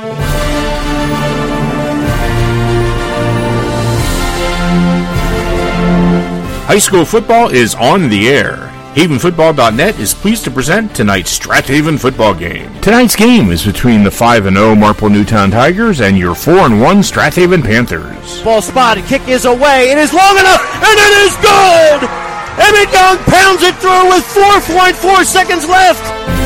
High school football is on the air. HavenFootball.net is pleased to present tonight's Strathaven football game. Tonight's game is between the 5-0 Marple Newtown Tigers and your 4-1 Strathaven Panthers. Ball spotted, kick is away, it is long enough, and it is good! Emmett Young pounds it through with 4.4 seconds left.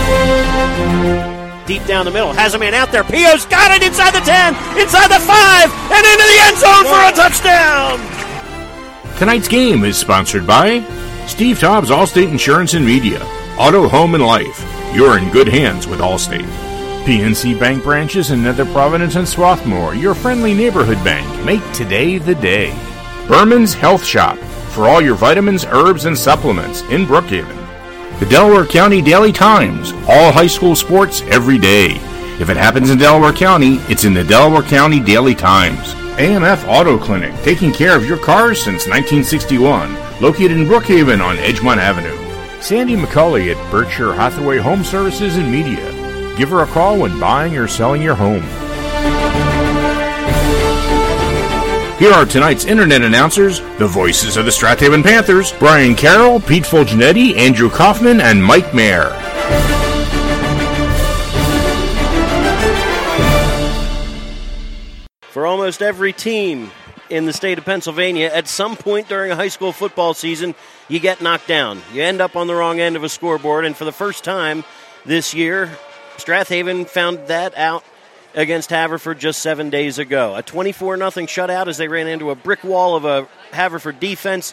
Deep down the middle, has a man out there, Pio's got it inside the 10, inside the 5, and into the end zone for a touchdown! Tonight's game is sponsored by Steve Taub's Allstate Insurance and Media, Auto, Home, and Life. You're in good hands with Allstate. PNC Bank branches in Nether Providence and Swarthmore, your friendly neighborhood bank. Make today the day. Berman's Health Shop, for all your vitamins, herbs, and supplements in Brookhaven. The Delaware County Daily Times, all high school sports every day. If it happens in Delaware County, it's in the Delaware County Daily Times. AMF Auto Clinic, taking care of your cars since 1961. Located in Brookhaven on Edgemont Avenue. Sandy McCulley at Berkshire Hathaway Home Services and Media. Give her a call when buying or selling your home. Here are tonight's internet announcers, the voices of the Strathaven Panthers, Brian Carroll, Pete Fulgenetti, Andrew Kaufman, and Mike Mayer. For almost every team in the state of Pennsylvania, at some point during a high school football season, you get knocked down. You end up on the wrong end of a scoreboard, and for the first time this year, Strathaven found that out against Haverford just 7 days ago. A 24-0 shutout as they ran into a brick wall of a Haverford defense.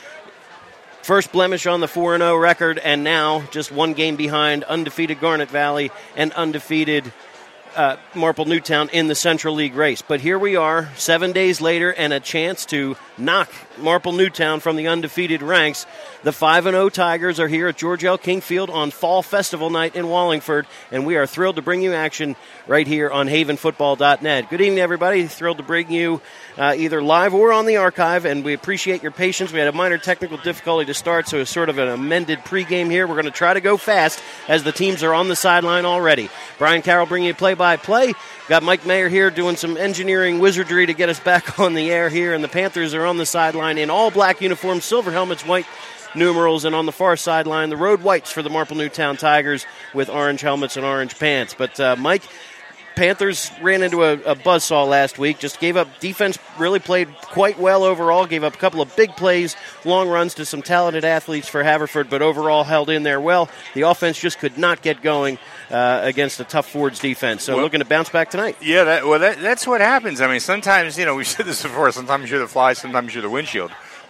First blemish on the 4-0 record, and now just one game behind undefeated Garnet Valley and undefeated Marple Newtown in the Central League race. But here we are, 7 days later, and a chance to knock Marple Newtown from the undefeated ranks. The 5-0 Tigers are here at George L. King Field on Fall Festival Night in Wallingford, and we are thrilled to bring you action right here on HavenFootball.net. Good evening, everybody. Thrilled to bring you either live or on the archive, and we appreciate your patience. We had a minor technical difficulty to start, so it's sort of an amended pregame here. We're going to try to go fast as the teams are on the sideline already. Brian Carroll bringing you play-by-play. Got Mike Mayer here doing some engineering wizardry to get us back on the air here, and the Panthers are on the sideline in all black uniforms, silver helmets, white numerals, and on the far sideline, the road whites for the Marple Newtown Tigers with orange helmets and orange pants. But, Mike, Panthers ran into a buzzsaw last week, just gave up. Defense really played quite well overall, gave up a couple of big plays, long runs to some talented athletes for Haverford, but overall held in there well. The offense just could not get going against a tough Ford's defense. So looking to bounce back tonight. Yeah, that's what happens. I mean, sometimes, we've said this before, sometimes you're the fly, sometimes you're the windshield.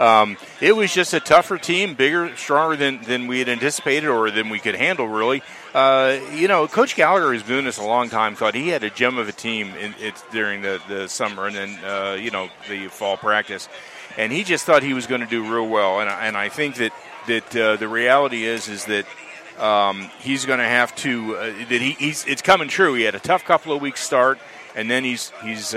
It was just a tougher team, bigger, stronger than we had anticipated or than we could handle, really. Coach Gallagher has been doing this a long time. Thought he had a gem of a team during the summer and then, the fall practice. And he just thought he was going to do real well. And I think that the reality is that he's going to have to it's coming true. He had a tough couple of weeks start, and then he's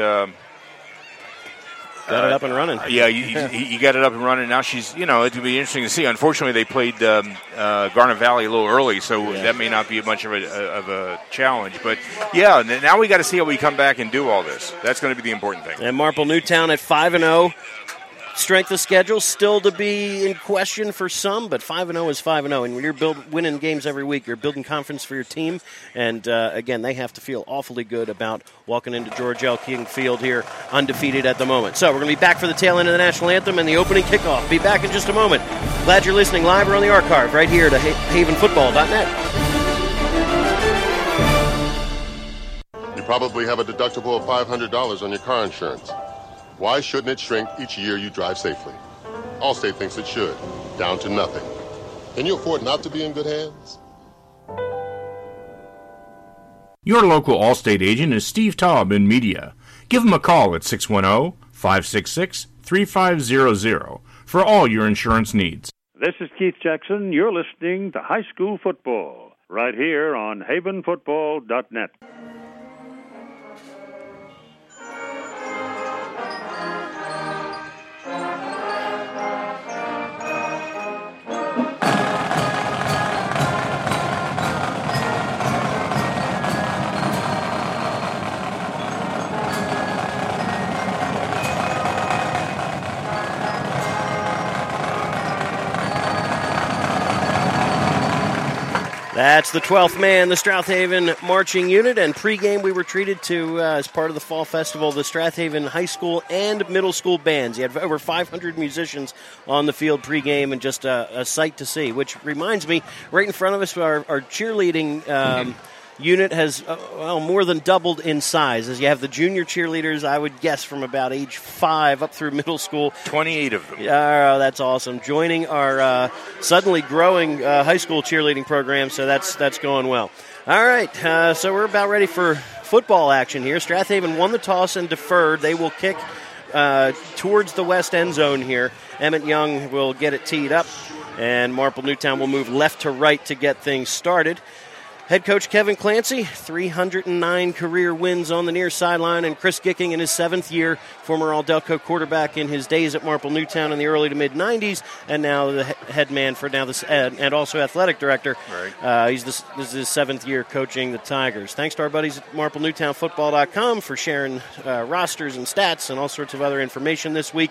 got it up and running. He got it up and running. Now it'll be interesting to see. Unfortunately, they played Garnet Valley a little early, so that may not be much of a challenge. But, now we got to see how we come back and do all this. That's going to be the important thing. And Marple Newtown at 5-0. Strength of schedule still to be in question for some, but 5-0 is 5-0. And when you're winning games every week, you're building confidence for your team. And, again, they have to feel awfully good about walking into George L. King Field here undefeated at the moment. So we're going to be back for the tail end of the national anthem and the opening kickoff. Be back in just a moment. Glad you're listening live or on the archive right here to HavenFootball.net. You probably have a deductible of $500 on your car insurance. Why shouldn't it shrink each year you drive safely? Allstate thinks it should, down to nothing. Can you afford not to be in good hands? Your local Allstate agent is Steve Taub in Media. Give him a call at 610-566-3500 for all your insurance needs. This is Keith Jackson. You're listening to High School Football right here on HavenFootball.net. That's the 12th man, the Strathaven Marching Unit, and pregame we were treated to, as part of the Fall Festival, the Strathaven High School and Middle School bands. You had over 500 musicians on the field pregame, and just a sight to see, which reminds me, right in front of us, our cheerleading unit has more than doubled in size. As you have the junior cheerleaders, I would guess from about age 5 up through middle school. 28 of them. Oh, that's awesome. Joining our suddenly growing high school cheerleading program, so that's going well. All right, so we're about ready for football action here. Strathaven won the toss and deferred. They will kick towards the west end zone here. Emmett Young will get it teed up, and Marple Newtown will move left to right to get things started. Head coach Kevin Clancy, 309 career wins on the near sideline, and Chris Gicking in his 7th year, former All-Delco quarterback in his days at Marple Newtown in the early to mid-'90s, and now the head man for now this and also athletic director. Right. This is his 7th year coaching the Tigers. Thanks to our buddies at MarpleNewtownFootball.com for sharing rosters and stats and all sorts of other information this week.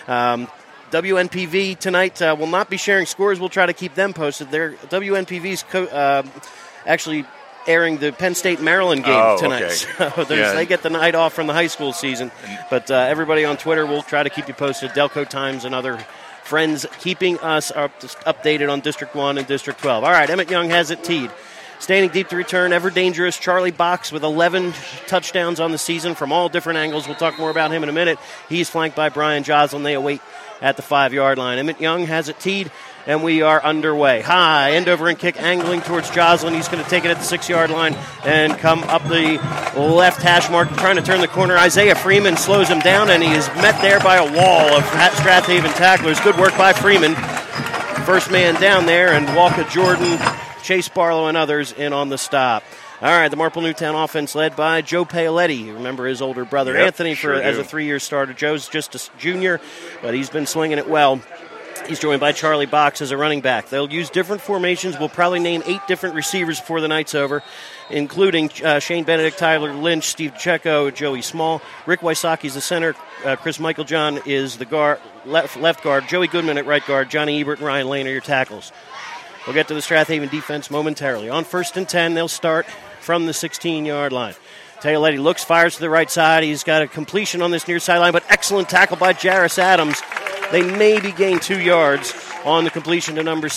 WNPV tonight will not be sharing scores. We'll try to keep them posted. WNPV's actually airing the Penn State-Maryland game tonight. Okay. So they get the night off from the high school season. But everybody on Twitter will try to keep you posted. Delco Times and other friends keeping us updated on District 1 and District 12. All right, Emmett Young has it teed. Standing deep to return, ever dangerous, Charlie Box with 11 touchdowns on the season from all different angles. We'll talk more about him in a minute. He's flanked by Brian Joslin. They await at the 5-yard line. Emmett Young has it teed, and we are underway. High, end over and kick, angling towards Joslin. He's going to take it at the 6-yard line and come up the left hash mark, trying to turn the corner. Isaiah Freeman slows him down, and he is met there by a wall of Strathaven tacklers. Good work by Freeman. First man down there, and Walker Jordan, Chase Barlow, and others in on the stop. All right, the Marple Newtown offense led by Joe Paoletti. You remember his older brother Anthony as a 3-year starter. Joe's just a junior, but he's been slinging it well. He's joined by Charlie Box as a running back. They'll use different formations. We'll probably name 8 different receivers before the night's over, including Shane Benedict, Tyler Lynch, Steve Checo, Joey Small. Rick Wysocki's the center. Chris Michaeljohn is the guard, left guard. Joey Goodman at right guard. Johnny Ebert and Ryan Lane are your tackles. We'll get to the Strathaven defense momentarily. On 1st and 10, they'll start from the 16-yard line. Paoletti looks, fires to the right side. He's got a completion on this near sideline, but excellent tackle by Jairus Adams. They maybe gain 2 yards on the completion to number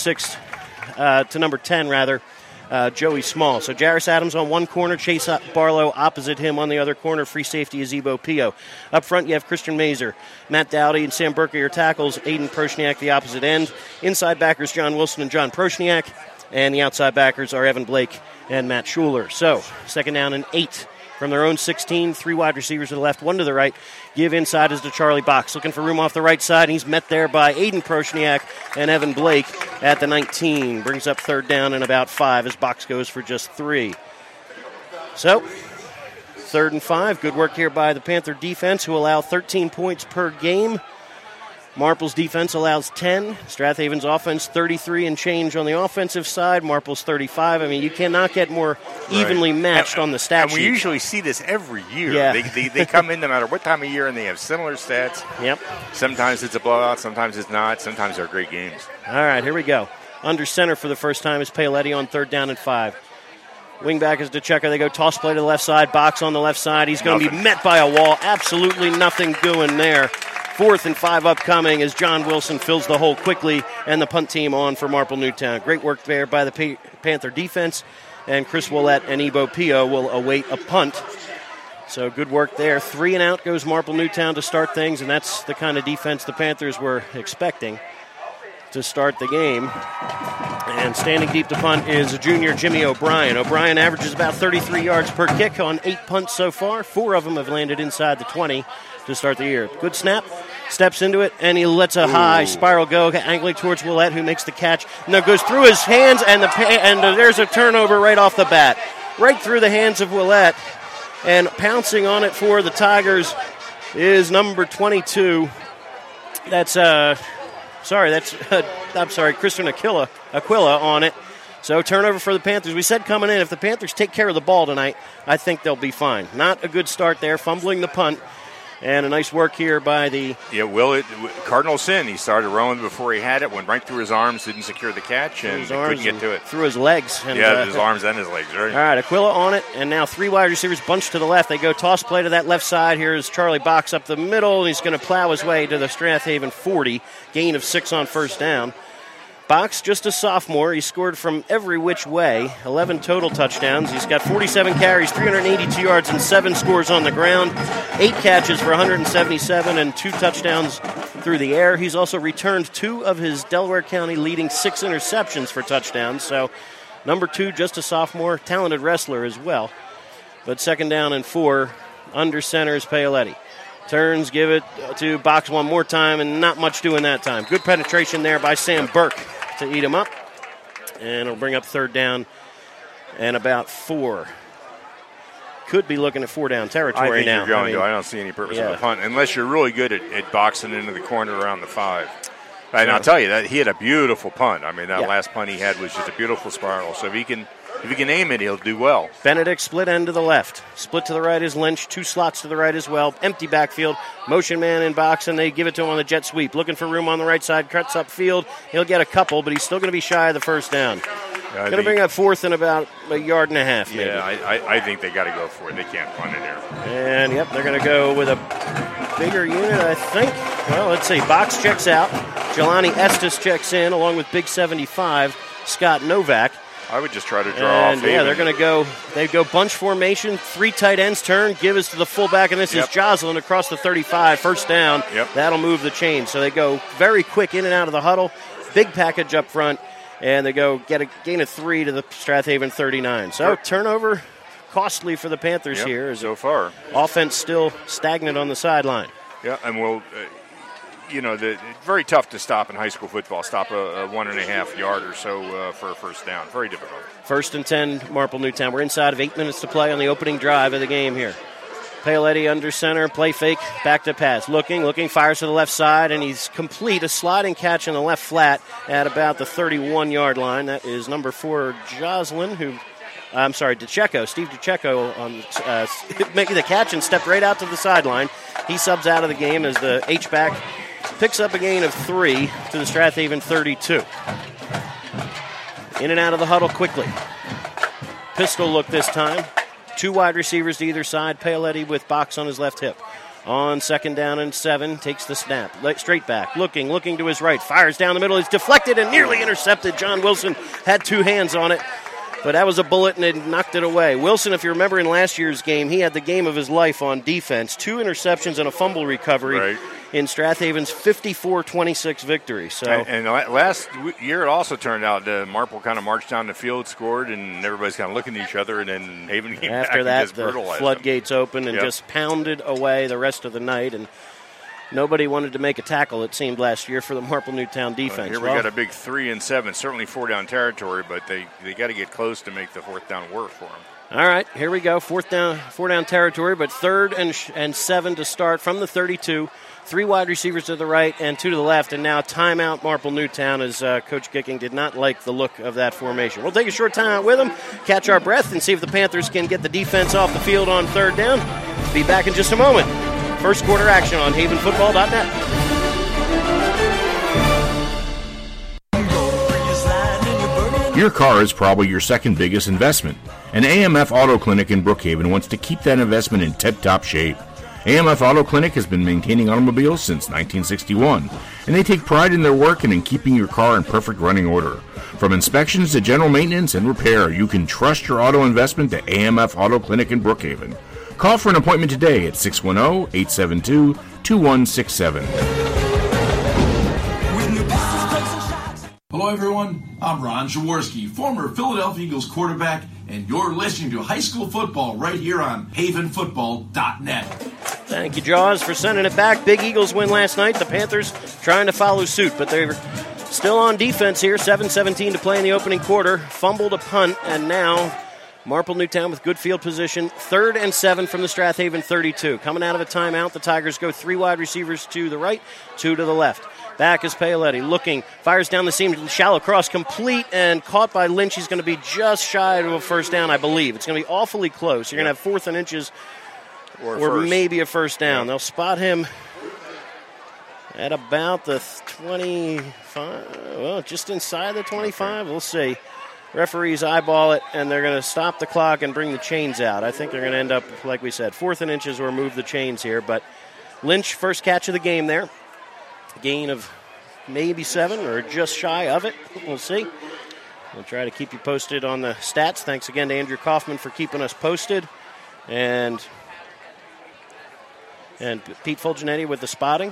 10, Joey Small. So Jairus Adams on one corner, Chase Barlow opposite him on the other corner. Free safety is Ebo Pio. Up front, you have Christian Mazer, Matt Dowdy, and Sam Burke are your tackles. Aiden Proshniak, the opposite end. Inside backers, John Wilson and John Proshniak. And the outside backers are Evan Blake and Matt Schuler. So, 2nd down and 8 from their own 16. 3 wide receivers to the left, 1 to the right. Give inside is to Charlie Box. Looking for room off the right side. He's met there by Aiden Proshniak and Evan Blake at the 19. Brings up 3rd down and about 5 as Box goes for just 3. So, 3rd and 5. Good work here by the Panther defense, who allow 13 points per game. Marple's defense allows 10. Strathaven's offense, 33 and change on the offensive side. Marple's 35. I mean, you cannot get more evenly matched on the stat sheet. And we usually see this every year. Yeah. They come in no matter what time of year, and they have similar stats. Yep. Sometimes it's a blowout. Sometimes it's not. Sometimes they're great games. All right, here we go. Under center for the first time is Paoletti on 3rd down and 5. Wingback is DeChecker. They go toss play to the left side. Box on the left side. He's going to be met by a wall. Absolutely nothing doing there. 4th and 5 upcoming as John Wilson fills the hole quickly, and the punt team on for Marple Newtown. Great work there by the Panther defense, and Chris Willett and Ebo Pio will await a punt. So good work there. 3 and out goes Marple Newtown to start things, and that's the kind of defense the Panthers were expecting to start the game. And standing deep to punt is junior Jimmy O'Brien. O'Brien averages about 33 yards per kick on 8 punts so far. 4 of them have landed inside the 20 to start the year. Good snap, steps into it, and he lets a high spiral go, angling towards Willett, who makes the catch. Now goes through his hands, and there's a turnover right off the bat. Right through the hands of Willett, and pouncing on it for the Tigers is number 22. Christian Aquila on it. So turnover for the Panthers. We said coming in, if the Panthers take care of the ball tonight, I think they'll be fine. Not a good start there, fumbling the punt. And a nice work here by the... Yeah, Cardinal Sin. He started rolling before he had it, went right through his arms, didn't secure the catch, and couldn't get to it. Through his legs. And, his arms and his legs, right? All right, Aquila on it, and now 3 wide receivers bunched to the left. They go toss play to that left side. Here's Charlie Box up the middle, and he's going to plow his way to the Strathaven 40, gain of 6 on first down. Box, just a sophomore. He scored from every which way, 11 total touchdowns. He's got 47 carries, 382 yards, and 7 scores on the ground, 8 catches for 177 and 2 touchdowns through the air. He's also returned 2 of his Delaware County leading 6 interceptions for touchdowns. So, number 2, just a sophomore, talented wrestler as well. But 2nd down and 4, under center is Paoletti. Turns, give it to Box one more time, and not much doing that time. Good penetration there by Sam Burke to eat him up. And it'll bring up 3rd down and about 4. Could be looking at 4-down territory now. I don't see any purpose of a punt, unless you're really good at boxing into the corner around the 5. And I'll tell you, that he had a beautiful punt. I mean, that last punt he had was just a beautiful spiral. So if he can aim it, he'll do well. Benedict split end to the left. Split to the right is Lynch. 2 slots to the right as well. Empty backfield. Motion man in box, and they give it to him on the jet sweep. Looking for room on the right side. Cuts up field. He'll get a couple, but he's still going to be shy of the first down. Going to bring up 4th and about a yard and a half, maybe. Yeah, I think they got to go for it. They can't punt it there. And, they're going to go with a bigger unit, I think. Well, let's see. Box checks out. Jelani Estes checks in, along with Big 75, Scott Novak. I would just try to draw off. Yeah, they're going to go. They go bunch formation. 3 tight ends turn. Give us to the fullback, and this is Jocelyn across the 35. First down. That'll move the chain. So they go very quick in and out of the huddle. Big package up front, and they go get a gain of 3 to the Strathaven 39. So turnover costly for the Panthers here. So far, offense still stagnant on the sideline. Yeah, and we'll. It's very tough to stop in high school football. Stop a 1.5 yard or so for a first down. Very difficult. 1st and 10, Marple Newtown. We're inside of 8 minutes to play on the opening drive of the game here. Paoletti under center, play fake, back to pass. Looking, fires to the left side, and he's complete. A sliding catch in the left flat at about the 31-yard line. That is number 4, Jocelyn, DeCecco. Steve DeCecco making the catch and stepped right out to the sideline. He subs out of the game as the H-back picks up a gain of 3 to the Strathaven 32. In and out of the huddle quickly. Pistol look this time. 2 wide receivers to either side. Paoletti with Box on his left hip. On 2nd down and 7, takes the snap. Straight back, looking to his right. Fires down the middle. It's deflected and nearly intercepted. John Wilson had 2 hands on it. But that was a bullet, and it knocked it away. Wilson, if you remember in last year's game, he had the game of his life on defense. 2 interceptions and a fumble recovery in Strathaven's 54-26 victory. So, and last year it also turned out Marple kind of marched down the field, scored, and everybody's kind of looking at each other, and then Haven came back after that, and just brutalized the floodgates opened and just pounded away the rest of the night. And nobody wanted to make a tackle, it seemed, last year for the Marple Newtown defense. Here we got a big 3 and 7, certainly 4-down territory, but they got to get close to make the 4th down work for them. All right, here we go, 4-down territory, but 3rd and 7 to start from the 32. 3 wide receivers to the right and 2 to the left, and now timeout Marple Newtown as Coach Gicking did not like the look of that formation. We'll take a short timeout with them, catch our breath, and see if the Panthers can get the defense off the field on 3rd down. Be back in just a moment. First quarter action on havenfootball.net. Your car is probably your second biggest investment, and AMF Auto Clinic in Brookhaven wants to keep that investment in tip-top shape. AMF Auto Clinic has been maintaining automobiles since 1961, and they take pride in their work and in keeping your car in perfect running order. From inspections to general maintenance and repair, you can trust your auto investment to AMF Auto Clinic in Brookhaven. Call for an appointment today at 610-872-2167. Hello, everyone. I'm Ron Jaworski, former Philadelphia Eagles quarterback, and you're listening to high school football right here on havenfootball.net. Thank you, Jaws, for sending it back. Big Eagles win last night. The Panthers trying to follow suit, but they're still on defense here. 7:17 to play in the opening quarter. Fumbled a punt, and now Marple Newtown with good field position. 3rd and 7 from the Strathaven 32. Coming out of a timeout, the Tigers go 3 wide receivers to the right, 2 to the left. Back is Paoletti, looking, fires down the seam, shallow cross, complete, and caught by Lynch. He's going to be just shy of a first down, I believe. It's going to be awfully close. You're going to have 4th and inches or maybe a first down. Yeah. They'll spot him at about the 25, well, just inside the 25. Okay. We'll see. Referees eyeball it, and they're going to stop the clock and bring the chains out. I think they're going to end up, like we said, 4th and inches or move the chains here. But Lynch, first catch of the game there. Gain of maybe 7 or just shy of it. We'll see. We'll try to keep you posted on the stats. Thanks again to Andrew Kaufman for keeping us posted. And Pete Fulgenetti with the spotting.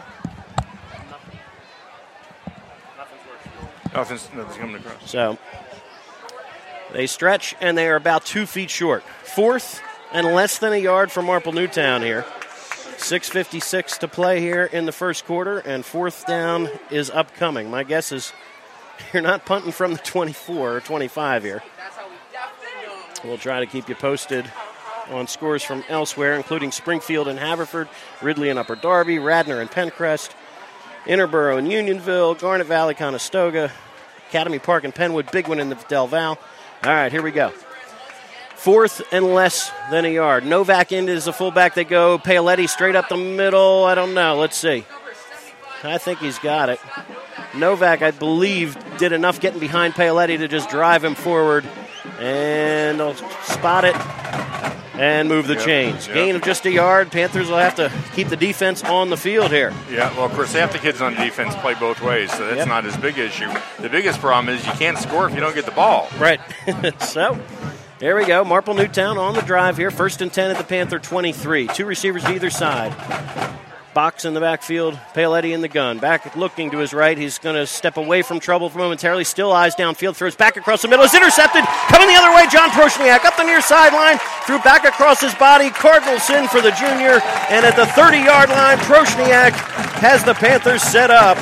Nothing's coming across. So they stretch, and they are about 2 feet short. 4th and less than a yard for Marple Newtown here. 6:56 to play here in the first quarter, and 4th down is upcoming. My guess is you're not punting from the 24 or 25 here. We'll try to keep you posted on scores from elsewhere, including Springfield and Haverford, Ridley and Upper Darby, Radnor and Pencrest, Interboro and Unionville, Garnet Valley, Conestoga, Academy Park and Penwood, big one in the Del Val. All right, here we go. 4th and less than a yard. Novak in as the fullback. They go. Paoletti straight up the middle. I don't know. Let's see. I think he's got it. Novak, I believe, did enough getting behind Paoletti to just drive him forward. And they'll spot it and move the chains. Gain of just a yard. Panthers will have to keep the defense on the field here. Yeah, well, of course, half the kids on defense play both ways, so that's not as big an issue. The biggest problem is you can't score if you don't get the ball. Right. So, there we go. Marple Newtown on the drive here. 1st and 10 at the Panther 23. 2 receivers to either side. Box in the backfield. Paoletti in the gun. Back looking to his right. He's going to step away from trouble for momentarily. Still eyes downfield. Throws back across the middle. Is intercepted. Coming the other way. John Prochniak up the near sideline. Threw back across his body. Cardinals in for the junior. And at the 30-yard line, Prochniak has the Panthers set up.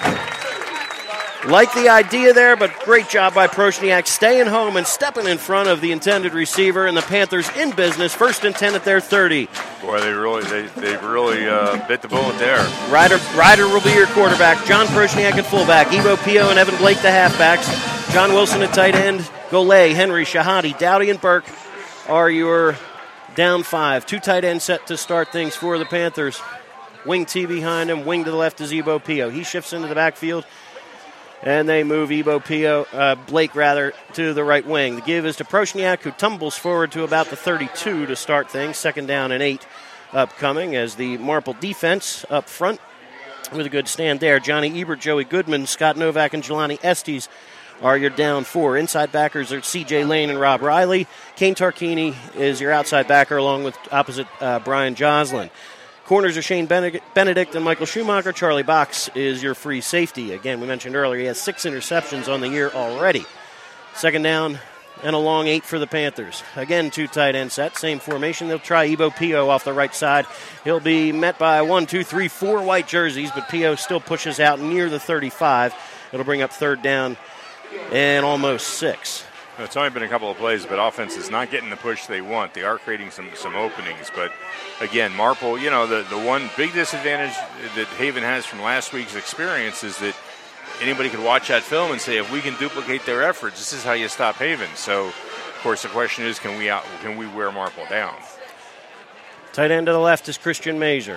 Like the idea there, but great job by Prochniak staying home and stepping in front of the intended receiver, and the Panthers in business. 1st and 10 at their 30. Boy, they really bit the bullet there. Ryder will be your quarterback. John Prochniak at fullback. Evo Pio and Evan Blake the halfbacks. John Wilson at tight end. Golay, Henry, Shahadi, Dowdy, and Burke are your down 5. 2 tight ends set to start things for the Panthers. Wing T behind him. Wing to the left is Evo Pio. He shifts into the backfield. And they move Blake to the right wing. The give is to Prochniak, who tumbles forward to about the 32 to start things. 2nd down and 8 upcoming as the Marple defense up front with a good stand there. Johnny Ebert, Joey Goodman, Scott Novak, and Jelani Estes are your down 4. Inside backers are C.J. Lane and Rob Riley. Kane Tarquini is your outside backer along with opposite Brian Joslin. Corners are Shane Benedict and Michael Schumacher. Charlie Box is your free safety. Again, we mentioned earlier, he has 6 interceptions on the year already. 2nd down and a long 8 for the Panthers. Again, 2 tight end set, same formation. They'll try Evo Pio off the right side. He'll be met by 4 white jerseys, but Pio still pushes out near the 35. It'll bring up 3rd down and almost 6. It's only been a couple of plays, but offense is not getting the push they want. They are creating some openings, but again, Marple, the one big disadvantage that Haven has from last week's experience is that anybody could watch that film and say, if we can duplicate their efforts, this is how you stop Haven. So, of course, the question is, can we wear Marple down? Tight end to the left is Christian Mazur.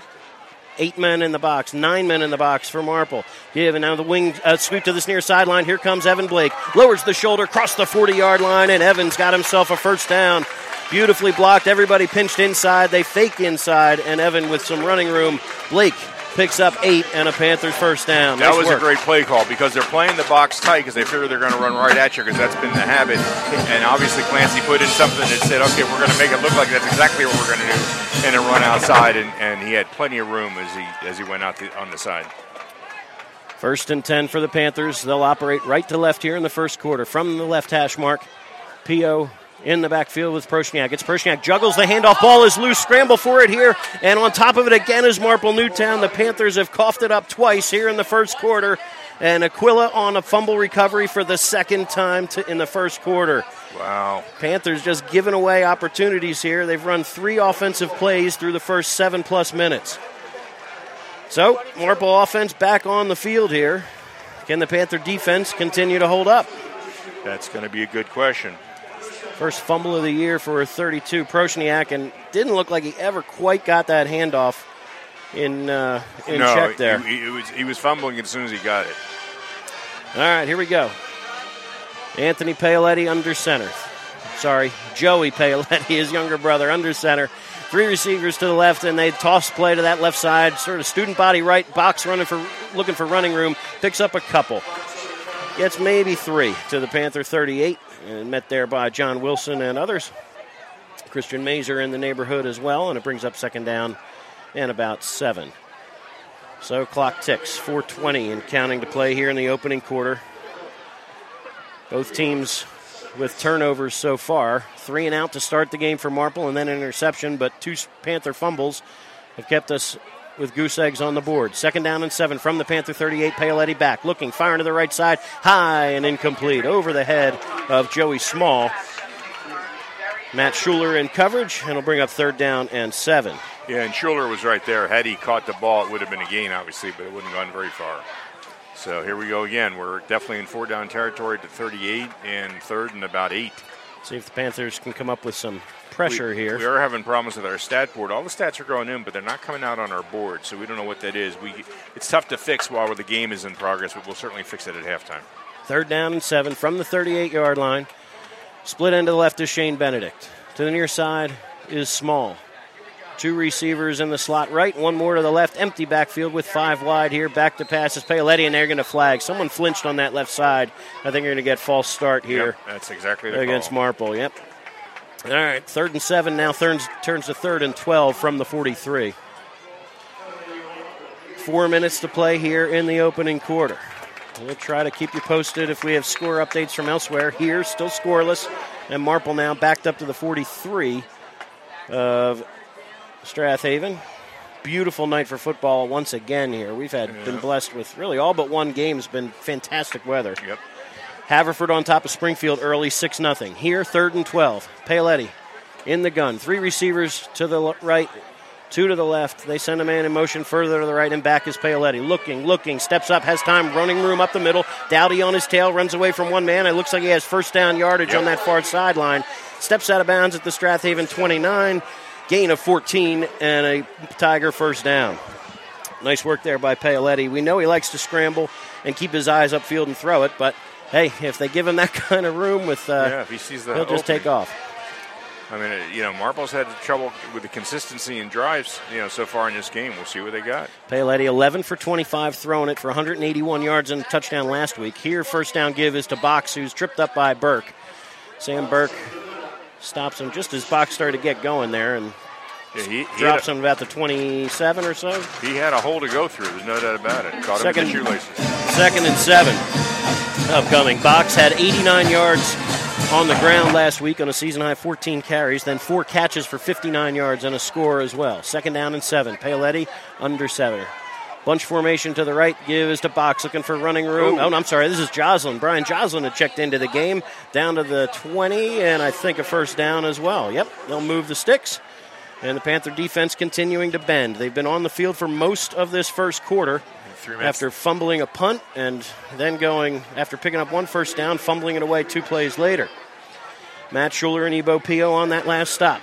8 men in the box, 9 men in the box for Marple. Give, and now the wing sweep to this near sideline. Here comes Evan Blake. Lowers the shoulder, crossed the 40-yard line, and Evans got himself a first down. Beautifully blocked. Everybody pinched inside. They fake inside, and Evan with some running room. Blake picks up 8 and a Panthers first down. That was a great play call because they're playing the box tight because they figure they're going to run right at you because that's been the habit. And obviously Clancy put in something that said, okay, we're going to make it look like that's exactly what we're going to do, and then run outside. And he had plenty of room as he went out on the side. 1st and 10 for the Panthers. They'll operate right to left here in the first quarter. From the left hash mark, Pio in the backfield with Prochniak. It's Prochniak, juggles the handoff, ball is loose, scramble for it here, and on top of it again is Marple Newtown. The Panthers have coughed it up twice here in the first quarter, and Aquila on a fumble recovery for the 2nd time in the first quarter. Wow. Panthers just giving away opportunities here. They've run 3 offensive plays through the first 7+ minutes. So, Marple offense back on the field here. Can the Panther defense continue to hold up? That's going to be a good question. First fumble of the year for 32, Proshniak, and didn't look like he ever quite got that handoff in check there. He was fumbling as soon as he got it. All right, here we go. Anthony Paoletti under center. Sorry, Joey Paoletti, his younger brother, under center. 3 receivers to the left, and they toss play to that left side. Sort of student body right, box looking for running room. Picks up a couple. Gets maybe 3 to the Panther 38, and met there by John Wilson and others. Christian Mazer in the neighborhood as well, and it brings up second down and about 7. So clock ticks, 4:20 and counting to play here in the opening quarter. Both teams with turnovers so far. 3 and out to start the game for Marple, and then an interception, but 2 Panther fumbles have kept us with goose eggs on the board. Second down and 7 from the Panther 38. Paoletti back, looking, firing to the right side, high and incomplete, over the head of Joey Small. Matt Schuler in coverage, and will bring up third down and 7. Yeah, and Schuler was right there. Had he caught the ball, it would have been a gain, obviously, but it wouldn't have gone very far. So here we go again. We're definitely in 4-down territory to 38 and third and about 8. See if the Panthers can come up with some pressure here. We are having problems with our stat board. All the stats are going in, but they're not coming out on our board, so we don't know what that is. It's tough to fix while the game is in progress, but we'll certainly fix it at halftime. Third down and 7 from the 38-yard line. Split end to the left is Shane Benedict. To the near side is Small. 2 receivers in the slot right, 1 more to the left. Empty backfield with 5 wide here. Back to pass is Paoletti, and they're going to flag. Someone flinched on that left side. I think you're going to get false start here. Yep, that's exactly the against call. Marple. Yep. All right, 3rd and 7 now turns to 3rd and 12 from the 43. 4 minutes to play here in the opening quarter. We'll try to keep you posted if we have score updates from elsewhere. Here, still scoreless, and Marple now backed up to the 43 of Strathaven. Beautiful night for football once again here. We've been blessed with really all but one game has been fantastic weather. Yep. Haverford on top of Springfield early, 6-0. Here, 3rd and 12. Paoletti in the gun. 3 receivers to the right, 2 to the left. They send a man in motion further to the right, and back is Paoletti. Looking, steps up, has time, running room up the middle. Dowdy on his tail, runs away from one man. It looks like he has first down yardage on that far sideline. Steps out of bounds at the Strathaven 29. Gain of 14 and a Tiger first down. Nice work there by Paoletti. We know he likes to scramble and keep his eyes upfield and throw it, but hey, if they give him that kind of room with, if he sees the he'll just take off. I mean, Marple's had trouble with the consistency in drives, so far in this game. We'll see what they got. Paoletti 11 for 25, throwing it for 181 yards and a touchdown last week. Here, first down give is to Box, who's tripped up by Burke. Sam Burke stops him just as Box started to get going there, and he drops him about the 27 or so. He had a hole to go through. There's no doubt about it. Caught him in the shoelaces. 2nd and 7 upcoming. Box had 89 yards on the ground last week on a season-high 14 carries, then 4 catches for 59 yards and a score as well. 2nd down and 7. Paoletti under center. Bunch formation to the right. Give is to Box, looking for running room. Oh, no, I'm sorry. This is Joslin. Brian Joslin had checked into the game. Down to the 20, and I think a first down as well. Yep, they'll move the sticks. And the Panther defense continuing to bend. They've been on the field for most of this first quarter after fumbling a punt and then going, after picking up 1 first down, fumbling it away 2 plays later. Matt Schuler and Ebo Pio on that last stop.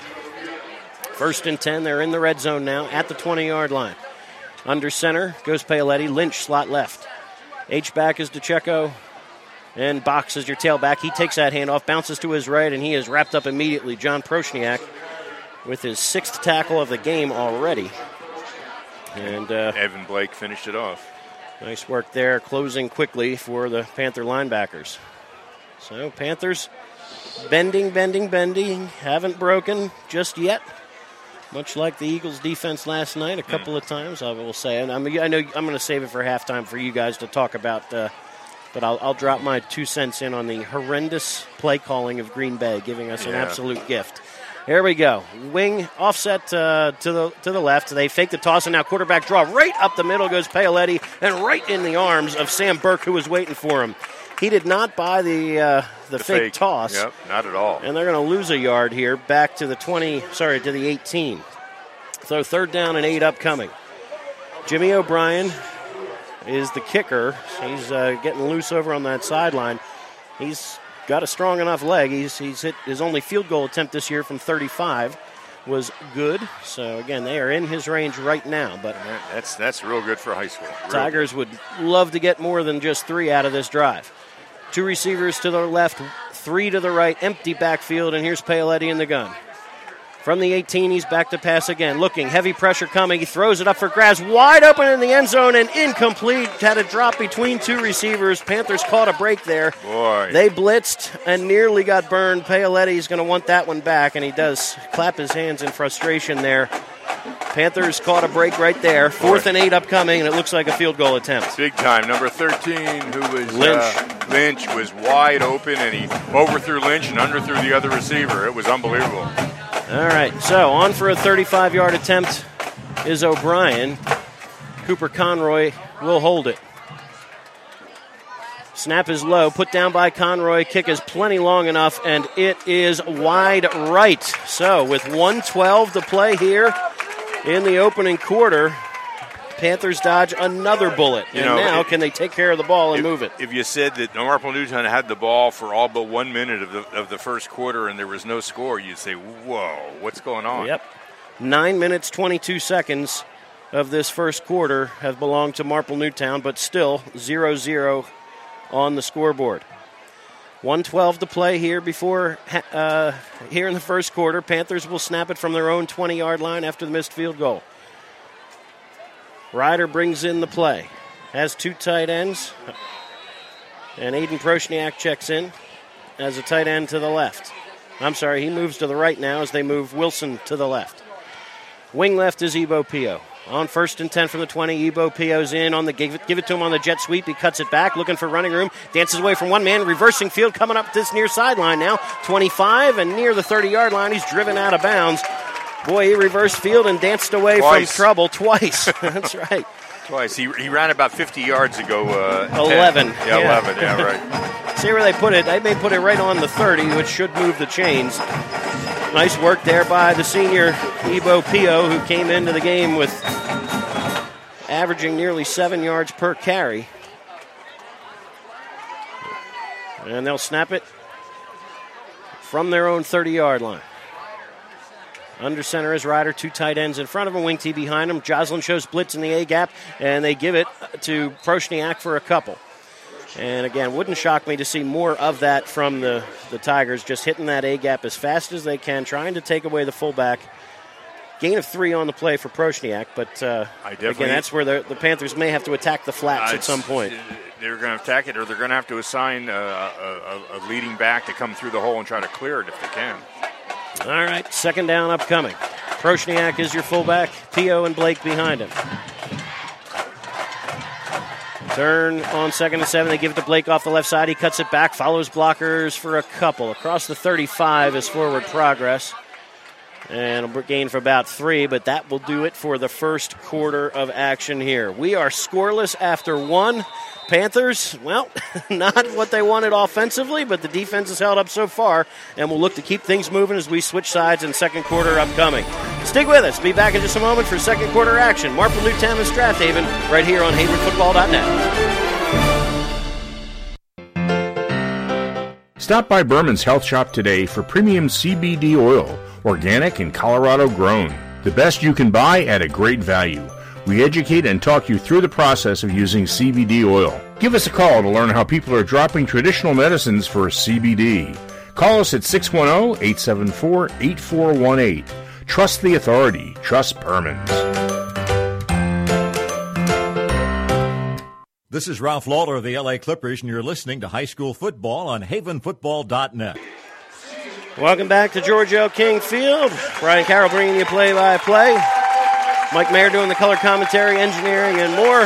1st and 10. They're in the red zone now at the 20-yard line. Under center goes Paoletti. Lynch slot left. H-back is DeCecco. And Box is your tailback. He takes that handoff, bounces to his right, and he is wrapped up immediately. John Proshniak with his 6th tackle of the game already. And Evan Blake finished it off. Nice work there, closing quickly for the Panther linebackers. So Panthers bending, haven't broken just yet. Much like the Eagles' defense last night a couple of times, I will say. And I know I'm going to save it for halftime for you guys to talk about, but I'll drop my 2 cents in on the horrendous play calling of Green Bay, giving us an absolute gift. Here we go. Wing offset to the left. They fake the toss, and now quarterback draw. Right up the middle goes Paoletti, and right in the arms of Sam Burke, who was waiting for him. He did not buy the fake toss. Yep, not at all. And they're going to lose a yard here back to the to the 18. So 3rd down and 8 upcoming. Jimmy O'Brien is the kicker. He's getting loose over on that sideline. He's got a strong enough leg. He's hit his only field goal attempt this year from 35 was good. So, again, they are in his range right now. But that's real good for high school. Tigers would love to get more than just 3 out of this drive. 2 receivers to the left, 3 to the right, empty backfield, and here's Paoletti in the gun. From the 18, he's back to pass again. Looking, heavy pressure coming. He throws it up for grabs. Wide open in the end zone and incomplete. Had a drop between 2 receivers. Panthers caught a break there. Boy. They blitzed and nearly got burned. Paoletti's going to want that one back, and he does clap his hands in frustration there. Panthers caught a break right there. 4th and 8 upcoming, and it looks like a field goal attempt. Big time. Number 13, who was Lynch. Lynch, was wide open, and he overthrew Lynch and underthrew the other receiver. It was unbelievable. All right, so on for a 35-yard attempt is O'Brien. Cooper Conroy will hold it. Snap is low, put down by Conroy. Kick is plenty long enough, and it is wide right. So with 1:12 to play here in the opening quarter, Panthers dodge another bullet. Now can they take care of the ball and move it? If you said that Marple Newtown had the ball for all but 1 minute of the first quarter and there was no score, you'd say, whoa, what's going on? Yep. 9 minutes, 22 seconds of this first quarter have belonged to Marple Newtown, but still 0-0 on the scoreboard. 1:12 to play here here in the first quarter. Panthers will snap it from their own 20-yard line after the missed field goal. Ryder brings in the play. Has 2 tight ends. And Aiden Prochniak checks in as a tight end to the left. I'm sorry, he moves to the right now as they move Wilson to the left. Wing left is Ebo Pio. On 1st and 10 from the 20, Ebo Pio's in on the give it to him on the jet sweep. He cuts it back, looking for running room. Dances away from one man, reversing field, coming up this near sideline now. 25 and near the 30-yard line. He's driven out of bounds. Boy, he reversed field and danced away from trouble twice. That's right. Twice. He ran about 50 yards ago. 11. Yeah, 11. Yeah, right. See where they put it. They may put it right on the 30, which should move the chains. Nice work there by the senior Ebo Pio, who came into the game with averaging nearly 7 yards per carry. And they'll snap it from their own 30-yard line. Under center is Ryder, 2 tight ends in front of him, wing T behind him. Joslin shows blitz in the A-gap, and they give it to Prochniak for a couple. And again, wouldn't shock me to see more of that from the Tigers, just hitting that A-gap as fast as they can, trying to take away the fullback. Gain of 3 on the play for Prochniak, but again, that's where the Panthers may have to attack the flats at some point. They're going to attack it, or they're going to have to assign a leading back to come through the hole and try to clear it if they can. All right, 2nd down upcoming. Prochniak is your fullback. Pio and Blake behind him. Turn on 2nd and 7. They give it to Blake off the left side. He cuts it back, follows blockers for a couple. Across the 35 is forward progress. And a gain for about 3, but that will do it for the first quarter of action here. We are scoreless after 1. Panthers, well, not what they wanted offensively, but the defense has held up so far, and we'll look to keep things moving as we switch sides in second quarter upcoming. Stick with us. Be back in just a moment for second quarter action. Marple Newtown and Strathaven right here on HavenFootball.net. Stop by Berman's Health Shop today for premium CBD oil, organic and Colorado grown. The best you can buy at a great value. We educate and talk you through the process of using CBD oil. Give us a call to learn how people are dropping traditional medicines for CBD. Call us at 610-874-8418. Trust the authority. Trust Berman's. This is Ralph Lawler of the LA Clippers, and you're listening to High School Football on HavenFootball.net. Welcome back to George L. King Field. Brian Carroll bringing you play-by-play. Mike Mayer doing the color commentary, engineering, and more.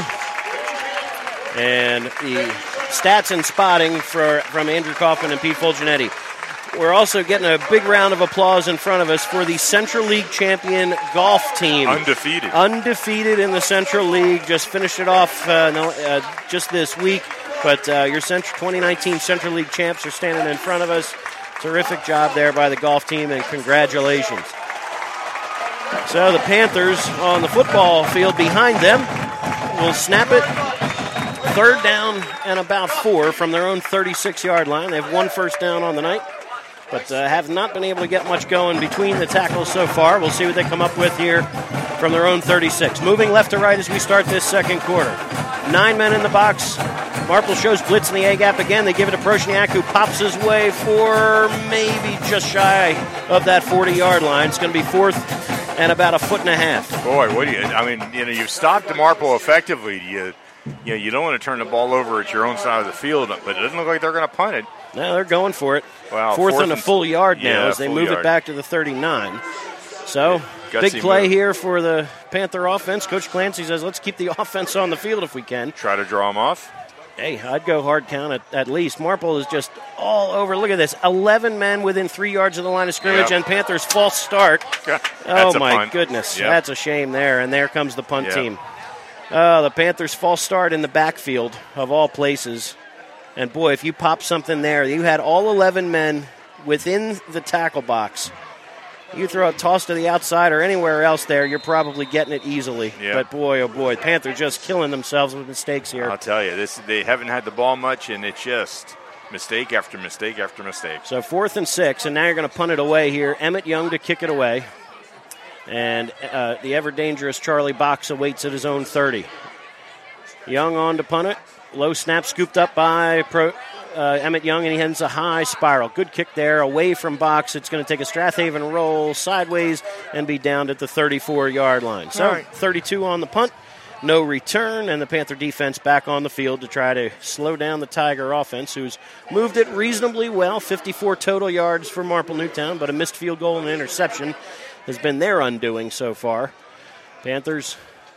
And the stats and spotting from Andrew Kaufman and Pete Fulgenetti. We're also getting a big round of applause in front of us for the Central League champion golf team. Undefeated. Undefeated in the Central League. Just finished it off just this week. But your 2019 Central League champs are standing in front of us. Terrific job there by the golf team, and congratulations. So the Panthers on the football field behind them will snap it 3rd down and about 4 from their own 36-yard line. They have 1 first down on the night, but have not been able to get much going between the tackles so far. We'll see what they come up with here from their own 36. Moving left to right as we start this second quarter. 9 men in the box. Marple shows blitz in the A-gap again. They give it to Prochniak, who pops his way for maybe just shy of that 40-yard line. It's going to be 4th and about 1.5 feet. Boy, what do you? I mean, you've stopped DeMarple effectively. You don't want to turn the ball over at your own side of the field, but it doesn't look like they're going to punt it. No, they're going for it. Wow, 4th and a full yard now as they move yard. it back to the 39. So, big play here for the Panther offense. Coach Clancy says, let's keep the offense on the field if we can. Try to draw them off. Hey, I'd go hard count at least. Marple is just all over. Look at this. 11 men within 3 yards of the line of scrimmage, and Panthers false start. Oh, my goodness. Yep. That's a shame there. And there comes the punt team. The Panthers false start in the backfield of all places. And, boy, if you pop something there, you had all 11 men within the tackle box. You throw a toss to the outside or anywhere else there, you're probably getting it easily. Yeah. But, boy, oh, boy, Panthers just killing themselves with mistakes here. I'll tell you, they haven't had the ball much, and it's just mistake after mistake after mistake. So 4th and 6, and now you're going to punt it away here. Emmett Young to kick it away. And the ever-dangerous Charlie Box awaits at his own 30. Young on to punt it. Low snap scooped up by Emmett Young, and he hits a high spiral. Good kick there away from Box. It's going to take a Strathaven roll sideways and be down at the 34-yard line. So 32 on the punt, no return, and the Panther defense back on the field to try to slow down the Tiger offense, who's moved it reasonably well. 54 total yards for Marple Newtown, but a missed field goal and an interception has been their undoing so far. Panthers,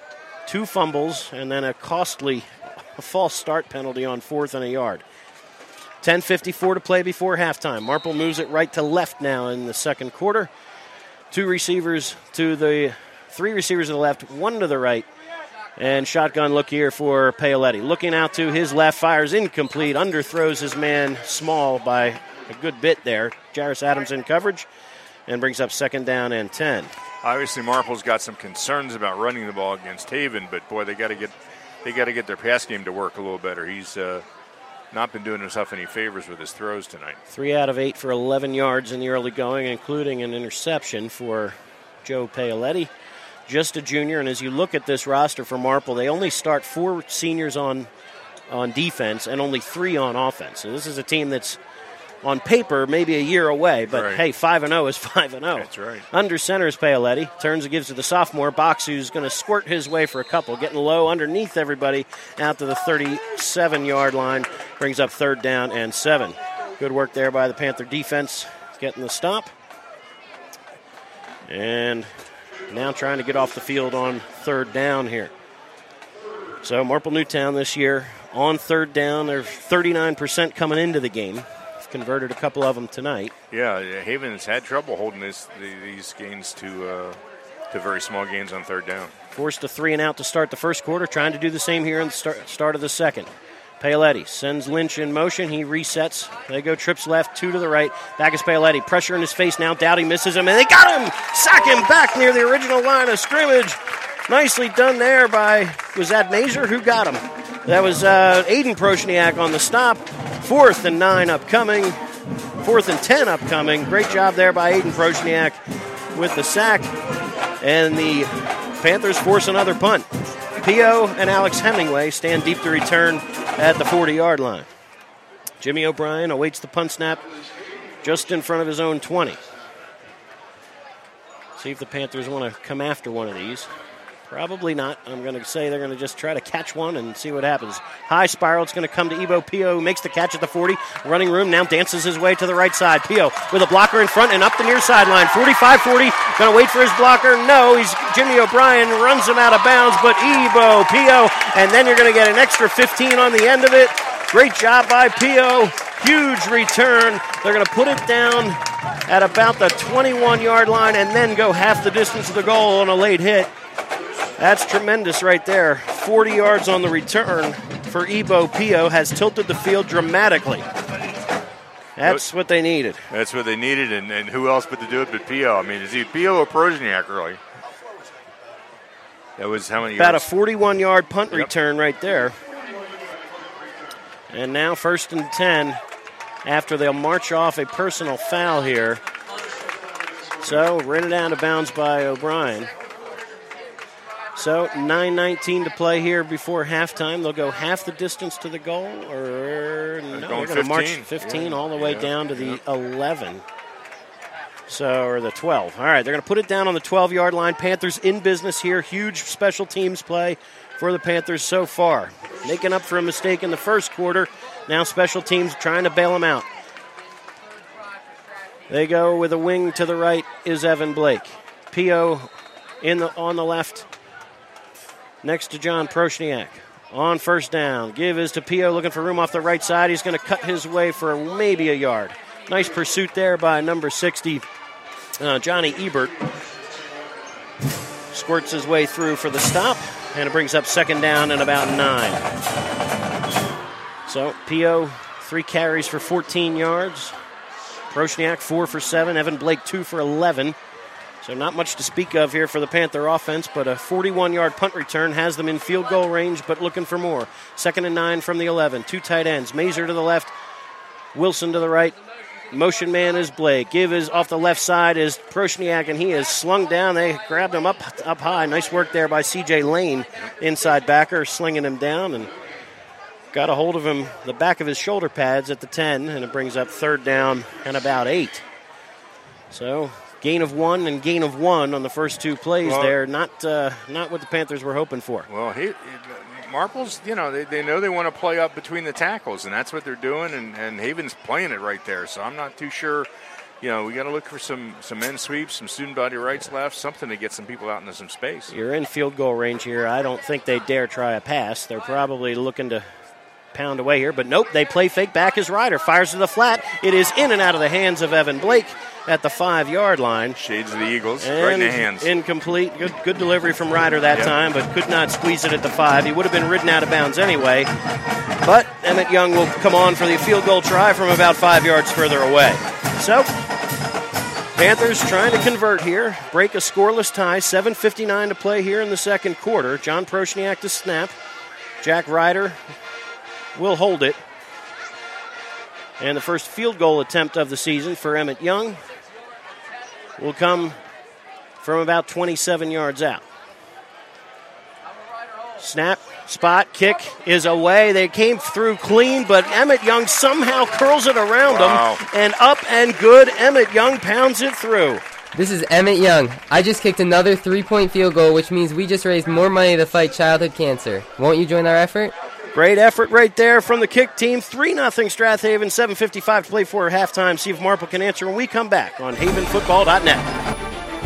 2 fumbles, and then a costly false start penalty on 4th and a yard. 10:54 to play before halftime. Marple moves it right to left now in the second quarter. 3 receivers to the left, 1 to the right. And shotgun look here for Paoletti. Looking out to his left, fires incomplete, underthrows his man Small by a good bit there. Jairus Adams in coverage and brings up 2nd down and 10. Obviously, Marple's got some concerns about running the ball against Haven, but boy, they got to get their pass game to work a little better. He's not been doing himself any favors with his throws tonight. 3 out of 8 for 11 yards in the early going, including an interception for Joe Paoletti. Just a junior, and as you look at this roster for Marple, they only start 4 seniors on defense and only 3 on offense. So this is a team that's on paper maybe a year away, but hey, 5-0 is 5-0. That's right. Under center is Paoletti. Turns and gives to the sophomore. Box, who's going to squirt his way for a couple. Getting low underneath everybody out to the 37-yard line. Brings up 3rd down and 7. Good work there by the Panther defense, getting the stop. And now trying to get off the field on 3rd down here. So Marple Newtown this year on 3rd down. They're 39% coming into the game. Converted a couple of them tonight. Yeah, Haven's had trouble holding these gains to very small gains on 3rd down. Forced a 3 and out to start the first quarter, trying to do the same here in the start of the second. Paoletti sends Lynch in motion. He resets. They go trips left, 2 to the right. Back is Paoletti. Pressure in his face now. Dowdy misses him, and they got him! Sack him back near the original line of scrimmage. Nicely done there by, was that Mazer? Who got him? That was Aiden Prochniak on the stop. 4th and 9 upcoming. 4th and 10 upcoming. Great job there by Aiden Prochniak with the sack. And the Panthers force another punt. Pio and Alex Hemingway stand deep to return at the 40-yard line. Jimmy O'Brien awaits the punt snap just in front of his own 20. See if the Panthers want to come after one of these. Probably not. I'm going to say they're going to just try to catch one and see what happens. High spiral. It's going to come to Ebo Pio, who makes the catch at the 40. Running room, now dances his way to the right side. Pio with a blocker in front and up the near sideline. 45-40. Going to wait for his blocker. No, Jimmy O'Brien runs him out of bounds, but Ebo Pio, and then you're going to get an extra 15 on the end of it. Great job by Pio. Huge return. They're going to put it down at about the 21-yard line and then go half the distance of the goal on a late hit. That's tremendous right there. 40 yards on the return for Ebo Pio has tilted the field dramatically. That's what they needed. That's what they needed, and who else but to do it but Pio? I mean, is he Pio or Prochniak really? That was how many About yards? a 41-yard punt return right there. And now 1st and 10 after they'll march off a personal foul here. So, written out of bounds by O'Brien. So, 9:19 to play here before halftime. They'll go half the distance to the goal, or no, they're going to march 15 all the way down to the 11. So, or the 12. All right, they're going to put it down on the 12-yard line. Panthers in business here. Huge special teams play for the Panthers so far. Making up for a mistake in the first quarter. Now special teams trying to bail them out. They go with a wing to the right is Evan Blake. Pio on the left next to John Proshniak. On first down. Give is to Pio looking for room off the right side. He's going to cut his way for maybe a yard. Nice pursuit there by number 60, Johnny Ebert. Squirts his way through for the stop, and it brings up 2nd down and about 9. So Pio, 3 carries for 14 yards. Proshniak, 4 for 7. Evan Blake, 2 for 11. So not much to speak of here for the Panther offense, but a 41-yard punt return has them in field goal range, but looking for more. 2nd and 9 from the 11. 2 tight ends. Mazer to the left, Wilson to the right. Motion man is Blake. Give is off the left side is Proshniak, and he is slung down. They grabbed him up high. Nice work there by C.J. Lane, inside backer, slinging him down, and got a hold of him, the back of his shoulder pads at the 10, and it brings up 3rd down and about 8. So gain of 1 and gain of 1 on the first 2 plays there. Not what the Panthers were hoping for. Well, Marple's, they know they want to play up between the tackles, and that's what they're doing, and Haven's playing it right there. So I'm not too sure. We got to look for some end sweeps, some student body rights left, something to get some people out into some space. You're in field goal range here. I don't think they dare try a pass. They're probably looking to pound away here, but nope, they play fake back as Ryder fires to the flat. It is in and out of the hands of Evan Blake at the 5-yard line. Shades of the Eagles, right in the hands. Incomplete. Good delivery from Ryder that time, but could not squeeze it at the 5. He would have been ridden out of bounds anyway, but Emmett Young will come on for the field goal try from about 5 yards further away. So, Panthers trying to convert here, break a scoreless tie, 7:59 to play here in the second quarter. John Proshniak to snap. Jack Ryder will hold it. And the first field goal attempt of the season for Emmett Young will come from about 27 yards out. Snap, spot, kick is away. They came through clean, but Emmett Young somehow curls it around them. And up and good. Emmett Young pounds it through. This is Emmett Young. I just kicked another 3-point field goal, which means we just raised more money to fight childhood cancer. Won't you join our effort? Great effort right there from the kick team. 3-0 Strathaven, 7:55 to play for halftime. See if Marple can answer when we come back on havenfootball.net.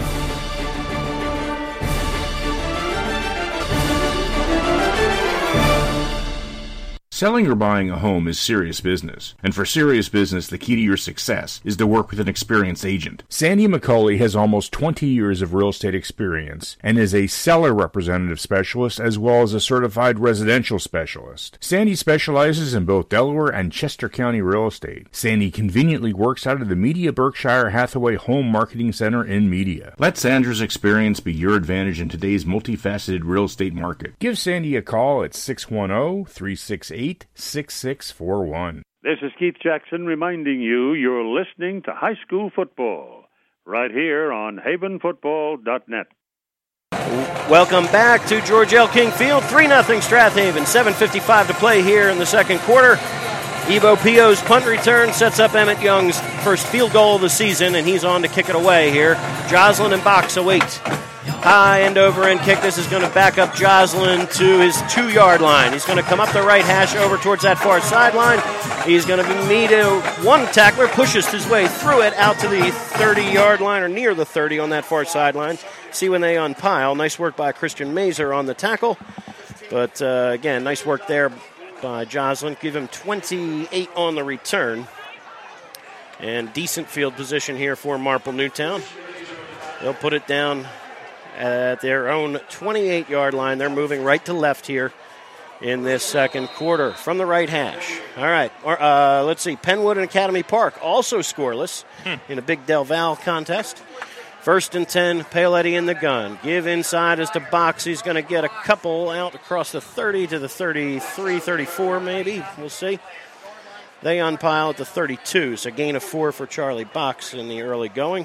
Selling or buying a home is serious business, and for serious business, the key to your success is to work with an experienced agent. Sandy McCauley has almost 20 years of real estate experience and is a seller representative specialist as well as a certified residential specialist. Sandy specializes in both Delaware and Chester County real estate. Sandy conveniently works out of the Media Berkshire Hathaway Home Marketing Center in Media. Let Sandra's experience be your advantage in today's multifaceted real estate market. Give Sandy a call at 610-368-6641. This is Keith Jackson reminding you you're listening to High School Football right here on havenfootball.net. Welcome back to George L. King Field. 3-0 Strathaven, 7:55 to play here in the second quarter. Evo Pio's punt return sets up Emmett Young's first field goal of the season, and he's on to kick it away here. Joslin and Box await. High end over end kick. This is going to back up Joslin to his 2-yard line. He's going to come up the right hash over towards that far sideline. He's going to meet one tackler, pushes his way through it out to the 30-yard line or near the 30 on that far sideline. See when they unpile. Nice work by Christian Mazer on the tackle. But again, nice work there by Joslin. Give him 28 on the return. And decent field position here for Marple Newtown. They'll put it down at their own 28-yard line. They're moving right to left here in this second quarter from the right hash. All right, let's see. Penwood and Academy Park also scoreless in a big Del Val contest. First and 10, Paoletti in the gun. Give inside as to Box. He's going to get a couple out across the 30 to the 33, 34 maybe. We'll see. They unpile at the 32, so gain of 4 for Charlie Box in the early going.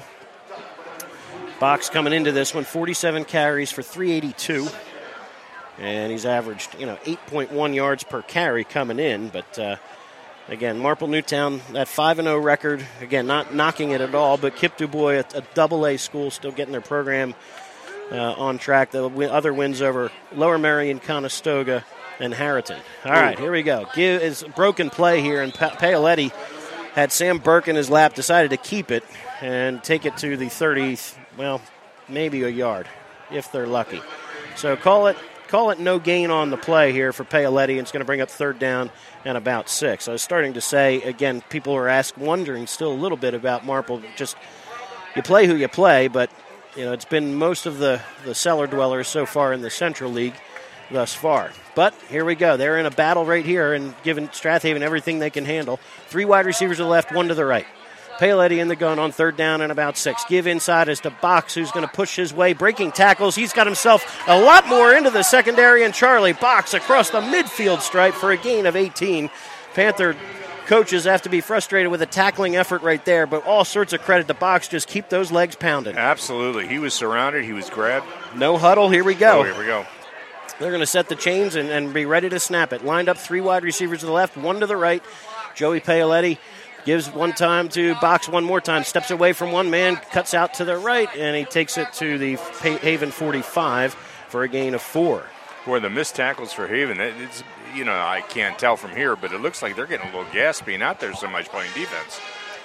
Box coming into this one, 47 carries for 382. And he's averaged, 8.1 yards per carry coming in. But, again, Marple Newtown, that 5-0 record, again, not knocking it at all, but Kip Du Bois, a double-A school, still getting their program on track. The other wins over Lower Merion, Conestoga, and Harriton. All right, here we go. Is broken play here, and Paoletti had Sam Burke in his lap, decided to keep it and take it to the 30, maybe a yard, if they're lucky. So call it no gain on the play here for Paoletti, and it's going to bring up third down and about 6. I was starting to say, again, people are wondering still a little bit about Marple. Just, you play who you play, but, it's been most of the cellar dwellers so far in the Central League thus far. But here we go. They're in a battle right here and giving Strathaven everything they can handle. 3 wide receivers to the left, 1 to the right. Paoletti in the gun on third down and about 6. Give inside as to Box, who's going to push his way, breaking tackles. He's got himself a lot more into the secondary, and Charlie Box across the midfield stripe for a gain of 18. Panther coaches have to be frustrated with a tackling effort right there, but all sorts of credit to Box. Just keep those legs pounding. Absolutely. He was surrounded. He was grabbed. No huddle. Here we go. Oh, here we go. They're going to set the chains and be ready to snap it. Lined up 3 wide receivers to the left, 1 to the right. Joey Paoletti gives one time to Box one more time, steps away from one man, cuts out to the right, and he takes it to the Haven 45 for a gain of 4. Boy, the missed tackles for Haven, it's, I can't tell from here, but it looks like they're getting a little gas being out there so much playing defense.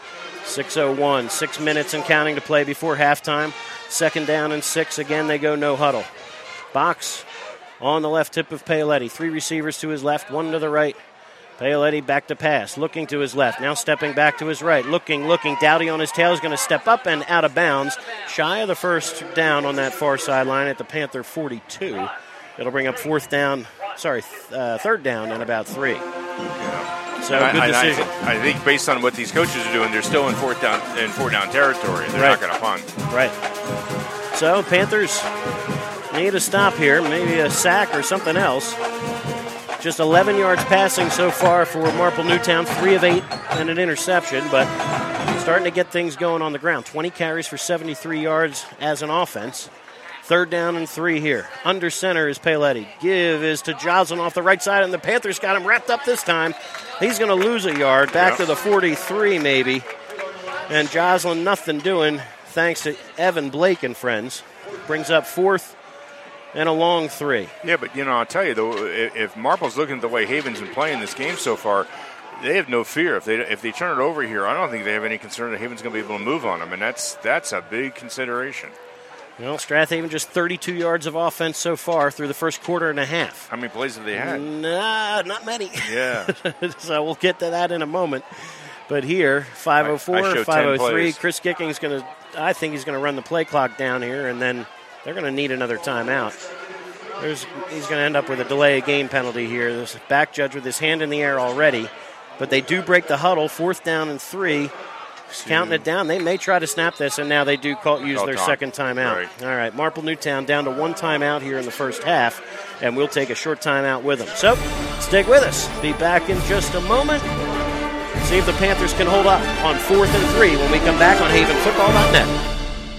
6:01, 6 minutes and counting to play before halftime. Second down and 6. Again, they go no huddle. Box on the left tip of Paoletti. 3 receivers to his left, 1 to the right. Paoletti back to pass, looking to his left, now stepping back to his right, looking. Dowdy on his tail is going to step up and out of bounds. Shy of the first down on that far sideline at the Panther 42. It'll bring up third down and about 3. So good decision. I think based on what these coaches are doing, they're still in fourth down territory. They're not going to punt. Right. So Panthers need a stop here, maybe a sack or something else. Just 11 yards passing so far for Marple Newtown, 3 of 8 and an interception, but starting to get things going on the ground. 20 carries for 73 yards as an offense. Third down and 3 here. Under center is Paoletti. Give is to Joslin off the right side, and the Panthers got him wrapped up this time. He's going to lose a yard, back to the 43 maybe. And Joslin nothing doing, thanks to Evan Blake and friends. Brings up 4th and a long 3. Yeah, but, I'll tell you, though, if Marple's looking at the way Haven's been playing this game so far, they have no fear. If they turn it over here, I don't think they have any concern that Haven's going to be able to move on them, and that's a big consideration. Strathaven just 32 yards of offense so far through the first quarter and a half. How many plays have they had? Nah, not many. Yeah. So we'll get to that in a moment. But here, 5:04, 5:03, Chris Gicking's I think he's going to run the play clock down here, and then they're going to need another timeout. He's going to end up with a delay of game penalty here. There's a back judge with his hand in the air already. But they do break the huddle, 4th down and 3. Counting it down. They may try to snap this, and now they do use their second timeout. Right. All right, Marple Newtown down to 1 timeout here in the first half, and we'll take a short timeout with them. So stick with us. Be back in just a moment. See if the Panthers can hold up on 4th and 3 when we come back on HavenFootball.net.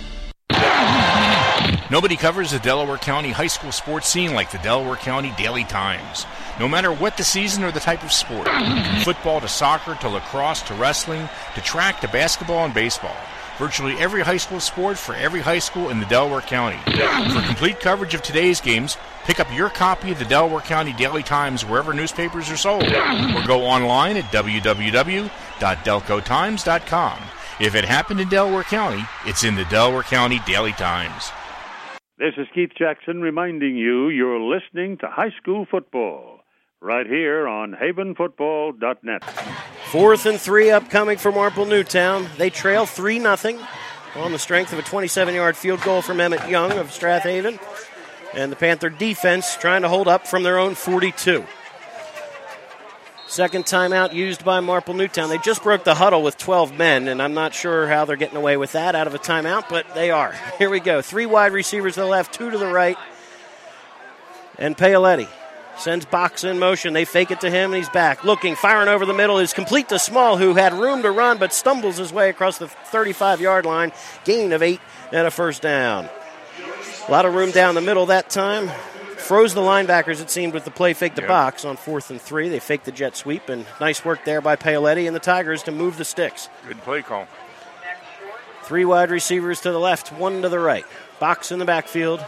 Nobody covers the Delaware County high school sports scene like the Delaware County Daily Times. No matter what the season or the type of sport, from football to soccer to lacrosse to wrestling to track to basketball and baseball, virtually every high school sport for every high school in the Delaware County. For complete coverage of today's games, pick up your copy of the Delaware County Daily Times wherever newspapers are sold, or go online at www.delcotimes.com. If it happened in Delaware County, it's in the Delaware County Daily Times. This is Keith Jackson reminding you you're listening to high school football right here on HavenFootball.net. 4th and 3 upcoming for Marple Newtown. They trail 3-0 on the strength of a 27-yard field goal from Emmett Young of Strathaven. And the Panther defense trying to hold up from their own 42. Second timeout used by Marple Newtown. They just broke the huddle with 12 men, and I'm not sure how they're getting away with that out of a timeout, but they are. Here we go. 3 wide receivers to the left, 2 to the right. And Paoletti sends Box in motion. They fake it to him, and he's back. Looking, firing over the middle is complete to Small, who had room to run but stumbles his way across the 35-yard line. Gain of 8 and a first down. A lot of room down the middle that time. Froze the linebackers, it seemed, with the play fake to Box on 4th and 3. They faked the jet sweep, and nice work there by Paoletti and the Tigers to move the sticks. Good play call. 3 wide receivers to the left, 1 to the right. Box in the backfield.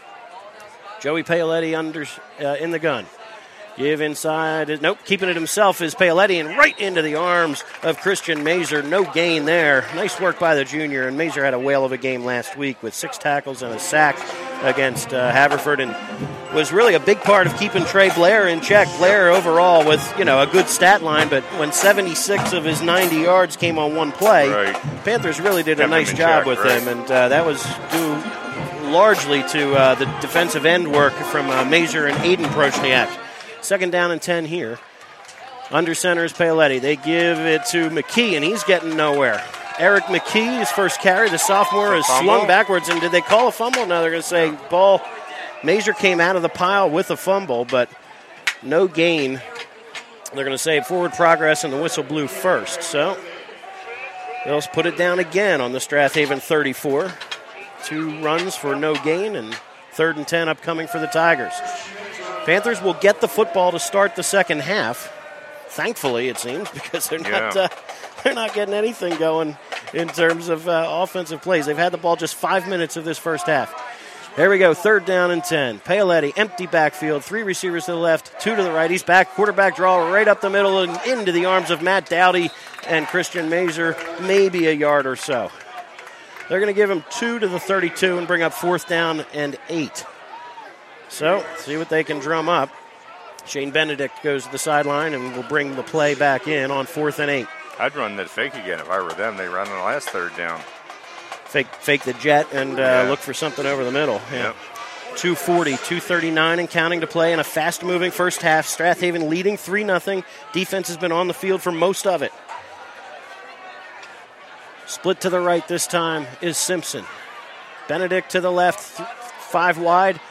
Joey Paoletti in the gun. Give inside. Nope, keeping it himself is Paoletti, and right into the arms of Christian Mazer. No gain there. Nice work by the junior, and Mazer had a whale of a game last week with 6 tackles and a sack against Haverford, and was really a big part of keeping Trey Blair in check. Blair overall with, a good stat line, but when 76 of his 90 yards came on one play, Panthers really did a nice job with him, and that was due largely to the defensive end work from Mazer and Aiden Prochniak. Second down and 10 here. Under center is Paoletti. They give it to McKee, and he's getting nowhere. Eric McKee, his first carry, the sophomore, is slung backwards. And did they call a fumble? No, they're going to say ball. Mazer came out of the pile with a fumble, but no gain. They're going to say forward progress, and the whistle blew first. So they'll put it down again on the Strathaven 34. 2 runs for no gain, and 3rd and 10 upcoming for the Tigers. Panthers will get the football to start the second half. Thankfully, it seems, because they're not getting anything going in terms of offensive plays. They've had the ball just 5 minutes of this first half. There we go, 3rd down and 10. Paoletti, empty backfield, 3 receivers to the left, 2 to the right. He's back, quarterback draw right up the middle and into the arms of Matt Dowdy and Christian Mazer, maybe a yard or so. They're going to give him 2 to the 32 and bring up 4th down and 8. So, see what they can drum up. Shane Benedict goes to the sideline and will bring the play back in on 4th and 8. I'd run that fake again if I were them. They run on the last 3rd down. Fake the jet and look for something over the middle. Yeah. 2:40, 2:39 and counting to play in a fast-moving first half. Strathaven leading 3-0. Defense has been on the field for most of it. Split to the right this time is Simpson. Benedict to the left, 5 wide.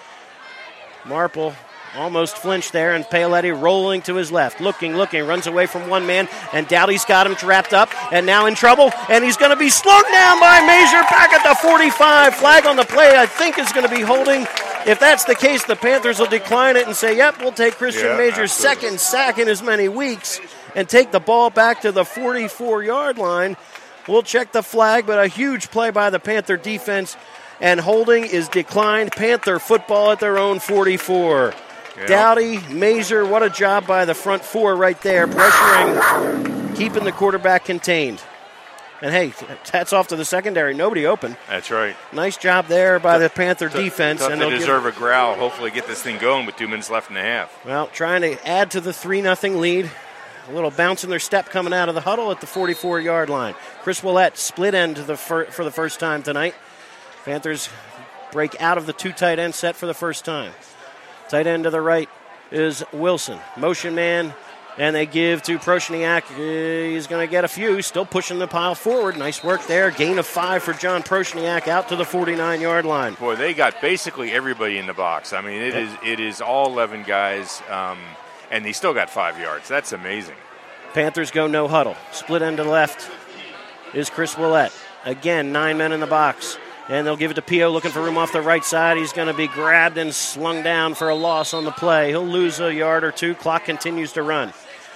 Marple almost flinched there, and Paoletti rolling to his left. Looking, runs away from one man, and Dowdy's got him wrapped up, and now in trouble, and he's going to be slowed down by Mazer back at the 45. Flag on the play, I think, is going to be holding. If that's the case, the Panthers will decline it and say, yep, we'll take Christian Mazer's second sack in as many weeks and take the ball back to the 44-yard line. We'll check the flag, but a huge play by the Panther defense, and holding is declined. Panther football at their own 44. Yeah. Dowdy, Mazer, what a job by the front 4 right there, pressuring, keeping the quarterback contained. And, hey, hats off to the secondary. Nobody open. That's right. Nice job there by the Panther defense. And they deserve a growl. Hopefully get this thing going with 2 minutes left in the half. Well, trying to add to the 3-0 lead. A little bounce in their step coming out of the huddle at the 44-yard line. Chris Willett split end for the first time tonight. Panthers break out of the 2 tight end set for the first time. Tight end to the right is Wilson. Motion man, and they give to Prochniak. He's going to get a few. Still pushing the pile forward. Nice work there. Gain of 5 for John Prochniak out to the 49-yard line. Boy, they got basically everybody in the box. I mean, it is all 11 guys, and they still got 5 yards. That's amazing. Panthers go no huddle. Split end to the left is Chris Willett. Again, 9 men in the box. And they'll give it to Pio looking for room off the right side. He's going to be grabbed and slung down for a loss on the play. He'll lose a yard or 2. Clock continues to run.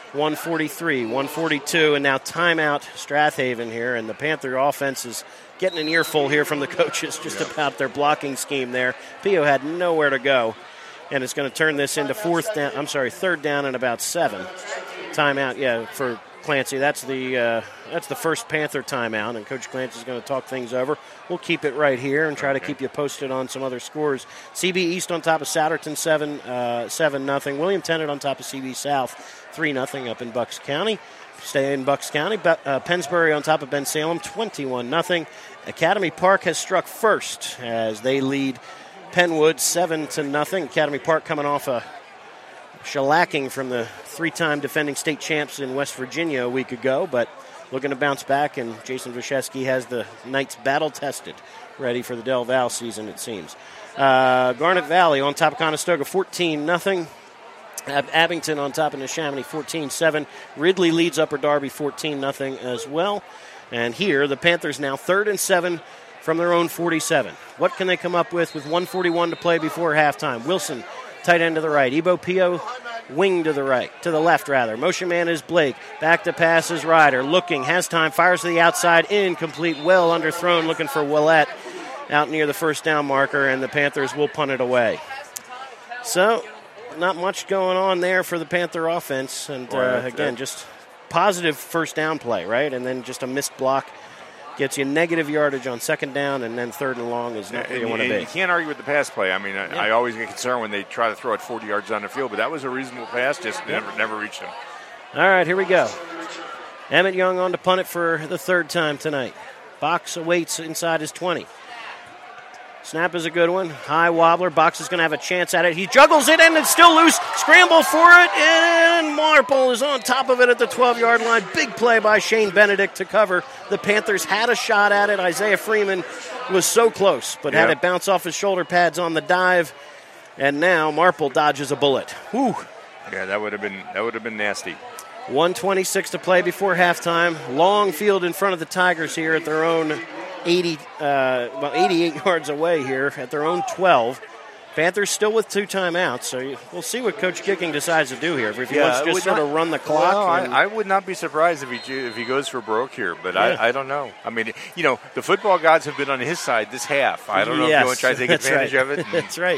1:43, 1:42, and now timeout Strathaven here. And the Panther offense is getting an earful here from the coaches just about their blocking scheme there. Pio had nowhere to go. And it's going to turn this into 3rd down and about 7. Timeout, for Clancy. That's the first Panther timeout, and Coach Clancy's going to talk things over. We'll keep it right here and try to keep you posted on some other scores. CB East on top of Souderton 7-0. William Tennant on top of CB South 3-0 up in Bucks County. Stay in Bucks County. Pennsbury on top of Ben Salem 21-0. Academy Park has struck first as they lead Penwood 7-0. Academy Park coming off a shellacking from the 3-time defending state champs in West Virginia a week ago, but looking to bounce back, and Jason Wyszewski has the Knights battle-tested, ready for the Del Val season, it seems. Garnet Valley on top of Conestoga, 14-0. Abington on top of Neshaminy, 14-7. Ridley leads Upper Darby 14-0 as well. And here, the Panthers now 3rd and 7 from their own 47. What can they come up with 1:41 to play before halftime? Wilson, tight end to the right. Ebo Pio, wing to the left. Motion man is Blake. Back to pass is Ryder. Looking, has time, fires to the outside, incomplete, well underthrown, looking for Willett out near the first down marker, and the Panthers will punt it away. So, not much going on there for the Panther offense, and again, just positive first down play, right? And then just a missed block gets you negative yardage on second down, and then 3rd and long is not where you want to be. You can't argue with the pass play. I mean, I always get concerned when they try to throw it 40 yards on the field, but that was a reasonable pass, just never reached him. All right, here we go. Emmett Young on to punt it for the 3rd time tonight. Box awaits inside his 20. Snap is a good one. High wobbler. Box is going to have a chance at it. He juggles it, and it's still loose. Scramble for it, and Marple is on top of it at the 12-yard line. Big play by Shane Benedict to cover. The Panthers had a shot at it. Isaiah Freeman was so close, but had it bounce off his shoulder pads on the dive, and now Marple dodges a bullet. Whew. Yeah, that would have been nasty. 1:26 to play before halftime. Long field in front of the Tigers here at their own 88 yards away here at their own 12. Panthers still with 2 timeouts, so we'll see what Coach Kicking decides to do here. If he wants to just sort of run the clock. Well, I would not be surprised if he goes for broke here, but I don't know. I mean, the football gods have been on his side this half. I don't know if you want to try to take advantage of it. That's right.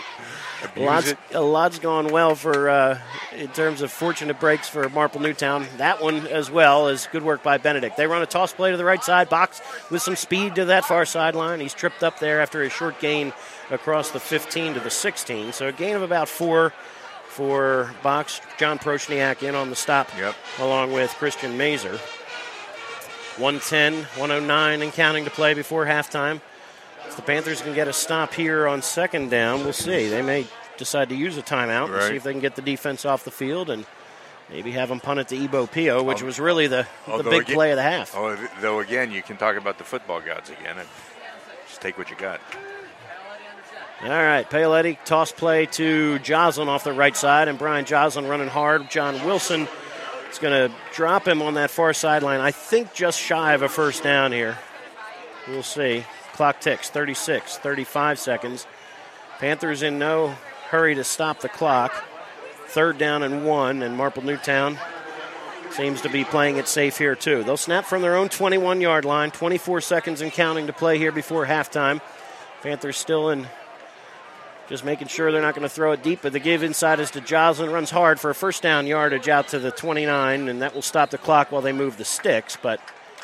A lot's gone well for in terms of fortunate breaks for Marple Newtown. That one as well is good work by Benedict. They run a toss play to the right side. Box with some speed to that far sideline. He's tripped up there after a short gain across the 15 to the 16. So a gain of about 4 for Box. John Prochniak in on the stop along with Christian Mazer. 1:10, 1:09 and counting to play before halftime. If the Panthers can get a stop here on second down, we'll see. They may decide to use a timeout and see if they can get the defense off the field and maybe have them punt it to Ebo Pio, which was really the big play of the half. Though, again, you can talk about the football gods again and just take what you got. All right, Paoletti, toss play to Joslin off the right side, and Brian Joslin running hard. John Wilson is going to drop him on that far sideline. I think just shy of a first down here. We'll see. Clock ticks, 36, 35 seconds. Panthers in no hurry to stop the clock. 3rd down and 1, and Marple Newtown seems to be playing it safe here too. They'll snap from their own 21-yard line. 24 seconds and counting to play here before halftime. Panthers still in, just making sure they're not going to throw it deep, but the give inside is to Joslin. Runs hard for a first down yardage out to the 29, and that will stop the clock while they move the sticks, but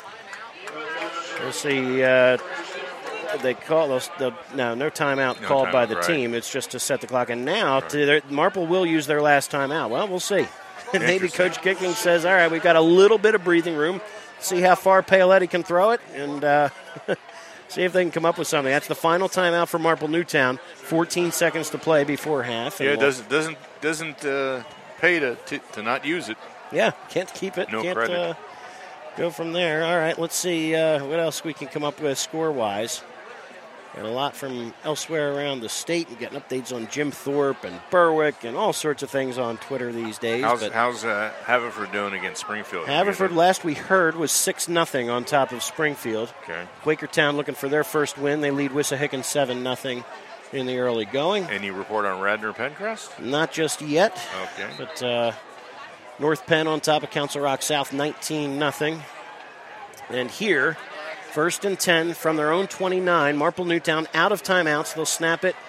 we'll see. They call those no timeout called by the team. It's just to set the clock. And now Marple will use their last timeout. Well, we'll see. Maybe Coach Kicking says, all right, we've got a little bit of breathing room. See how far Paoletti can throw it and see if they can come up with something. That's the final timeout for Marple Newtown. 14 seconds to play before half. Yeah, it doesn't pay to not use it. Yeah, can't keep it. No can't, credit. Go from there. All right, let's see what else we can come up with score-wise. Got a lot from elsewhere around the state. We're getting updates on Jim Thorpe and Berwick and all sorts of things on Twitter these days. How's Haverford doing against Springfield? Haverford, last we heard, was 6-0 on top of Springfield. Okay. Quakertown looking for their first win. They lead Wissahickon 7-0 in the early going. Any report on Radnor Pencrest? Not just yet. Okay. But North Penn on top of Council Rock South 19-0. And here, 1st and 10 from their own 29. Marple Newtown out of timeouts. They'll snap it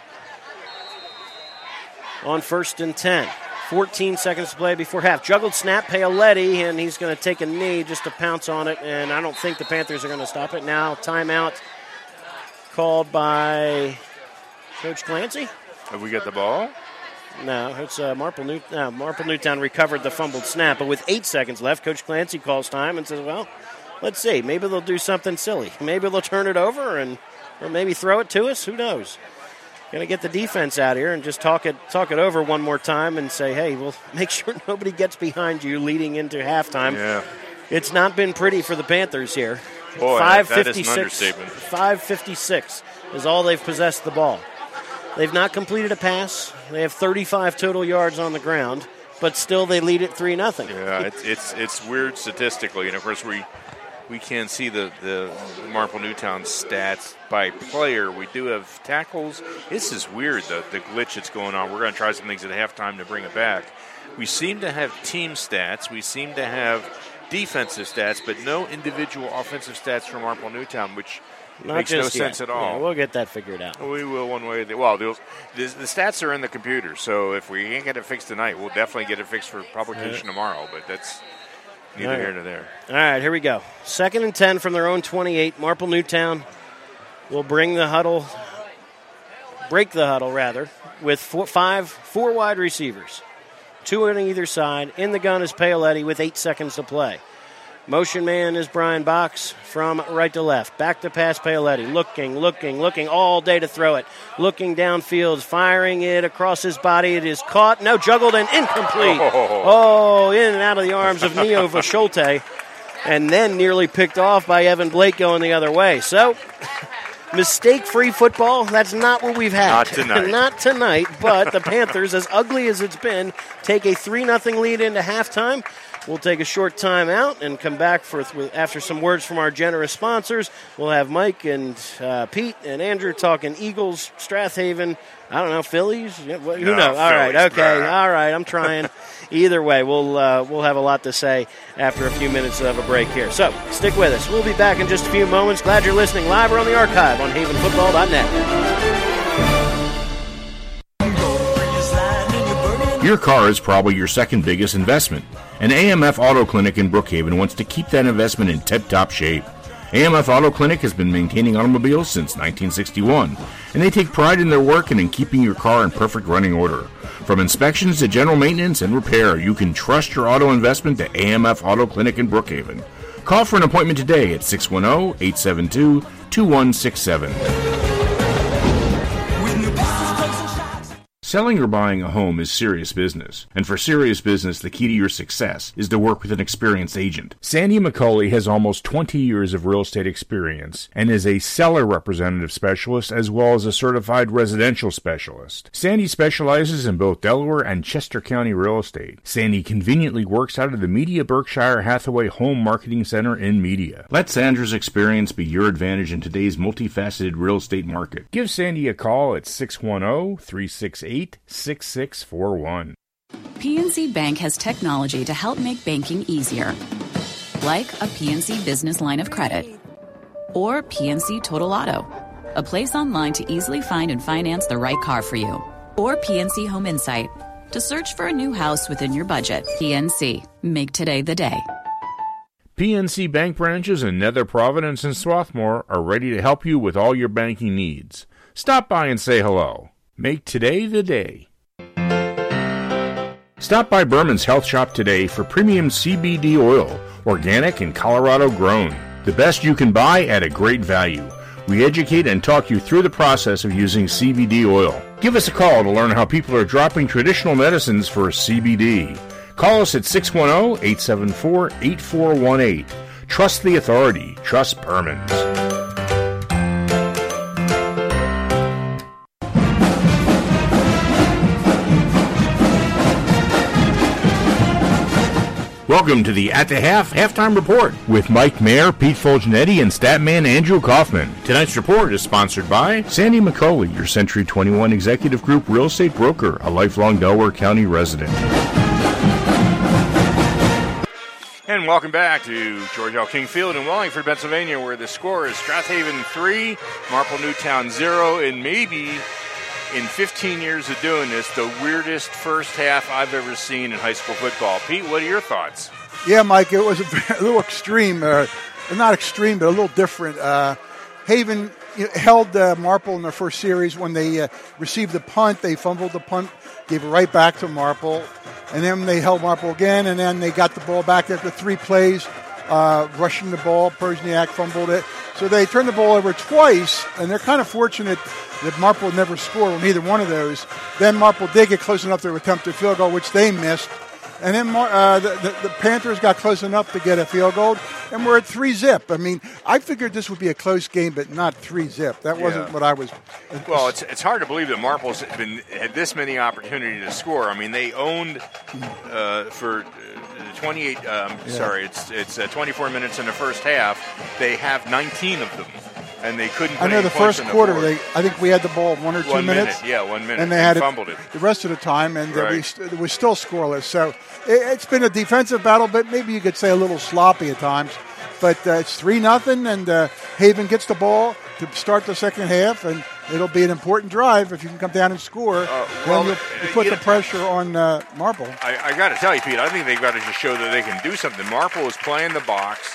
on 1st and 10. 14 seconds to play before half. Juggled snap, Paoletti, and he's going to take a knee just to pounce on it, and I don't think the Panthers are going to stop it. Now timeout called by Coach Clancy. Have we got the ball? No, it's Marple Newtown recovered the fumbled snap, but with 8 seconds left, Coach Clancy calls time and says, well, let's see. Maybe they'll do something silly. Maybe they'll turn it over or maybe throw it to us. Who knows? Going to get the defense out here and just talk it over one more time and say, hey, we'll make sure nobody gets behind you leading into halftime. Yeah. It's not been pretty for the Panthers here. Boy, that is an understatement. 5:56 is all they've possessed the ball. They've not completed a pass. They have 35 total yards on the ground, but still they lead it 3-0. Yeah, it's weird statistically, and of course we can't see the Marple Newtown stats by player. We do have tackles. This is weird, the glitch that's going on. We're going to try some things at halftime to bring it back. We seem to have team stats. We seem to have defensive stats, but no individual offensive stats from Marple Newtown, which makes no sense at all. Yeah, we'll get that figured out. We will one way or the other. Well, the stats are in the computer, so if we can't get it fixed tonight, we'll definitely get it fixed for publication tomorrow, but that's neither here nor there. All right, here we go. 2nd and 10 from their own 28. Marple Newtown will break the huddle, with four wide receivers. 2 on either side. In the gun is Paoletti with 8 seconds to play. Motion man is Brian Box from right to left. Back to pass Paoletti. Looking all day to throw it. Looking downfield, firing it across his body. It is caught. No, juggled and incomplete. In and out of the arms of Neo Vasholte. And then nearly picked off by Evan Blake going the other way. So, mistake-free football, that's not what we've had. Not tonight. Not tonight, but the Panthers, as ugly as it's been, take a 3-0 lead into halftime. We'll take a short time out and come back after some words from our generous sponsors. We'll have Mike and Pete and Andrew talking Eagles, Strathaven, I don't know, Phillies? Who knows? All right, okay, all right, I'm trying. Either way, we'll have a lot to say after a few minutes of a break here. So stick with us. We'll be back in just a few moments. Glad you're listening live or on the archive on havenfootball.net. Your car is probably your second biggest investment, and AMF Auto Clinic in Brookhaven wants to keep that investment in tip-top shape. AMF Auto Clinic has been maintaining automobiles since 1961, and they take pride in their work and in keeping your car in perfect running order. From inspections to general maintenance and repair, you can trust your auto investment to AMF Auto Clinic in Brookhaven. Call for an appointment today at 610-872-2167. Selling or buying a home is serious business, and for serious business, the key to your success is to work with an experienced agent. Sandy McCauley has almost 20 years of real estate experience and is a seller representative specialist as well as a certified residential specialist. Sandy specializes in both Delaware and Chester County real estate. Sandy conveniently works out of the Media Berkshire Hathaway Home Marketing Center in Media. Let Sandra's experience be your advantage in today's multifaceted real estate market. Give Sandy a call at 610-368-6641. PNC Bank has technology to help make banking easier, like a PNC Business Line of Credit or PNC Total Auto, a place online to easily find and finance the right car for you, or PNC Home Insight to search for a new house within your budget. PNC, make today the day. PNC Bank branches in Nether Providence and Swarthmore are ready to help you with all your banking needs. Stop by and say hello. Make today the day. Stop by Berman's Health Shop today for premium CBD oil, organic and Colorado grown. The best you can buy at a great value. We educate and talk you through the process of using CBD oil. Give us a call to learn how people are dropping traditional medicines for CBD. Call us at 610-874-8418. Trust the authority. Trust Berman's. Welcome to the At the Halftime Report with Mike Mayer, Pete Fulgenetti, and Statman Andrew Kaufman. Tonight's report is sponsored by Sandy McCauley, your Century 21 Executive Group real estate broker, a lifelong Delaware County resident. And welcome back to George L. King Field in Wallingford, Pennsylvania, where the score is Strathaven 3, Marple Newtown 0, and maybe in 15 years of doing this, the weirdest first half I've ever seen in high school football. Pete, what are your thoughts? Yeah, Mike, it was a little extreme. Not extreme, but a little different. Haven held Marple in their first series. When they received the punt, they fumbled the punt, gave it right back to Marple. And then they held Marple again, and then they got the ball back after 3 plays, rushing the ball. Persniak fumbled it. So they turned the ball over twice, and they're kind of fortunate that Marple would never score on either one of those. Then Marple did get close enough to attempt a field goal, which they missed. And then the Panthers got close enough to get a field goal, and we're at 3-zip. I mean, I figured this would be a close game, but not 3-zip. That wasn't what I was. Well, it's hard to believe that Marple's had this many opportunities to score. I mean, they owned for 28. Sorry, it's 24 minutes in the first half. They have 19 of them. And they couldn't. I know the first quarter. I think we had the ball 1 or 2 minutes. 1 minute. And they had fumbled it the rest of the time, and it was still scoreless. So it's been a defensive battle, but maybe you could say a little sloppy at times. But it's 3-0, and Haven gets the ball to start the second half, and it'll be an important drive if you can come down and score. Then you put the pressure on Marple. I got to tell you, Pete, I think they've got to just show that they can do something. Marple is playing the box.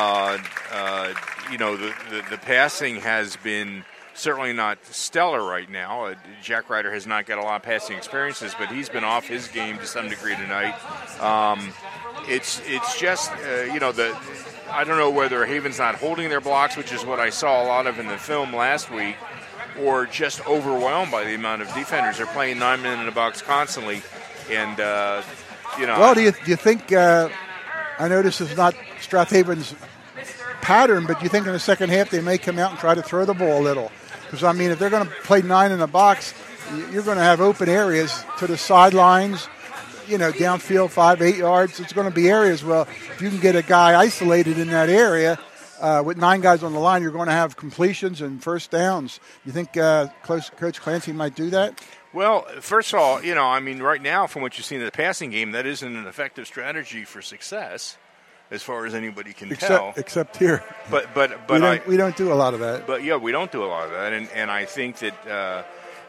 The passing has been certainly not stellar right now. Jack Ryder has not got a lot of passing experiences, but he's been off his game to some degree tonight. It's just I don't know whether Haven's not holding their blocks, which is what I saw a lot of in the film last week, or just overwhelmed by the amount of defenders. They're playing 9 men in the box constantly, and Well, do you think? I know this is not Strathaven's pattern, but do you think in the second half they may come out and try to throw the ball a little? Because, I mean, if they're going to play 9 in the box, you're going to have open areas to the sidelines, downfield 5-8 yards. It's going to be areas, if you can get a guy isolated in that area with 9 guys on the line, you're going to have completions and first downs. You think Coach Clancy might do that? Well, first of all, right now, from what you've seen in the passing game, that isn't an effective strategy for success, as far as anybody can tell. Except here. But we don't do a lot of that. But yeah, we don't do a lot of that, and I think that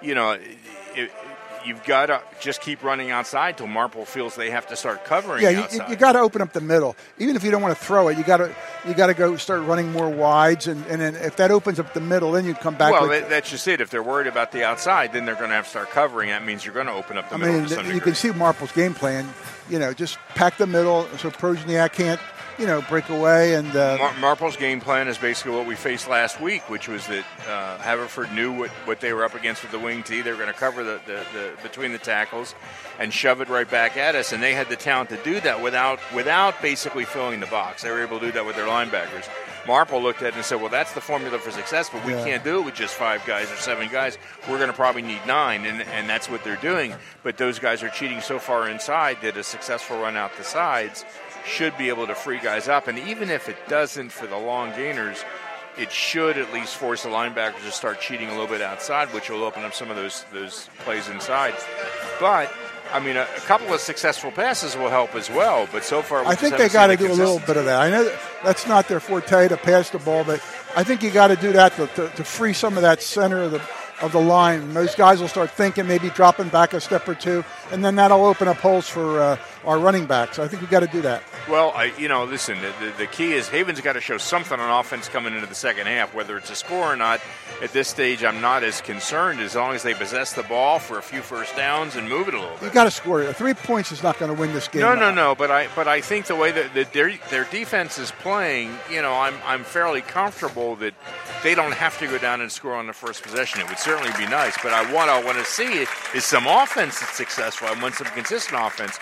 you've got to just keep running outside till Marple feels they have to start covering. You got to open up the middle. Even if you don't want to throw it, you got to go start running more wides, and then if that opens up the middle, then you come back. Well, that's just it. If they're worried about the outside, then they're going to have to start covering. That means you're going to open up the middle. To some degree. You can see Marple's game plan. Just pack the middle so Prosniak can't, break away. And Marple's game plan is basically what we faced last week, which was that Haverford knew what they were up against with the wing tee. They were going to cover the between the tackles and shove it right back at us, and they had the talent to do that without basically filling the box. They were able to do that with their linebackers. Marple looked at it and said, well, that's the formula for success, but we can't do it with just 5 guys or 7 guys. We're going to probably need 9, and that's what they're doing. But those guys are cheating so far inside that a successful run out the sides should be able to free guys up. And even if it doesn't for the long gainers, it should at least force the linebackers to start cheating a little bit outside, which will open up some of those plays inside. But I mean, a couple of successful passes will help as well, but so far I think they got to do a little bit of that. I know that's not their forte to pass the ball, but I think you got to do that to free some of that center of the line. And those guys will start thinking, maybe dropping back a step or two, and then that'll open up holes for our running backs. I think we got to do that. Well, listen, the key is Haven's got to show something on offense coming into the second half, whether it's a score or not. At this stage, I'm not as concerned as long as they possess the ball for a few first downs and move it a little bit. You got to score. 3 points is not going to win this game. No. But I think the way that their defense is playing, I'm fairly comfortable that they don't have to go down and score on the first possession. It would certainly be nice, but what I want to see is some offense that's successful. I want some consistent offense.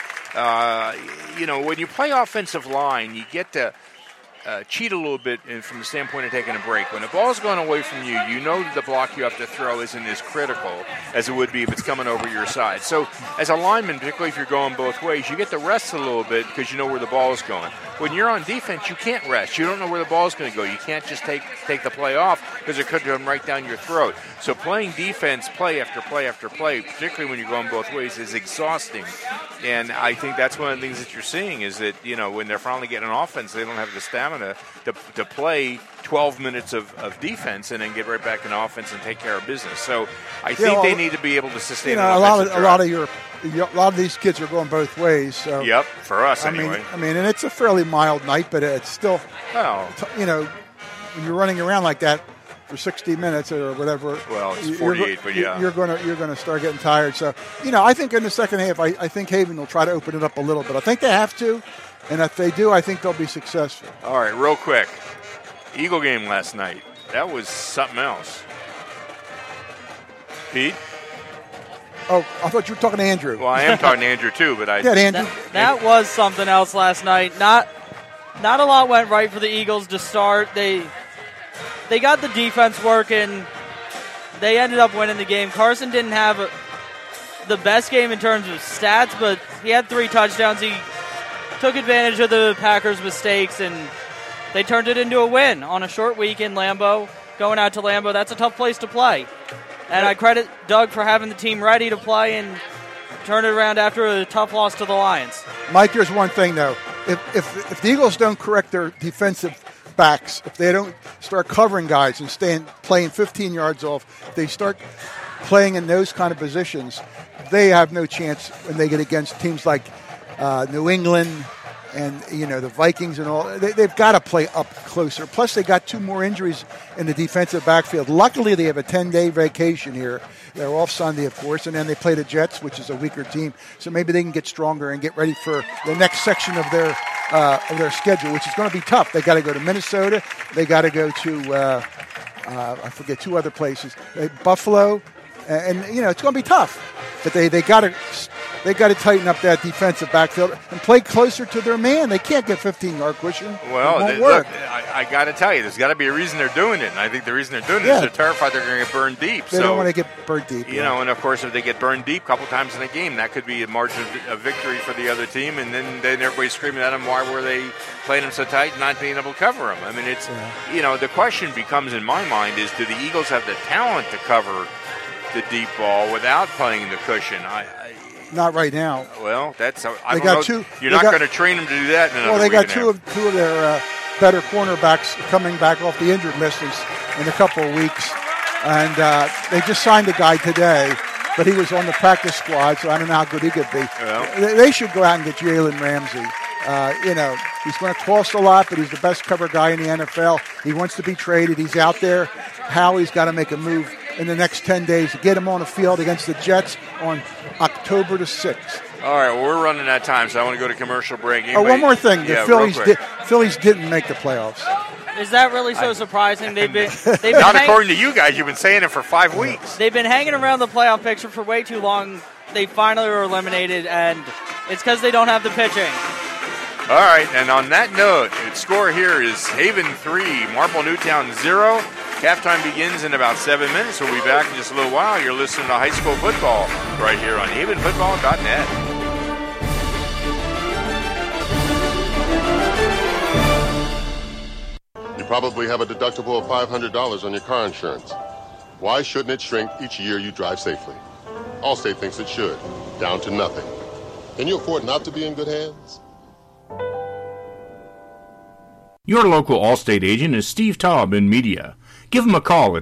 When you play offensive line, you get to cheat a little bit from the standpoint of taking a break. When the ball's going away from you, you know that the block you have to throw isn't as critical as it would be if it's coming over your side. So as a lineman, particularly if you're going both ways, you get to rest a little bit because you know where the ball is going. When you're on defense, you can't rest. You don't know where the ball is going to go. You can't just take the play off because it could come right down your throat. So playing defense play after play after play, particularly when you're going both ways, is exhausting. And I think that's one of the things that you're seeing is that, when they're finally getting an offense, they don't have the stamina to play 12 minutes of defense and then get right back in offense and take care of business. So I think they need to be able to sustain a lot of these kids are going both ways. So yep, for us anyway. And it's a fairly mild night, but it's still, when you're running around like that for 60 minutes or whatever. Well, it's 48, but yeah. You're going to start getting tired. So, I think in the second half, I think Haven will try to open it up a little bit. I think they have to, and if they do, I think they'll be successful. All right, real quick. Eagle game last night. That was something else. Pete? Oh, I thought you were talking to Andrew. Well, I am talking to Andrew too, but Yeah, Andrew. That was something else last night. Not a lot went right for the Eagles to start. They got the defense working. They ended up winning the game. Carson didn't have the best game in terms of stats, but he had 3 touchdowns. He took advantage of the Packers' mistakes, and they turned it into a win on a short week in Lambeau. Going out to Lambeau, that's a tough place to play. And I credit Doug for having the team ready to play and turn it around after a tough loss to the Lions. Mike, here's one thing, though. If the Eagles don't correct their defensive backs, if they don't start covering guys and playing 15 yards off, if they start playing in those kind of positions, they have no chance when they get against teams like New England and the Vikings and all. They've got to play up closer. Plus, they got 2 more injuries in the defensive backfield. Luckily, they have a 10-day vacation here. They're off Sunday, of course, and then they play the Jets, which is a weaker team. So maybe they can get stronger and get ready for the next section of their schedule, which is going to be tough. They got to go to Minnesota. They got to go to I forget 2 other places, Buffalo, and it's going to be tough. But they got to tighten up that defensive backfield and play closer to their man. They can't get 15-yard cushion. Well, it won't work. Look, I got to tell you, there's got to be a reason they're doing it, and I think the reason they're doing it is they're terrified they're going to get burned deep. They don't want to get burned deep. And of course, if they get burned deep a couple times in a game, that could be a margin of victory for the other team, and then everybody's screaming at them, why were they playing them so tight and not being able to cover them? I mean, it's the question becomes, in my mind, is do the Eagles have the talent to cover the deep ball without playing the cushion? Not right now. Well, that's they got 2. You're not going to train them to do that. Well, they got two of their better cornerbacks coming back off the injured list in a couple of weeks, and they just signed a guy today, but he was on the practice squad, so I don't know how good he could be. Well, they should go out and get Jalen Ramsey. He's going to cost a lot, but he's the best cover guy in the NFL. He wants to be traded. He's out there. Howie's got to make a move in the next 10 days to get him on the field against the Jets on October the 6th. All right, well, we're running out of time, so I want to go to commercial break. One more thing. The Phillies didn't make the playoffs. Is that really so surprising? They've been not according to you guys. You've been saying it for 5 weeks. They've been hanging around the playoff picture for way too long. They finally were eliminated, and it's because they don't have the pitching. All right, and on that note, the score here is Haven 3, Marple Newtown 0. Halftime begins in about 7 minutes. We'll be back in just a little while. You're listening to High School Football right here on havenfootball.net. You probably have a deductible of $500 on your car insurance. Why shouldn't it shrink each year you drive safely? Allstate thinks it should, down to nothing. Can you afford not to be in good hands? Your local Allstate agent is Steve Taub in media. Give him a call at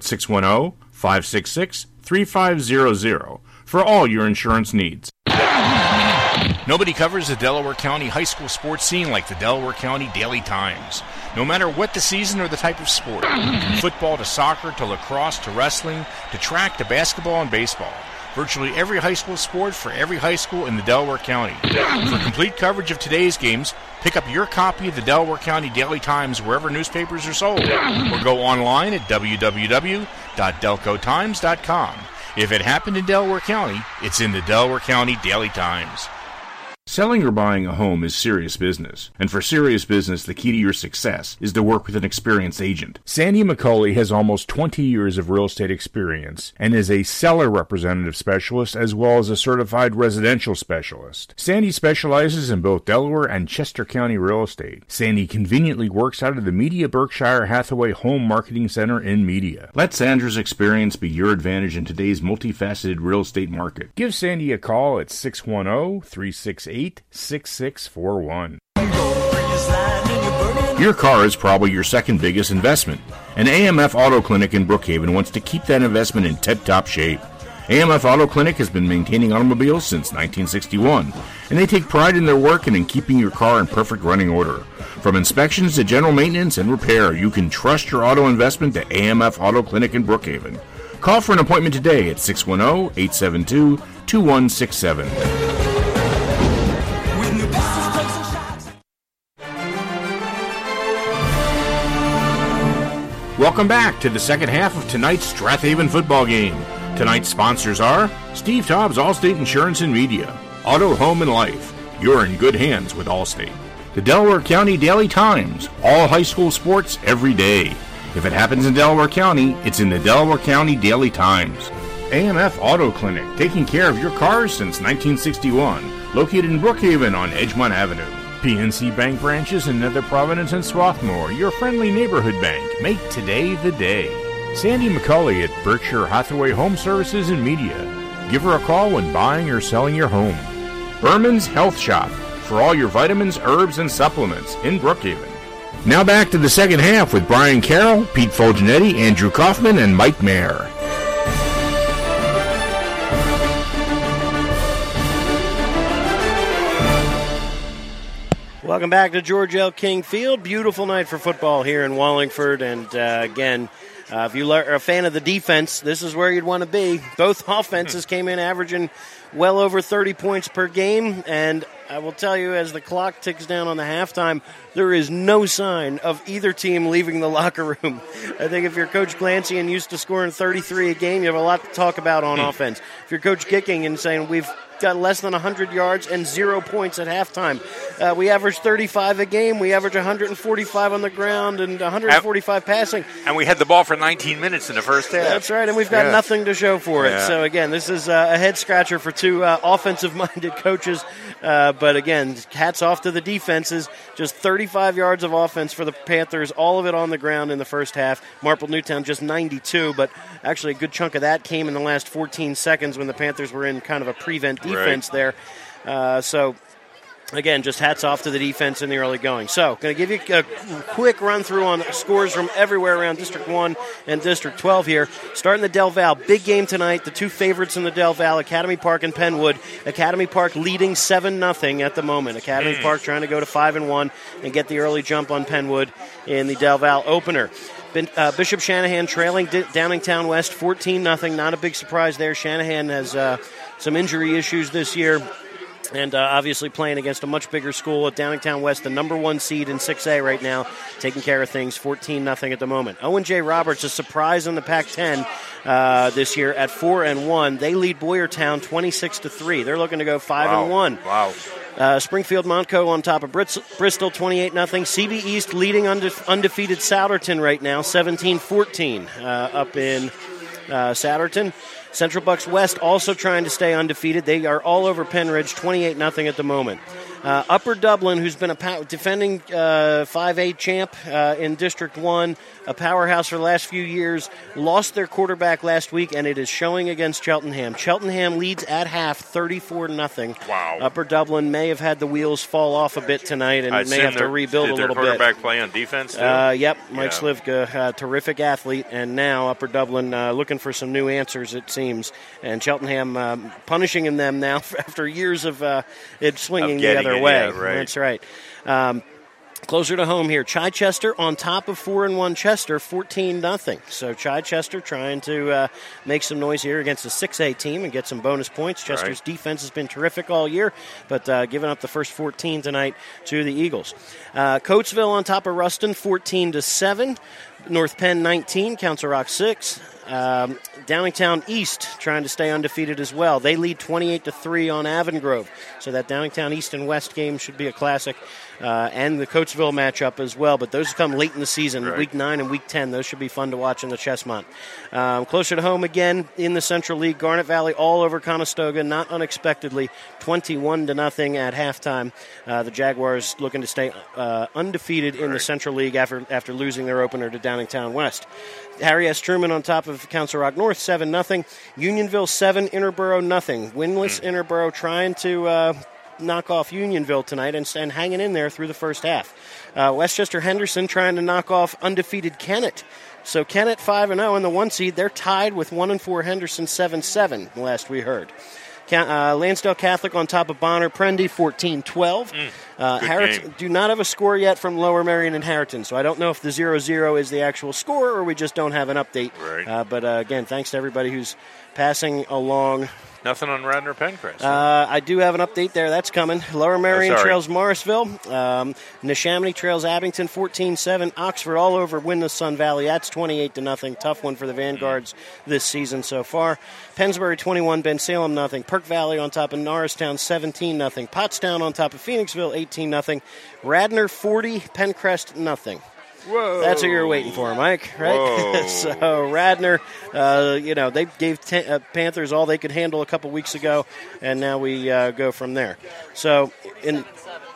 610-566-3500 for all your insurance needs. Nobody covers the Delaware County high school sports scene like the Delaware County Daily Times. No matter what the season or the type of sport, from football to soccer to lacrosse to wrestling to track to basketball and baseball. Virtually every high school sport for every high school in the Delaware County. For complete coverage of today's games, pick up your copy of the Delaware County Daily Times wherever newspapers are sold, or go online at www.delcotimes.com. If it happened in Delaware County, it's in the Delaware County Daily Times. Selling or buying a home is serious business, and for serious business, the key to your success is to work with an experienced agent. Sandy McCauley has almost 20 years of real estate experience and is a seller representative specialist as well as a certified residential specialist. Sandy specializes in both Delaware and Chester County real estate. Sandy conveniently works out of the Media Berkshire Hathaway Home Marketing Center in Media. Let Sandra's experience be your advantage in today's multifaceted real estate market. Give Sandy a call at 610-368-6641. Your car is probably your second biggest investment, and AMF Auto Clinic in Brookhaven wants to keep that investment in tip-top shape. AMF Auto Clinic has been maintaining automobiles since 1961, and they take pride in their work and in keeping your car in perfect running order. From inspections to general maintenance and repair, you can trust your auto investment to AMF Auto Clinic in Brookhaven. Call for an appointment today at 610-872-2167. Welcome back to the second half of tonight's Strathaven football game. Tonight's sponsors are Steve Tobbs, Allstate Insurance and Media, Auto, Home, and Life. You're in good hands with Allstate. The Delaware County Daily Times, all high school sports every day. If it happens in Delaware County, it's in the Delaware County Daily Times. AMF Auto Clinic, taking care of your cars since 1961. Located in Brookhaven on Edgemont Avenue. PNC Bank branches in Nether Providence and Swarthmore, your friendly neighborhood bank. Make today the day. Sandy McCulley at Berkshire Hathaway Home Services and Media. Give her a call when buying or selling your home. Berman's Health Shop, for all your vitamins, herbs, and supplements in Brookhaven. Now back to the second half with Brian Carroll, Pete Fulgenetti, Andrew Kaufman, and Mike Mayer. Welcome back to George L. King Field. Beautiful night for football here in Wallingford. And again, if you are a fan of the defense, this is where you'd want to be. Both offenses came in averaging well over 30 points per game. And I will tell you, as the clock ticks down on the halftime, there is no sign of either team leaving the locker room. I think if you're Coach Clancy and used to scoring 33 a game, you have a lot to talk about on offense. If you're Coach Gicking and saying we've got less than 100 yards and 0 points at halftime. We average 35 a game. We average 145 on the ground and 145 passing. And we had the ball for 19 minutes in the first half. That's right, and we've got nothing to show for it. So, again, this is a head-scratcher for two offensive-minded coaches. But, again, hats off to the defenses. Just 35 yards of offense for the Panthers, all of it on the ground in the first half. Marple Newtown just 92, but actually a good chunk of that came in the last 14 seconds when the Panthers were in kind of a prevent defense there. So, again, just hats off to the defense in the early going. So, going to give you a quick run-through on scores from everywhere around District 1 and District 12 here. Starting the Del Val, big game tonight. The two favorites in the Del Val, Academy Park and Penwood. Academy Park leading 7-0 at the moment. Academy Park trying to go to 5-1 and get the early jump on Penwood in the Del Val opener. Bishop Shanahan trailing Downingtown West 14-0. Not a big surprise there. Shanahan has some injury issues this year. And obviously playing against a much bigger school at Downingtown West, the number 1 seed in 6A right now, taking care of things, 14-0 at the moment. Owen J. Roberts, a surprise in the Pac-10 this year at 4-1. They lead Boyertown 26-3. They're looking to go 5-1. Wow. Springfield Montco on top of Bristol, 28-0. CB East leading undefeated Souderton right now, 17-14 up in Souderton. Central Bucks West also trying to stay undefeated. They are all over Penridge, 28-0 at the moment. Upper Dublin, who's been a defending 5A champ in District 1, a powerhouse for the last few years, lost their quarterback last week, and it is showing against Cheltenham. Cheltenham leads at half, 34-0. Wow. Upper Dublin may have had the wheels fall off a bit tonight and may have to rebuild a little bit. Did their quarterback play on defense, too? Yep, Mike Slivka, terrific athlete, and now Upper Dublin looking for some new answers, it seems. And Cheltenham punishing them now after years of it swinging the other way. Yeah, right. That's right. Closer to home here, Chichester on top of 4-1 Chester, 14-0. So Chichester trying to make some noise here against a 6A team and get some bonus points. Chester's defense has been terrific all year, but giving up the first 14 tonight to the Eagles. Coatesville on top of Ruston, 14-7. North Penn 19, Council Rock 6. Downingtown East trying to stay undefeated as well. They lead 28-3 on Avongrove. So that Downingtown East and West game should be a classic. And the Coatesville matchup as well. But those come late in the season, Week 9 and Week 10. Those should be fun to watch in the Chessmont. Closer to home again in the Central League. Garnet Valley all over Conestoga, not unexpectedly, 21-0 at halftime. The Jaguars looking to stay undefeated in the Central League after losing their opener to Downingtown West. Harry S. Truman on top of Council Rock North, 7-0. Unionville 7, Interboro 0. Winless Interboro trying to knock off Unionville tonight and hanging in there through the first half. Westchester Henderson trying to knock off undefeated Kennett. So Kennett 5-0 in the 1 seed. They're tied with 1-4 Henderson 7-7 last we heard. Lansdale Catholic on top of Bonner Prendy, 14-12. Harriton do not have a score yet from Lower Merion and Harriton, so I don't know if the 0-0 is the actual score or we just don't have an update. But again, thanks to everybody who's passing along Nothing on Radnor Pencrest. I do have an update there. That's coming. Lower Marion trails Morrisville. Neshaminy trails Abington 14-7. Oxford all over win the Sun Valley. That's 28-0. Tough one for the Vanguards this season so far. Pennsbury 21, Ben Salem 0. Perk Valley on top of Norristown 17-0. Pottstown on top of Phoenixville 18-0. Radnor 40, Pencrest 0. Whoa. That's what you're waiting for, Mike, right? So Radnor, they gave Panthers all they could handle a couple weeks ago, and now we go from there. So in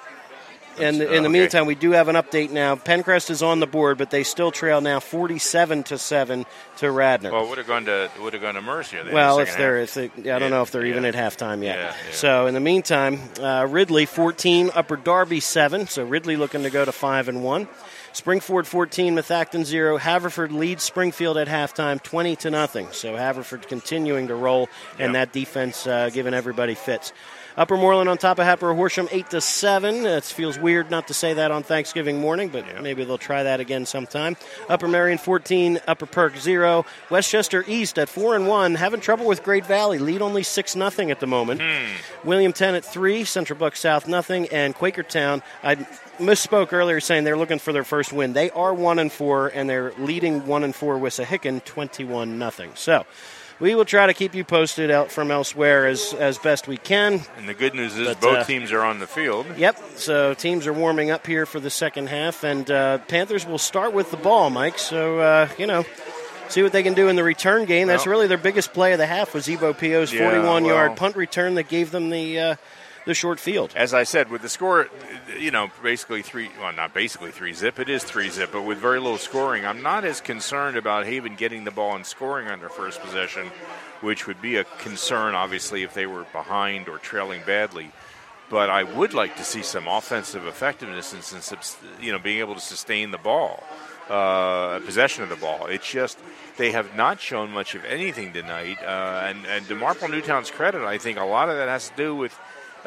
the meantime, we do have an update now. Pencrest is on the board, but they still trail now 47-7 to Radnor. Well, would have gone to Mercer. Well, I don't know if they're even at halftime yet. Yeah. So in the meantime, Ridley 14, Upper Darby 7. So Ridley looking to go to 5-1. Springford 14, Methacton 0. Haverford leads Springfield at halftime 20-0. So Haverford continuing to roll, and that defense giving everybody fits. Upper Moreland on top of Hatboro Horsham 8-7. It feels weird not to say that on Thanksgiving morning, but maybe they'll try that again sometime. Upper Marion 14, Upper Perk 0. Westchester East at 4-1, having trouble with Great Valley. Lead only 6-0 at the moment. William 10 at 3, Central Buck South 0, and Quakertown. I misspoke earlier saying they're looking for their first win. They are 1-4, and they're leading 1-4 Wissahickon 21-0. So we will try to keep you posted out from elsewhere as best we can. And the good news is both teams are on the field. Yep, so teams are warming up here for the second half, and Panthers will start with the ball, Mike. So, see what they can do in the return game. That's really their biggest play of the half was Ebo Pio's 41-yard punt return that gave them the short field. As I said, with the score, basically not basically 3-zip. It is 3-zip, but with very little scoring, I'm not as concerned about Haven getting the ball and scoring on their first possession, which would be a concern, obviously, if they were behind or trailing badly. But I would like to see some offensive effectiveness and being able to sustain the ball, possession of the ball. It's just they have not shown much of anything tonight. And to Marple Newtown's credit, I think a lot of that has to do with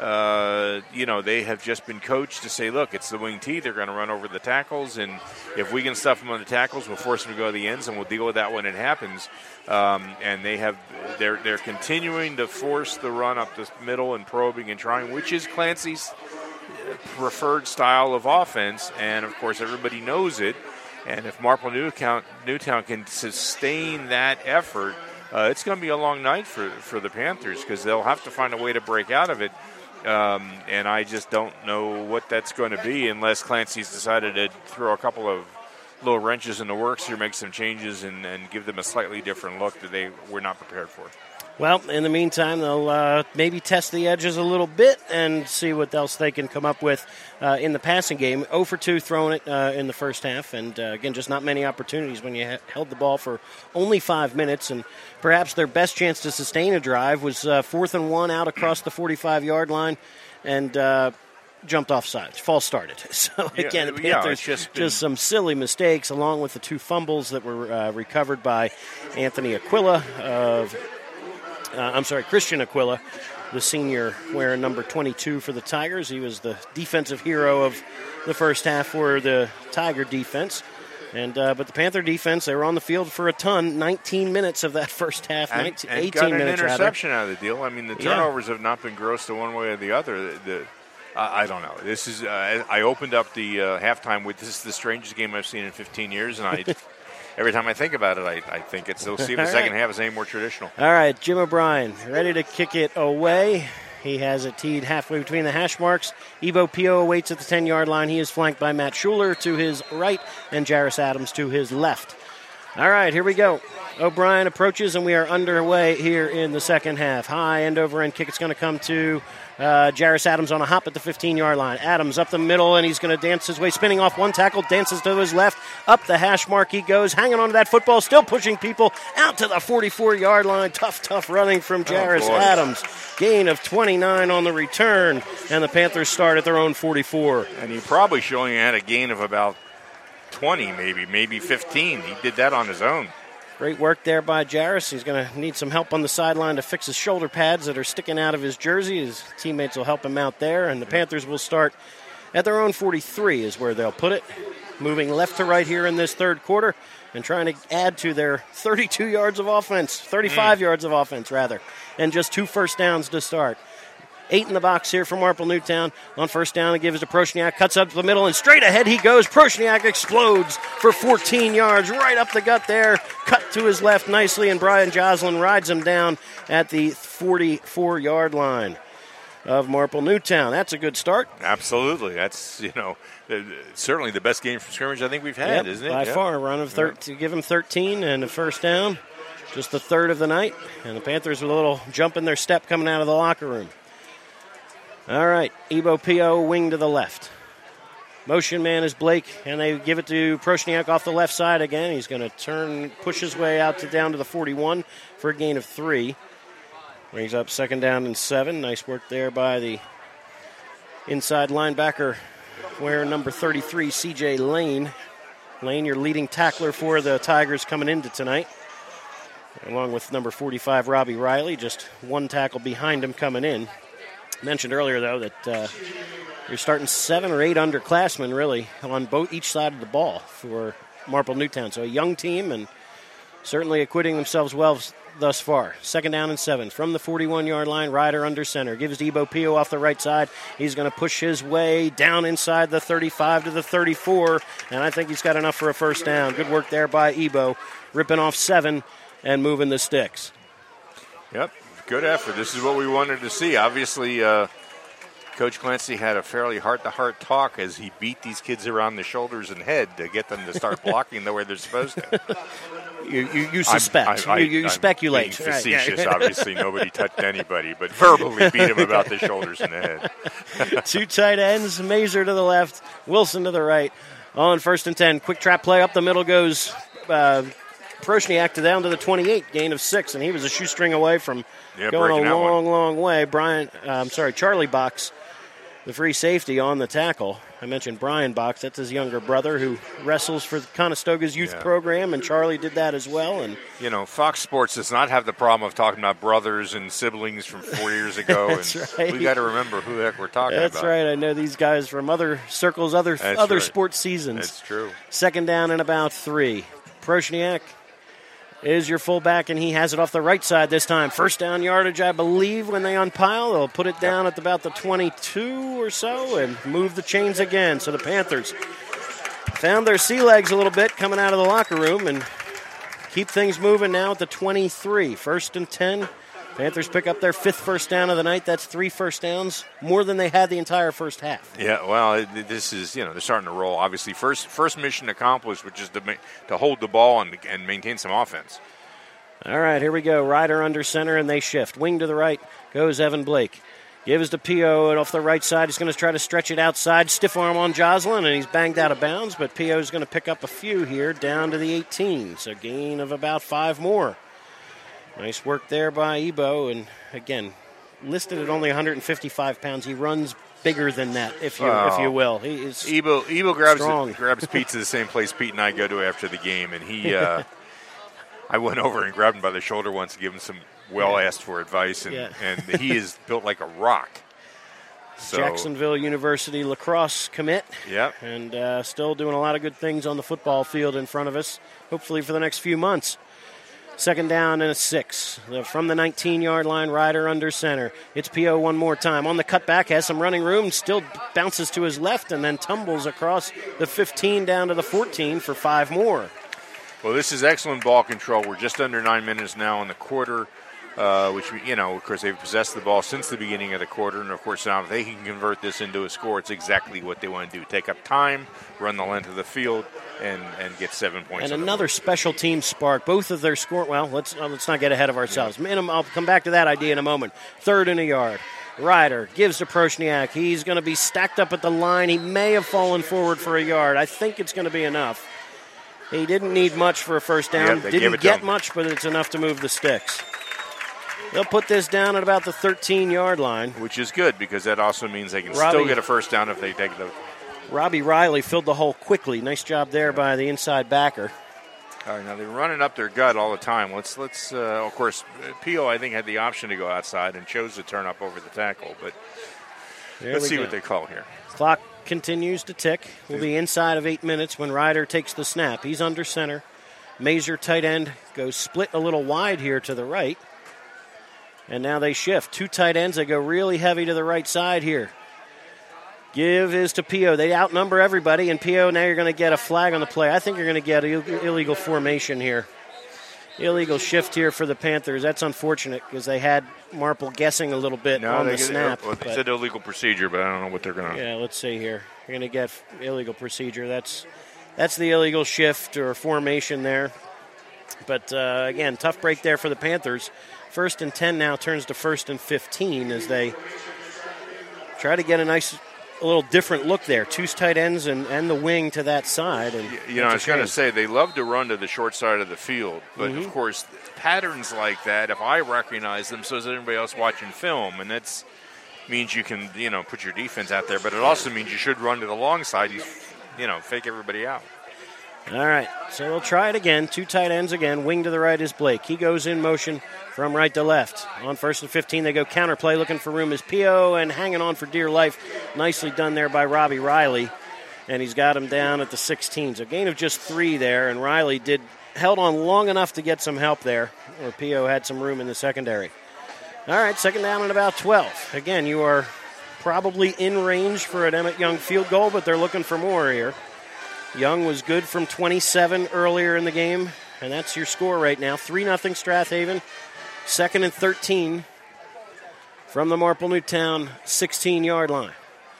they have just been coached to say, look, it's the wing T. They're going to run over the tackles, and if we can stuff them on the tackles, we'll force them to go to the ends, and we'll deal with that when it happens. And they're continuing to force the run up the middle and probing and trying, which is Clancy's preferred style of offense. And of course, everybody knows it. And if Marple Newtown can sustain that effort, it's going to be a long night for the Panthers because they'll have to find a way to break out of it. And I just don't know what that's going to be unless Clancy's decided to throw a couple of little wrenches in the works here, make some changes, and give them a slightly different look that they were not prepared for. Well, in the meantime, they'll maybe test the edges a little bit and see what else they can come up with in the passing game. 0 for 2 throwing it in the first half. And, again, just not many opportunities when you held the ball for only 5 minutes. And perhaps their best chance to sustain a drive was 4th and 1 out across the 45-yard line and jumped off sides, false started. So, again, the Panthers just some silly mistakes along with the 2 fumbles that were recovered by Anthony Aquila Christian Aquila, the senior wearing number 22 for the Tigers. He was the defensive hero of the first half for the Tiger defense. And but the Panther defense, they were on the field for a ton, 19 minutes of that first half, 18 minutes rather. And got an interception out of the deal. I mean, the turnovers have not been gross to one way or the other. I don't know. This is I opened up the halftime with, this is the strangest game I've seen in 15 years, and every time I think about it, I think we'll see if the second half is any more traditional. All right, Jim O'Brien ready to kick it away. He has it teed halfway between the hash marks. Ebo Pio awaits at the 10-yard line. He is flanked by Matt Schuler to his right and Jairus Adams to his left. All right, here we go. O'Brien approaches, and we are underway here in the second half. High end-over-end kick. It's going to come to Jairus Adams on a hop at the 15-yard line. Adams up the middle, and he's going to dance his way, spinning off one tackle, dances to his left. Up the hash mark he goes, hanging on to that football, still pushing people out to the 44-yard line. Tough running from Jairus Adams. Gain of 29 on the return, and the Panthers start at their own 44. And he probably only had a gain of about 20, maybe 15. He did that on his own. Great work there by Jairus. He's going to need some help on the sideline to fix his shoulder pads that are sticking out of his jersey. His teammates will help him out there, and the Panthers will start at their own 43 is where they'll put it. moving left to right here in this third quarter and trying to add to their 32 yards of offense, 35 yards of offense, rather, and just 2 first downs to start. 8 in the box here for Marple Newtown. On first down, it gives to Proshniak, cuts up the middle, and straight ahead he goes. Proshniak explodes for 14 yards, right up the gut there, cut to his left nicely, and Brian Joslin rides him down at the 44-yard line of Marple Newtown. That's a good start. Absolutely. That's, certainly the best game from scrimmage I think we've had, isn't it? By far. Run of to give him 13 and a first down. Just the third of the night. And the Panthers with a little jump in their step coming out of the locker room. All right, Ebo P.O. wing to the left. Motion man is Blake, and they give it to Proshniak off the left side again. He's going to push his way out down to the 41 for a gain of 3. Brings up 2nd down and 7. Nice work there by the inside linebacker, wearing number 33, C.J. Lane. Lane, your leading tackler for the Tigers coming into tonight, along with number 45, Robbie Riley, just 1 tackle behind him coming in. Mentioned earlier, though, that you're starting 7 or 8 underclassmen, really, on each side of the ball for Marple Newtown. So a young team and certainly acquitting themselves well thus far. 2nd down and 7 from the 41-yard line. Ryder under center. Gives to Ebo Pio off the right side. He's going to push his way down inside the 35 to the 34, and I think he's got enough for a first down. Good work there by Ebo, ripping off 7 and moving the sticks. Yep. Good effort. This is what we wanted to see. Obviously, Coach Clancy had a fairly heart-to-heart talk as he beat these kids around the shoulders and head to get them to start blocking the way they're supposed to. You suspect. You speculate. Being facetious, right. Obviously. Nobody touched anybody, but verbally beat him about the shoulders and the head. 2 tight ends, Mazer to the left, Wilson to the right. On 1st and 10, quick trap play up the middle goes Proshniak down to the 28, gain of 6, and he was a shoestring away from going a long way. Charlie Box, the free safety on the tackle. I mentioned Brian Box. That's his younger brother who wrestles for Conestoga's youth program, and Charlie did that as well. And Fox Sports does not have the problem of talking about brothers and siblings from 4 years ago. That's and right. We got to remember who the heck we're talking about. That's right. I know these guys from other circles, other sports seasons. That's true. 2nd down and about 3. Proshniak is your fullback, and he has it off the right side this time. First down yardage, I believe, when they unpile. They'll put it down at about the 22 or so and move the chains again. So the Panthers found their sea legs a little bit coming out of the locker room and keep things moving now at the 23. 1st and 10. Panthers pick up their 5th first down of the night. That's 3 first downs, more than they had the entire first half. Yeah, well, this is, they're starting to roll. Obviously, first mission accomplished, which is to hold the ball and maintain some offense. All right, here we go. Ryder under center, and they shift. Wing to the right goes Evan Blake. Gives to P.O. and off the right side. He's going to try to stretch it outside. Stiff arm on Joslin, and he's banged out of bounds, but P.O. is going to pick up a few here down to the 18. So gain of about 5 more. Nice work there by Ebo, and again, listed at only 155 pounds. He runs bigger than that, if you will. He is Ebo grabs pizza the same place Pete and I go to after the game, and he I went over and grabbed him by the shoulder once to give him some well-asked-for advice, and he is built like a rock. So, Jacksonville University lacrosse commit. Yep. And still doing a lot of good things on the football field in front of us, hopefully for the next few months. 2nd down and a 6. From the 19-yard line, Ryder under center. It's P.O. one more time. On the cutback, has some running room, still bounces to his left, and then tumbles across the 15 down to the 14 for 5 more. Well, this is excellent ball control. We're just under 9 minutes now in the quarter, which, of course, they've possessed the ball since the beginning of the quarter. And, of course, now if they can convert this into a score, it's exactly what they want to do. Take up time, run the length of the field, and get 7 points. And another special team spark. Both of their score. Well, let's not get ahead of ourselves. Yeah. I'll come back to that idea in a moment. 3rd and a yard. Ryder gives to Proshniak. He's going to be stacked up at the line. He may have fallen forward for a yard. I think it's going to be enough. He didn't need much for a first down. Didn't get much, but it's enough to move the sticks. They'll put this down at about the 13-yard line. Which is good, because that also means they can still get a first down if they take the... Robbie Riley filled the hole quickly. Nice job there by the inside backer. All right, now they're running up their gut all the time. Let's of course, P.O. I think had the option to go outside and chose to turn up over the tackle, but Let's see what they call here. Clock continues to tick. We'll be inside of 8 minutes when Ryder takes the snap. He's under center. Mazer, tight end, goes split a little wide here to the right. And now they shift. 2 tight ends. They go really heavy to the right side here. Give is to Pio. They outnumber everybody, and Pio, now you're going to get a flag on the play. I think you're going to get illegal formation here. Illegal shift here for the Panthers. That's unfortunate because they had Marple guessing a little bit on the snap. They said illegal procedure, but I don't know what they're going to. Yeah, let's see here. You're going to get illegal procedure. That's the illegal shift or formation there. But, again, tough break there for the Panthers. 1st and 10 now turns to 1st and 15 as they try to get a little different look there. 2 tight ends and the wing to that side. And I was going to say, they love to run to the short side of the field. But, of course, patterns like that, if I recognize them, so does everybody else watching film. And that means you can, put your defense out there. But it also means you should run to the long side, fake everybody out. All right, so we'll try it again. 2 tight ends again. Wing to the right is Blake. He goes in motion from right to left. On 1st and 15, they go counterplay. Looking for room is Pio and hanging on for dear life. Nicely done there by Robbie Riley. And he's got him down at the 16. So gain of just 3 there, and Riley held on long enough to get some help there, where Pio had some room in the secondary. All right, 2nd down and about 12. Again, you are probably in range for an Emmett Young field goal, but they're looking for more here. Young was good from 27 earlier in the game, and that's your score right now. 3-0 Strathaven. 2nd and 13 from the Marple Newtown 16-yard line.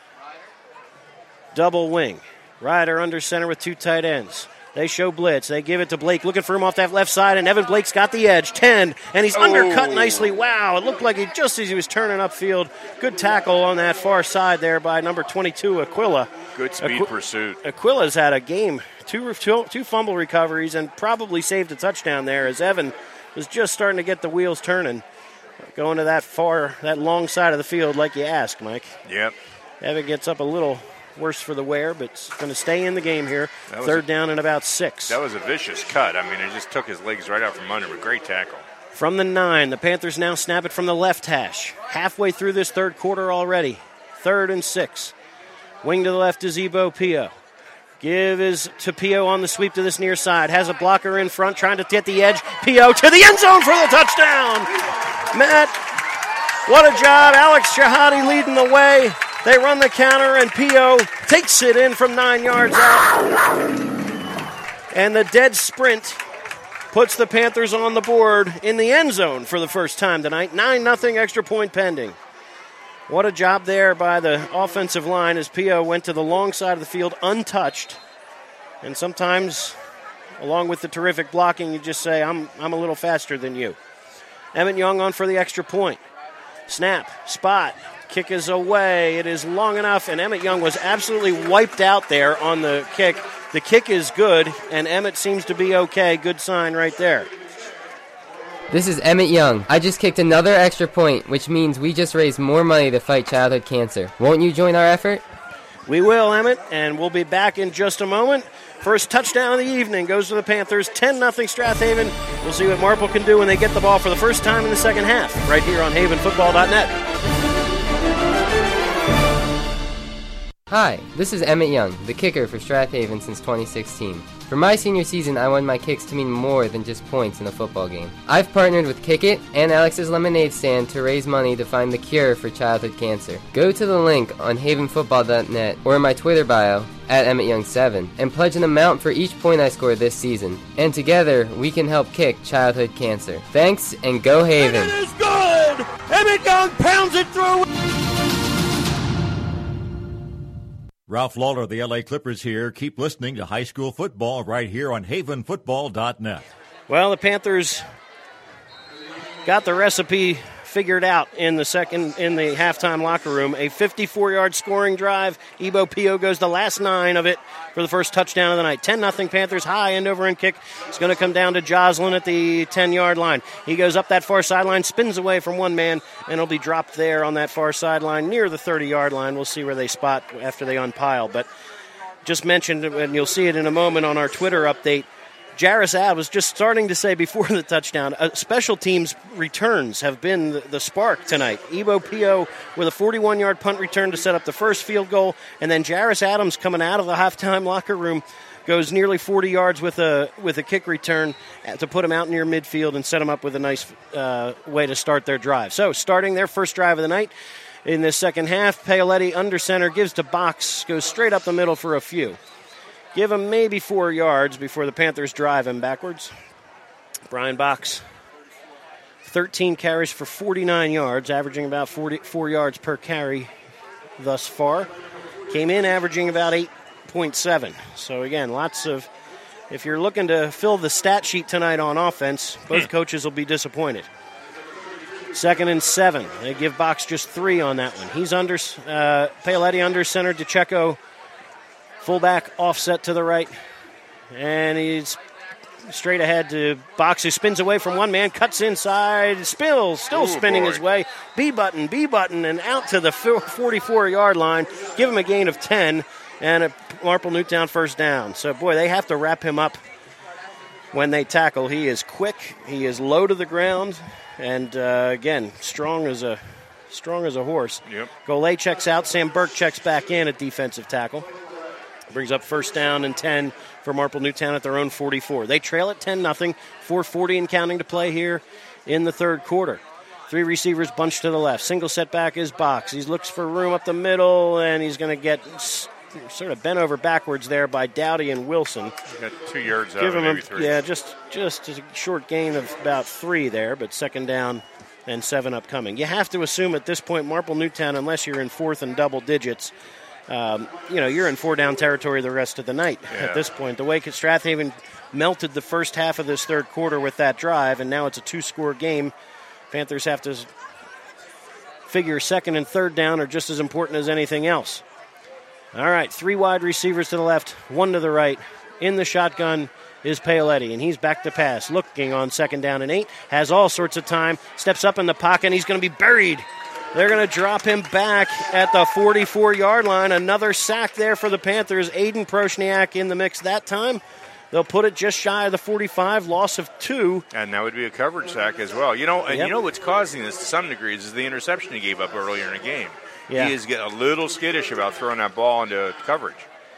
Double wing. Ryder under center with 2 tight ends. They show blitz. They give it to Blake, looking for him off that left side, and Evan Blake's got the edge. 10, and he's undercut nicely. Wow, it looked like just as he was turning upfield. Good tackle on that far side there by number 22, Aquila. Good speed pursuit. Aquila's had a game, two fumble recoveries, and probably saved a touchdown there as Evan was just starting to get the wheels turning. Going to that long side of the field like you asked, Mike. Yep. Evan gets up a little worse for the wear, but it's going to stay in the game here. 3rd down and about 6. That was a vicious cut. I mean, it just took his legs right out from under him. A great tackle. From the 9, the Panthers now snap it from the left hash. Halfway through this 3rd quarter already. 3rd and 6. Wing to the left is Ebo Pio. Give is to Pio on the sweep to this near side. Has a blocker in front trying to get the edge. Pio to the end zone for the touchdown. Matt, what a job. Alex Shahadi leading the way. They run the counter, and Pio takes it in from 9 yards out. And the dead sprint puts the Panthers on the board in the end zone for the first time tonight. 9-0 extra point pending. What a job there by the offensive line as Pio went to the long side of the field untouched. And sometimes, along with the terrific blocking, you just say, I'm a little faster than you. Emmett Young on for the extra point. Snap, spot, kick is away. It is long enough, and Emmett Young was absolutely wiped out there on the kick. The kick is good, and Emmett seems to be okay. Good sign right there. This is Emmett Young. I just kicked another extra point, which means we just raised more money to fight childhood cancer. Won't you join our effort? We will, Emmett, and we'll be back in just a moment. First touchdown of the evening goes to the Panthers, 10-0 Strathaven. We'll see what Marple can do when they get the ball for the first time in the second half, right here on havenfootball.net. Hi, this is Emmett Young, the kicker for Strathaven since 2016. For my senior season, I want my kicks to mean more than just points in a football game. I've partnered with Kick It and Alex's Lemonade Stand to raise money to find the cure for childhood cancer. Go to the link on havenfootball.net or in my Twitter bio, @EmmettYoung7, and pledge an amount for each point I score this season. And together, we can help kick childhood cancer. Thanks, and go Haven! And it is good! Emmett Young pounds it through! Ralph Lawler, the LA Clippers here. Keep listening to high school football right here on havenfootball.net. Well, the Panthers got the recipe figured out in the halftime locker room. A 54-yard scoring drive. Ebo Pio goes the last 9 of it for the first touchdown of the night. 10-0 Panthers, high end-over-end kick. It's going to come down to Joslin at the 10-yard line. He goes up that far sideline, spins away from one man, and he'll be dropped there on that far sideline near the 30-yard line. We'll see where they spot after they unpile. But just mentioned, and you'll see it in a moment on our Twitter update, Jairus Ad was just starting to say before the touchdown, special teams returns have been the spark tonight. Ebo Pio with a 41-yard punt return to set up the first field goal, and then Jairus Adams coming out of the halftime locker room goes nearly 40 yards with a kick return to put him out near midfield and set him up with a nice way to start their drive. So starting their first drive of the night in this second half, Paoletti under center, gives to Box, goes straight up the middle for a few. Give him maybe 4 yards before the Panthers drive him backwards. Brian Box, 13 carries for 49 yards, averaging about 44 yards per carry thus far. Came in averaging about 8.7. So, again, lots of... If you're looking to fill the stat sheet tonight on offense, both coaches will be disappointed. 2nd and 7. They give Box just 3 on that one. He's under... Paoletti under center, DeCecco fullback offset to the right, and he's straight ahead to Box, who spins away from one man, cuts inside, still spinning his way. B-button, and out to the 44-yard line. Give him a gain of 10, and a Marple Newtown first down. So, boy, they have to wrap him up when they tackle. He is quick, he is low to the ground, and, again, strong as a horse. Yep. Golay checks out. Sam Burke checks back in at defensive tackle. Brings up first down and 10 for Marple Newtown at their own 44. They trail at 10-0, 4:40 and counting to play here in the third quarter. 3 receivers bunched to the left. Single setback is Box. He looks for room up the middle, and he's going to get sort of bent over backwards there by Dowdy and Wilson. Got 2 yards out, maybe 3. Yeah, just a short gain of about 3 there, but second down and 7 upcoming. You have to assume at this point Marple Newtown, unless you're in fourth and double digits, you're in 4-down territory the rest of the night at this point. The way Strathaven melted the first half of this third quarter with that drive, and now it's a 2-score game. Panthers have to figure second and third down are just as important as anything else. All right, 3 wide receivers to the left, 1 to the right. In the shotgun is Paoletti, and he's back to pass. Looking on 2nd down and 8, has all sorts of time, steps up in the pocket, and he's going to be buried. They're going to drop him back at the 44-yard line. Another sack there for the Panthers. Aiden Proshniak in the mix that time. They'll put it just shy of the 45, loss of 2. And that would be a coverage sack as well. You know what's causing this to some degrees is the interception he gave up earlier in the game. Yeah. He is getting a little skittish about throwing that ball into coverage.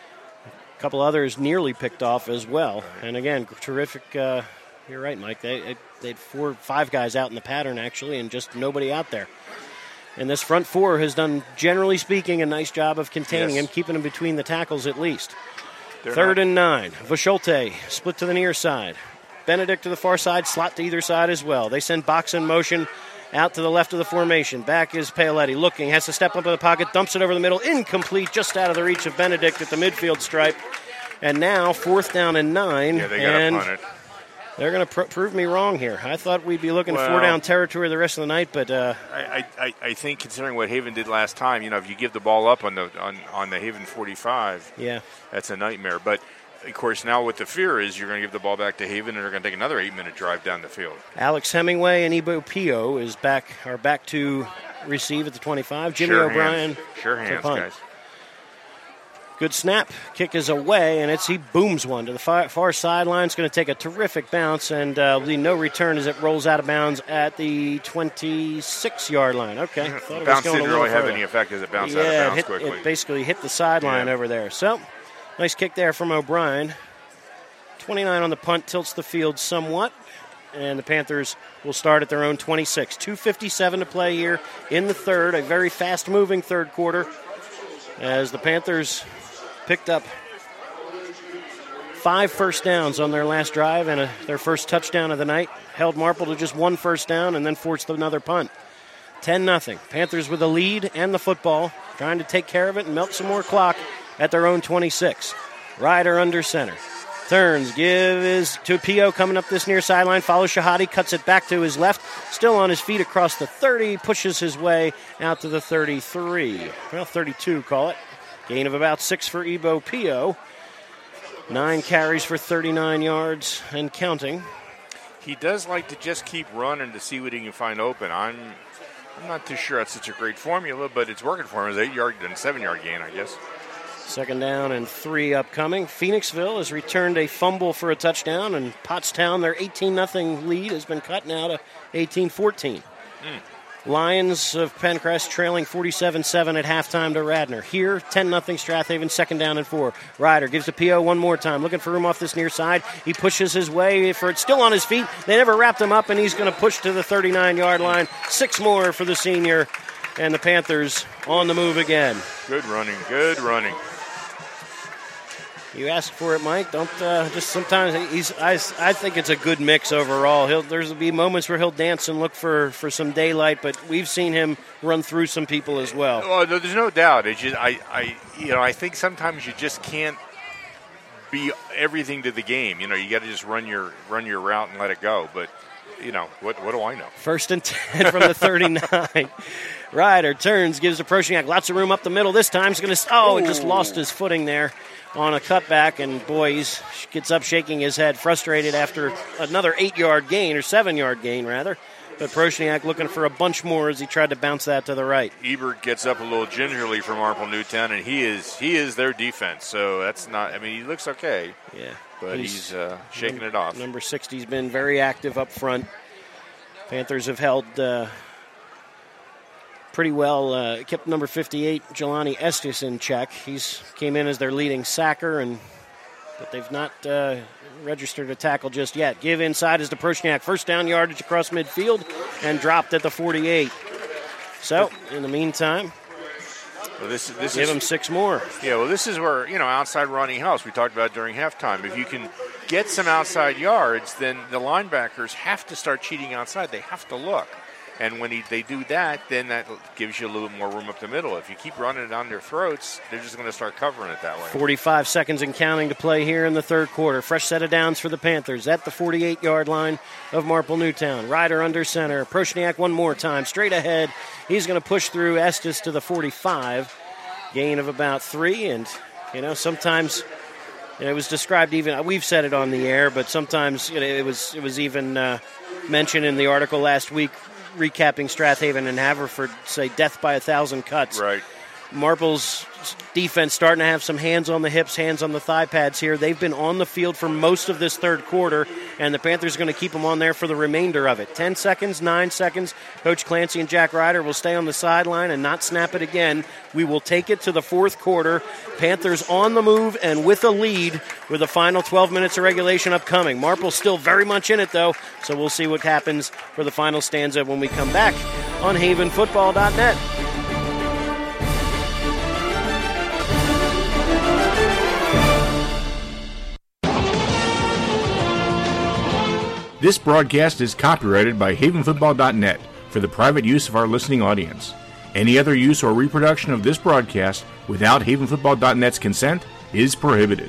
A couple others nearly picked off as well. And again, terrific. You're right, Mike. They had 4 or 5 guys out in the pattern, actually, and just nobody out there. And this front 4 has done, generally speaking, a nice job of containing him, keeping him between the tackles at least. 3rd and 9. Vasholte split to the near side. Benedict to the far side, slot to either side as well. They send Box in motion out to the left of the formation. Back is Paoletti looking, has to step up in the pocket, dumps it over the middle, incomplete, just out of the reach of Benedict at the midfield stripe. And now 4th down and 9. Yeah, they got to punt it. They're going to prove me wrong here. I thought we'd be looking 4-down territory the rest of the night, but I think considering what Haven did last time, if you give the ball up on the Haven 45, that's a nightmare. But of course, now what the fear is, you're going to give the ball back to Haven, and they're going to take another 8-minute drive down the field. Alex Hemingway and Ebo Pio are back to receive at the 25. Jimmy sure O'Brien, sure hands, guys. Good snap. Kick is away, and he booms one to the far sideline. It's going to take a terrific bounce, and be no return as it rolls out of bounds at the 26-yard line. Okay. Bounce didn't really have any effect as it bounced out of bounds quickly. It basically hit the sideline over there. So, nice kick there from O'Brien. 29 on the punt, tilts the field somewhat, and the Panthers will start at their own 26. 2:57 to play here in the third, a very fast-moving third quarter, as the Panthers picked up 5 first downs on their last drive and their first touchdown of the night. Held Marple to just 1 first down and then forced another punt. 10-0. Panthers with the lead and the football, trying to take care of it and melt some more clock at their own 26. Ryder under center. Turns, is to Pio coming up this near sideline. Follows Shahadi, cuts it back to his left. Still on his feet across the 30. Pushes his way out to the 33. Well, 32, call it. Gain of about 6 for Ebo Pio. 9 carries for 39 yards and counting. He does like to just keep running to see what he can find open. I'm not too sure that's such a great formula, but it's working for him. It's 8-yard and 7-yard gain, I guess. Second down and 3 upcoming. Phoenixville has returned a fumble for a touchdown, and Pottstown, their 18-0 lead, has been cut now to 18-14. Lions of Pencrest trailing 47-7 at halftime to Radnor. Here, 10-0 Strathaven, second down and 4. Ryder gives the PO one more time, looking for room off this near side. He pushes his way for it, still on his feet. They never wrapped him up, and he's going to push to the 39-yard line. 6 more for the senior, and the Panthers on the move again. Good running, good running. You asked for it, Mike. Don't just sometimes I think it's a good mix overall. There's be moments where he'll dance and look for some daylight, but we've seen him run through some people as well. Well, there's no doubt. It's just I think sometimes you just can't be everything to the game. You got to just run your route and let it go. But what do I know? First and 10 from the 39. Ryder turns, gives to Proshniak. Lots of room up the middle. This time he's going to. He just lost his footing there on a cutback, and boy, he gets up shaking his head, frustrated after another 8-yard gain, or 7-yard gain, rather. But Proshniak looking for a bunch more as he tried to bounce that to the right. Ebert gets up a little gingerly from Marple Newtown, and he is their defense. So that's not. He looks okay. Yeah, but he's shaking it off. Number 60's been very active up front. Panthers have held pretty well, kept number 58, Jelani Estes, in check. He's came in as their leading sacker, but they've not registered a tackle just yet. Give inside is to Proshniak. First down yardage across midfield and dropped at the 48. So, in the meantime, give him 6 more. Yeah, well, this is where, outside running helps. We talked about it during halftime. If you can get some outside yards, then the linebackers have to start cheating outside. They have to look. And when they do that, then that gives you a little more room up the middle. If you keep running it down their throats, they're just going to start covering it that way. 45 seconds and counting to play here in the third quarter. Fresh set of downs for the Panthers at the 48-yard line of Marple Newtown. Ryder under center. Proshniak one more time. Straight ahead. He's going to push through Estes to the 45. Gain of about 3. And, sometimes it was described even, we've said it on the air, but sometimes it was even mentioned in the article last week, recapping Strathaven and Haverford, say death by 1,000 cuts. Right. Marple's defense starting to have some hands on the hips, hands on the thigh pads here. They've been on the field for most of this third quarter, and the Panthers are going to keep them on there for the remainder of it. 10 seconds, 9 seconds. Coach Clancy and Jack Ryder will stay on the sideline and not snap it again. We will take it to the fourth quarter. Panthers on the move and with a lead with the final 12 minutes of regulation upcoming. Marple's still very much in it, though, so we'll see what happens for the final stanza when we come back on havenfootball.net. This broadcast is copyrighted by havenfootball.net for the private use of our listening audience. Any other use or reproduction of this broadcast without havenfootball.net's consent is prohibited.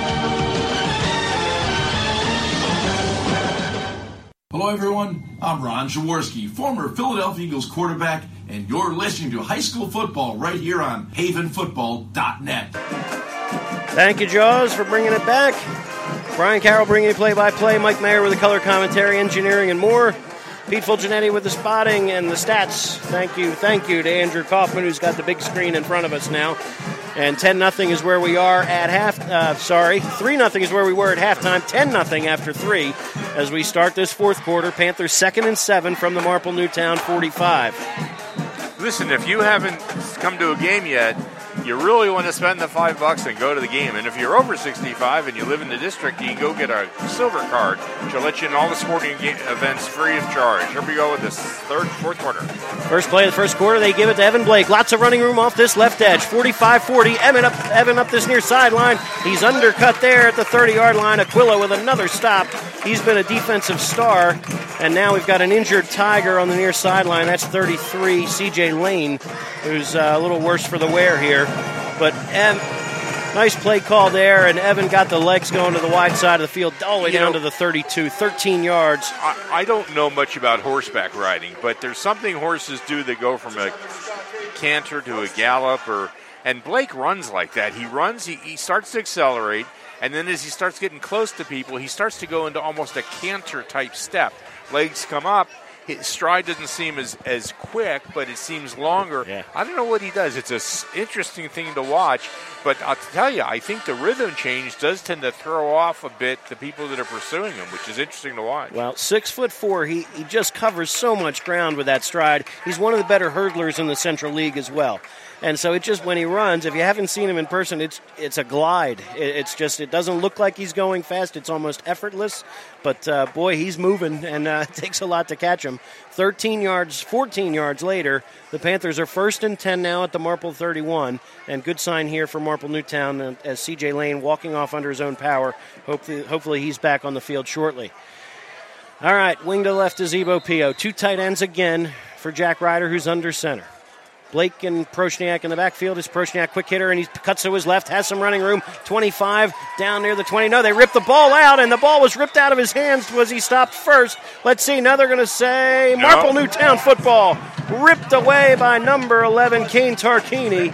Hello, everyone. I'm Ron Jaworski, former Philadelphia Eagles quarterback, and you're listening to high school football right here on havenfootball.net. Thank you, Jaws, for bringing it back. Brian Carroll bringing you play-by-play. Mike Mayer with the color commentary, engineering, and more. Pete Fulgenetti with the spotting and the stats. Thank you to Andrew Kaufman, who's got the big screen in front of us now. And 10-0 is where we are at 3-0 is where we were at halftime. 10-0 after 3 as we start this fourth quarter. Panthers 2nd and 7 from the Marple Newtown 45. Listen, if you haven't come to a game yet, you really want to spend the $5 and go to the game. And if you're over 65 and you live in the district, you can go get a silver card, which will let you in all the sporting events free of charge. Here we go with this fourth quarter. First play of the first quarter, they give it to Evan Blake. Lots of running room off this left edge. 45-40, Evan up this near sideline. He's undercut there at the 30-yard line. Aquila with another stop. He's been a defensive star. And now we've got an injured Tiger on the near sideline. That's 33, C.J. Lane, who's a little worse for the wear here. But nice play call there, and Evan got the legs going to the wide side of the field, all the way down to the 32, 13 yards. I don't know much about horseback riding, but there's something horses do that go from a canter to a gallop, and Blake runs like that. He runs, he starts to accelerate, and then as he starts getting close to people, he starts to go into almost a canter-type step. Legs come up, his stride doesn't seem as quick, but it seems longer. Yeah. I don't know what he does. It's an interesting thing to watch, but I'll tell you, I think the rhythm change does tend to throw off a bit the people that are pursuing him, which is interesting to watch. Well, 6'4", he just covers so much ground with that stride. He's one of the better hurdlers in the Central League as well. And so it just, when he runs, if you haven't seen him in person, it's a glide. It doesn't look like he's going fast. It's almost effortless. But, boy, he's moving, and it takes a lot to catch him. 14 yards later, the Panthers are 1st and 10 now at the Marple 31. And good sign here for Marple Newtown as C.J. Lane walking off under his own power. Hopefully he's back on the field shortly. All right, wing to left is Ebo Pio. 2 tight ends again for Jack Ryder, who's under center. Blake and Prochniak in the backfield. Is Prochniak quick hitter, and he cuts to his left, has some running room. 25 down near the 20. No, they ripped the ball out, and the ball was ripped out of his hands. Was he stopped first? Let's see. Now they're going to say Marple Newtown football. Ripped away by number 11, Kane Tarquini.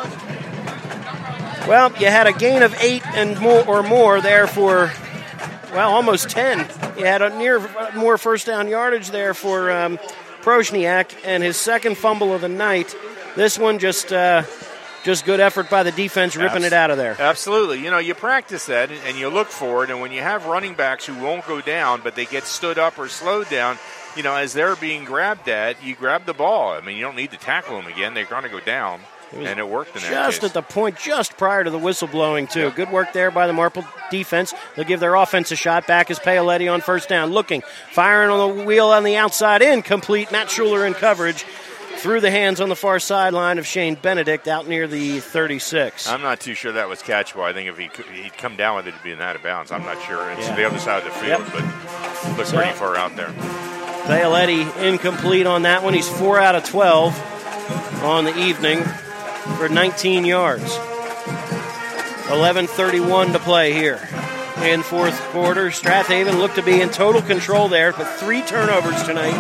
Well, you had a gain of 8 and more there for, almost 10. You had more first down yardage there for Prochniak, and his second fumble of the night. This one just good effort by the defense, ripping it out of there. Absolutely. You practice that and you look for it, and when you have running backs who won't go down but they get stood up or slowed down, as they're being grabbed at, you grab the ball. I mean, you don't need to tackle them again. They're going to go down. And it worked in that case. Just at the point, just prior to the whistle blowing, too. Good work there by the Marple defense. They'll give their offense a shot. Back is Paoletti on first down. Looking, firing on the wheel on the outside. Incomplete. Matt Schuler in coverage. Through the hands on the far sideline of Shane Benedict out near the 36. I'm not too sure that was catchable. I think if he'd come down with it, it'd be out of bounds. I'm not sure. It's the other side of the field, but looks pretty far out there. Paoletti incomplete on that one. He's 4 out of 12 on the evening for 19 yards. 11:31 to play here in fourth quarter. Strathaven looked to be in total control there, but 3 turnovers tonight.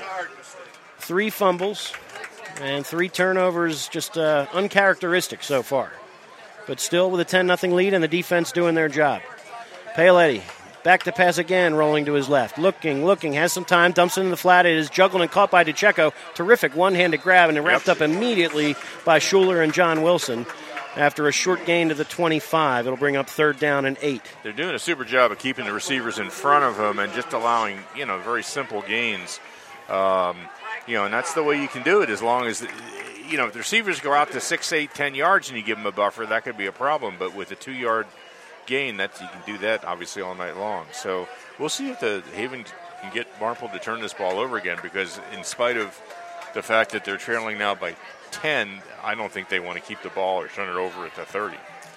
3 fumbles and 3 turnovers, just uncharacteristic so far. But still with a 10-0 lead and the defense doing their job. Paoletti back to pass again, rolling to his left. Looking, has some time, dumps it in the flat. It is juggled and caught by DeCecco. Terrific one-handed grab, and it wrapped up immediately by Schuler and John Wilson. After a short gain to the 25, it'll bring up 3rd down and 8. They're doing a super job of keeping the receivers in front of them and just allowing, very simple gains. And that's the way you can do it as long as, if the receivers go out to 6, 8, 10 yards and you give them a buffer, that could be a problem. But with a 2-yard gain, you can do that obviously all night long. So we'll see if the Haven can get Marple to turn this ball over again, because in spite of the fact that they're trailing now by 10, I don't think they want to keep the ball or turn it over at the 30.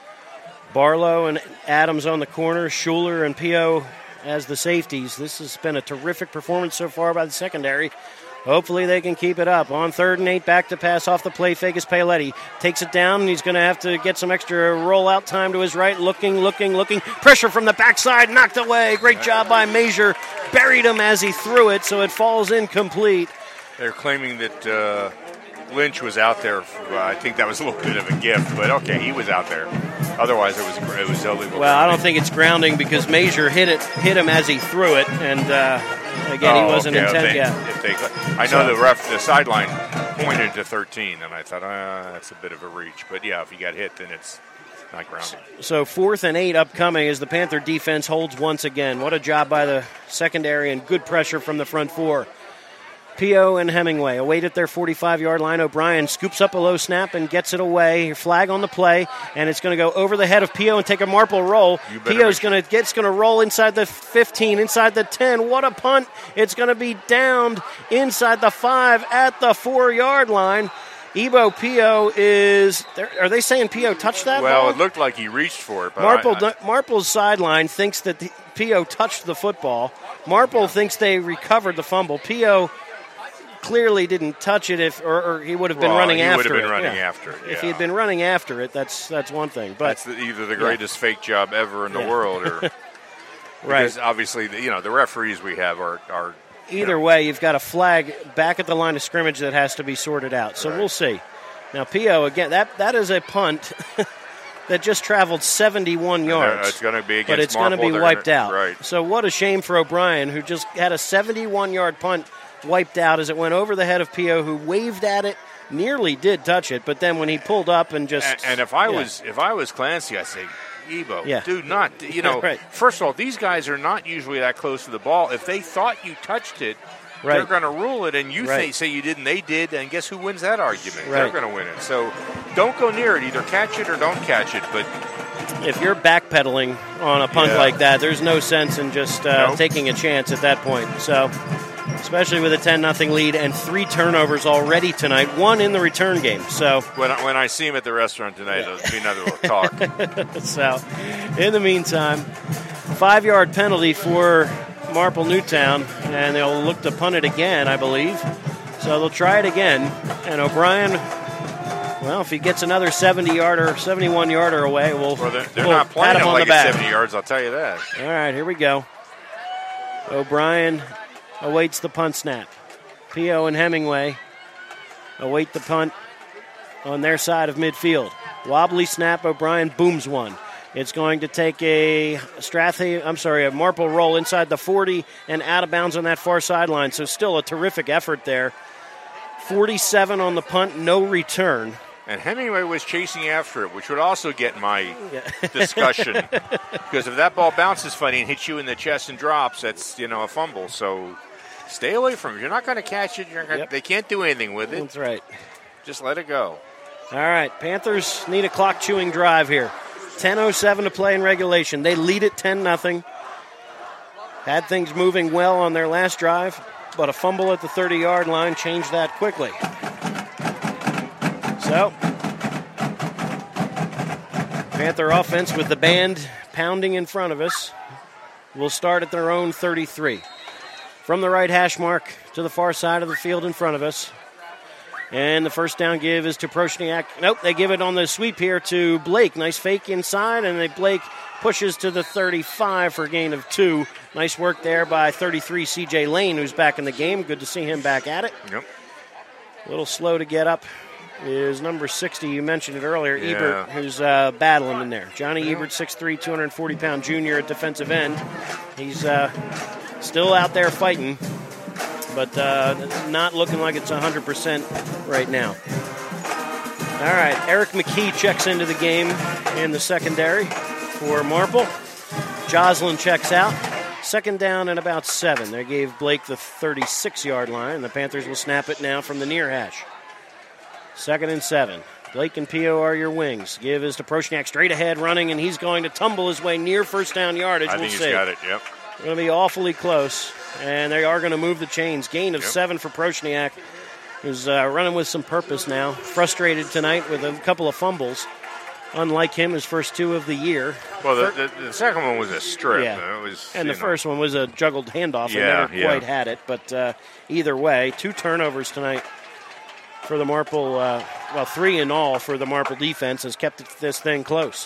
Barlow and Adams on the corner, Schuler and Pio as the safeties. This has been a terrific performance so far by the secondary. Hopefully they can keep it up. On 3rd and 8, back to pass off the play fake is Paoletti. Takes it down, and he's going to have to get some extra rollout time to his right. Looking. Pressure from the backside, knocked away. Great job by Major. Buried him as he threw it, so it falls incomplete. They're claiming that Lynch was out there. I think that was a little bit of a gift, but okay, he was out there. Otherwise, it was illegal. Well, I don't think it's grounding because Major hit him as he threw it, and again, he wasn't intended. I know the sideline pointed to 13, and I thought that's a bit of a reach. But yeah, if he got hit, then it's not grounding. So 4th and 8 upcoming as the Panther defense holds once again. What a job by the secondary and good pressure from the front 4. Pio and Hemingway await at their 45-yard line. O'Brien scoops up a low snap and gets it away. Flag on the play, and it's going to go over the head of Pio and take a Marple roll. Pio's going to roll inside the 15, inside the 10. What a punt. It's going to be downed inside the 5 at the 4-yard line. Ebo Pio is – are they saying Pio touched that ball? Well, it looked like he reached for it. But Marple's sideline thinks that Pio touched the football. Marple thinks they recovered the fumble. Pio clearly didn't touch it, or he would have been running after it. He would have been running after it. Yeah. If he had been running after it, that's one thing. But that's either the greatest fake job ever in the world, or right. Because obviously, the referees we have are either way. You've got a flag back at the line of scrimmage that has to be sorted out. So we'll see. Now Pio again. That is a punt that just traveled 71 yards. It's going to be against but it's going to be wiped out. Right. So what a shame for O'Brien, who just had a 71-yard punt wiped out as it went over the head of Pio, who waved at it, nearly did touch it, but then when he pulled up and just... And if I was Clancy, I'd say, Ebo, do not, right. First of all, these guys are not usually that close to the ball. If they thought you touched it, they're going to rule it, and you say you did and they did, and guess who wins that argument? They're going to win it. So don't go near it. Either catch it or don't catch it. But if you're backpedaling on a punt like that, there's no sense in just taking a chance at that point. So, especially with a 10-0 lead and 3 turnovers already tonight, 1 in the return game. So when I see him at the restaurant tonight, there'll be another little talk. So, in the meantime, 5-yard penalty for Marple Newtown, and they'll look to punt it again, I believe. So they'll try it again, and O'Brien, well, if he gets another 70-yarder, 71-yarder away, they're not playing him like it's 70 yards, I'll tell you that. All right, here we go. O'Brien awaits the punt snap. Pio and Hemingway await the punt on their side of midfield. Wobbly snap, O'Brien booms one. It's going to take a Marple roll inside the 40 and out of bounds on that far sideline. So still a terrific effort there. 47 on the punt, no return. And Hemingway was chasing after it, which would also get my discussion. Because if that ball bounces funny and hits you in the chest and drops, that's a fumble. So stay away from it. You're not going to catch it. They can't do anything with it. That's right. Just let it go. All right, Panthers need a clock-chewing drive here. 10:07 to play in regulation. They lead it 10-0. Had things moving well on their last drive, but a fumble at the 30-yard line changed that quickly. So, Panther offense with the band pounding in front of us will start at their own 33. From the right hash mark to the far side of the field in front of us. And the first down give is to Prochniak. Nope, they give it on the sweep here to Blake. Nice fake inside, and Blake pushes to the 35 for a gain of 2. Nice work there by 33 C.J. Lane, who's back in the game. Good to see him back at it. Yep. A little slow to get up is number 60. You mentioned it earlier, Ebert, who's battling in there. Johnny Ebert, 6'3", 240-pound junior at defensive end. He's still out there fighting, but not looking like it's 100% right now. All right, Eric McKee checks into the game in the secondary for Marple. Joslin checks out. Second down and about 7. They gave Blake the 36-yard line, and the Panthers will snap it now from the near hash. 2nd and 7. Blake and Pio are your wings. Give is to Prochniak straight ahead running, and he's going to tumble his way near first down yardage. I think he's got it, yep. Going to be awfully close, and they are going to move the chains. Gain of 7 for Prochniak, who's running with some purpose now. Frustrated tonight with a couple of fumbles. Unlike him, his first 2 of the year. Well, the second one was a strip. Yeah. And the first one was a juggled handoff. They never quite had it. But either way, 2 turnovers tonight for the Marple. 3 in all for the Marple defense has kept this thing close.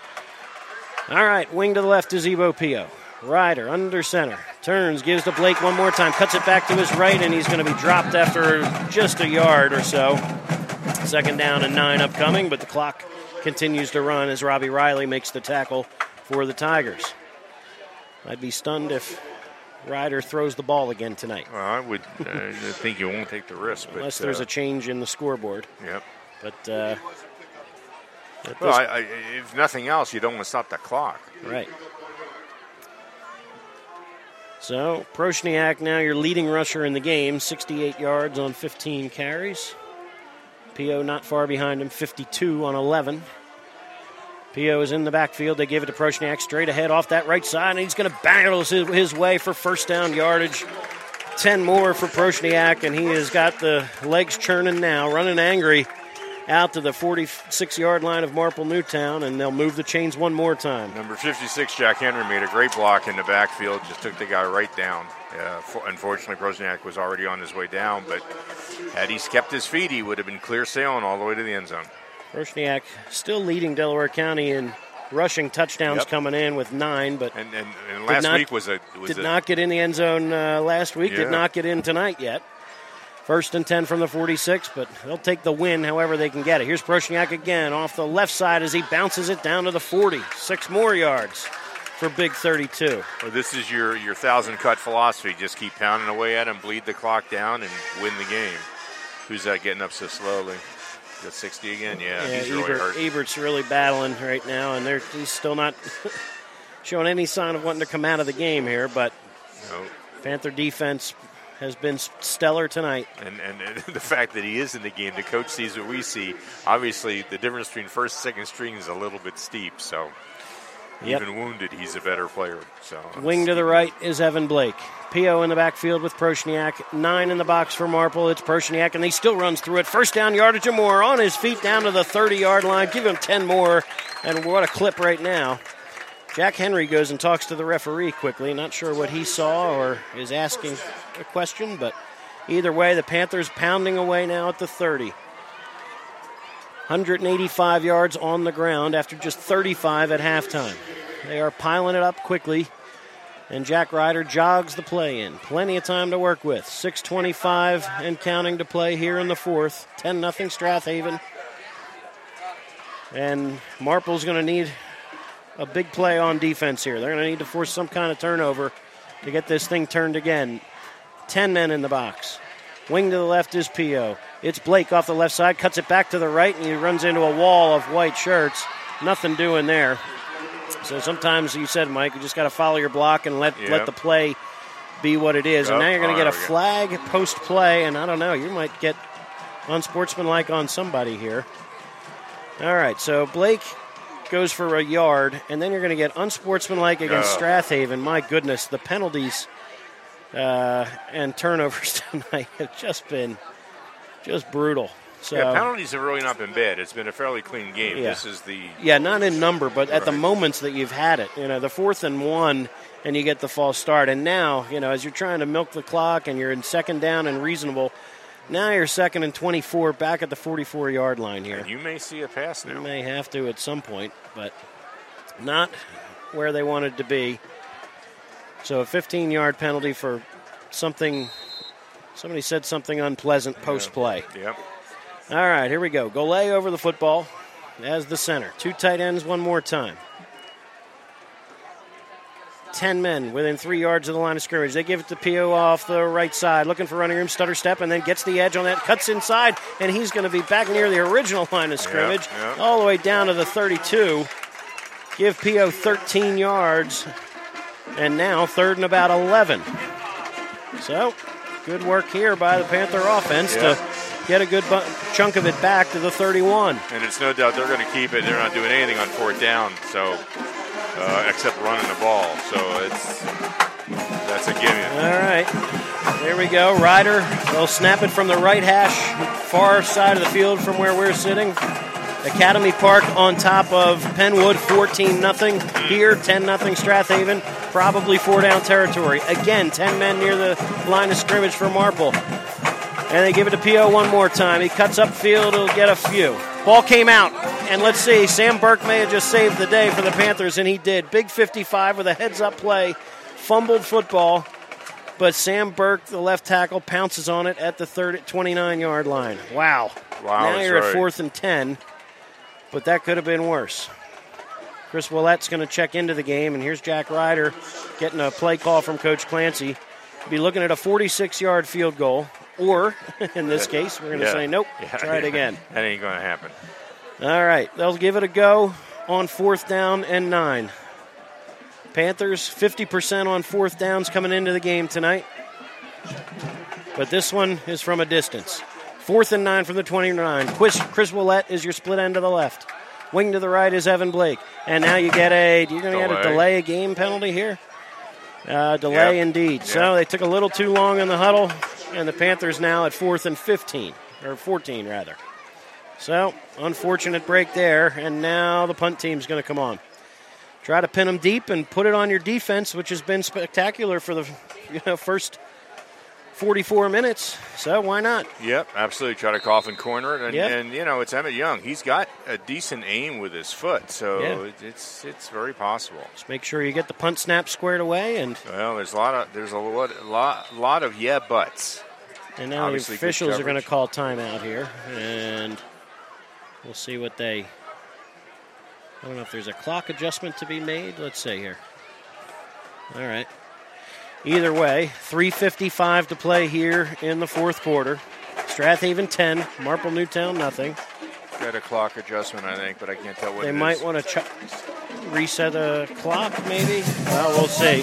All right, wing to the left is Ebo Pio. Ryder under center. Turns, gives to Blake one more time. Cuts it back to his right, and he's going to be dropped after just a yard or so. 2nd down and 9 upcoming, but the clock continues to run as Robbie Riley makes the tackle for the Tigers. I'd be stunned if Ryder throws the ball again tonight. Well, I would think you won't take the risk. But, unless there's a change in the scoreboard. Yep. But if nothing else, you don't want to stop the clock. Right. So, Prochniak now your leading rusher in the game, 68 yards on 15 carries. Pio not far behind him, 52 on 11. Pio is in the backfield. They give it to Prochniak straight ahead off that right side, and he's going to battle his way for first down yardage. 10 more for Prochniak, and he has got the legs churning now, running angry out to the 46-yard line of Marple Newtown, and they'll move the chains one more time. Number 56, Jack Henry, made a great block in the backfield, just took the guy right down. Unfortunately, Prochniak was already on his way down, but had he kept his feet, he would have been clear sailing all the way to the end zone. Prochniak still leading Delaware County in rushing touchdowns coming in with 9, but and last week did not get in the end zone last week, did not get in tonight yet. 1st and 10 from the 46, but they'll take the win however they can get it. Here's Prochniak again off the left side as he bounces it down to the 40. 6 more yards. for Big 32. Well, this is your 1,000-cut philosophy. Just keep pounding away at him, bleed the clock down, and win the game. Who's that getting up so slowly? Got 60 again? Yeah, he's really hurt. Ebert's really battling right now, and he's still not showing any sign of wanting to come out of the game here, but Panther defense has been stellar tonight. And the fact that he is in the game, the coach sees what we see. Obviously, the difference between first and second string is a little bit steep, so even wounded, he's a better player. So wing to the right is Evan Blake. Pio in the backfield with Proshniak. 9 in the box for Marple. It's Proshniak, and he still runs through it. First down, yardage or more. On his feet down to the 30-yard line. Give him 10 more, and what a clip right now. Jack Henry goes and talks to the referee quickly. Not sure what he saw or is asking a question, but either way, the Panthers pounding away now at the 30. 185 yards on the ground after just 35 at halftime. They are piling it up quickly, and Jack Ryder jogs the play in. Plenty of time to work with. 6:25 and counting to play here in the fourth. 10-0 Strathaven. And Marple's going to need a big play on defense here. They're going to need to force some kind of turnover to get this thing turned again. 10 men in the box. Wing to the left is Pio. It's Blake off the left side, cuts it back to the right, and he runs into a wall of white shirts. Nothing doing there. So sometimes, you said, Mike, you just got to follow your block and let the play be what it is. And now you're going to get a flag post-play, and I don't know, you might get unsportsmanlike on somebody here. All right, so Blake goes for a yard, and then you're going to get unsportsmanlike against Strathaven. My goodness, the penalties and turnovers tonight have just been brutal. So, penalties have really not been bad. It's been a fairly clean game. Yeah. This is the not in number, but at the moments that you've had it. You know, the 4th and 1, and you get the false start. And now, you know, as you're trying to milk the clock and you're in second down and reasonable, now you're 2nd and 24 back at the 44-yard line here. And you may see a pass now. You may have to at some point, but not where they wanted to be. So a 15-yard penalty for somebody said something unpleasant post-play. Yep. All right, here we go. Golay over the football as the center. 2 tight ends one more time. 10 men within 3 yards of the line of scrimmage. They give it to Pio off the right side, looking for running room, stutter step, and then gets the edge on that, cuts inside, and he's going to be back near the original line of scrimmage, all the way down to the 32. Give Pio 13 yards, and now 3rd and about 11. So, good work here by the Panther offense to get a good chunk of it back to the 31. And it's no doubt they're going to keep it. They're not doing anything on 4th down, so except running the ball. So that's a gimme. All right. There we go. Ryder, they'll snap it from the right hash, far side of the field from where we're sitting. Academy Park on top of Penwood, 14-0. Here, 10-0 Strathaven. Probably 4-down territory. Again, 10 men near the line of scrimmage for Marple. And they give it to Pio one more time. He cuts upfield. He'll get a few. Ball came out. And let's see, Sam Burke may have just saved the day for the Panthers, and he did. Big 55 with a heads-up play. Fumbled football. But Sam Burke, the left tackle, pounces on it at the 29-yard line. Wow. Now you're at 4th and 10. But that could have been worse. Chris Willette's going to check into the game, and here's Jack Ryder getting a play call from Coach Clancy. Be looking at a 46-yard field goal, or, in this case, we're going to say, nope, try it again. That ain't going to happen. All right, they'll give it a go on 4th down and 9. Panthers, 50% on 4th downs coming into the game tonight. But this one is from a distance. 4th and 9 from the 29. Chris Willette is your split end to the left. Wing to the right is Evan Blake. And now you're going to get a delay a game penalty here? Delay indeed. Yep. So they took a little too long in the huddle, and the Panthers now at 4th and 15, or 14 rather. So, unfortunate break there, and now the punt team's going to come on. Try to pin them deep and put it on your defense, which has been spectacular for the first 44 minutes, so why not? Yep, absolutely. Try to cough and corner it. And it's Emmett Young. He's got a decent aim with his foot, so it's very possible. Just make sure you get the punt snap squared away. Well, there's a lot of buts. And now the officials are going to call timeout here, and we'll see what I don't know if there's a clock adjustment to be made. Let's see here. All right. Either way, 3:55 to play here in the fourth quarter. Strathaven 10, Marple Newtown nothing. Got a clock adjustment, I think, but I can't tell what it is. They might want to reset the clock, maybe. Well, we'll see.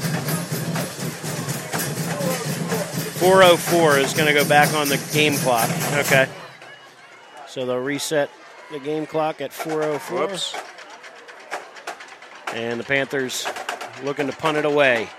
4:04 is going to go back on the game clock. Okay. So they'll reset the game clock at 4:04. Whoops. And the Panthers looking to punt it away.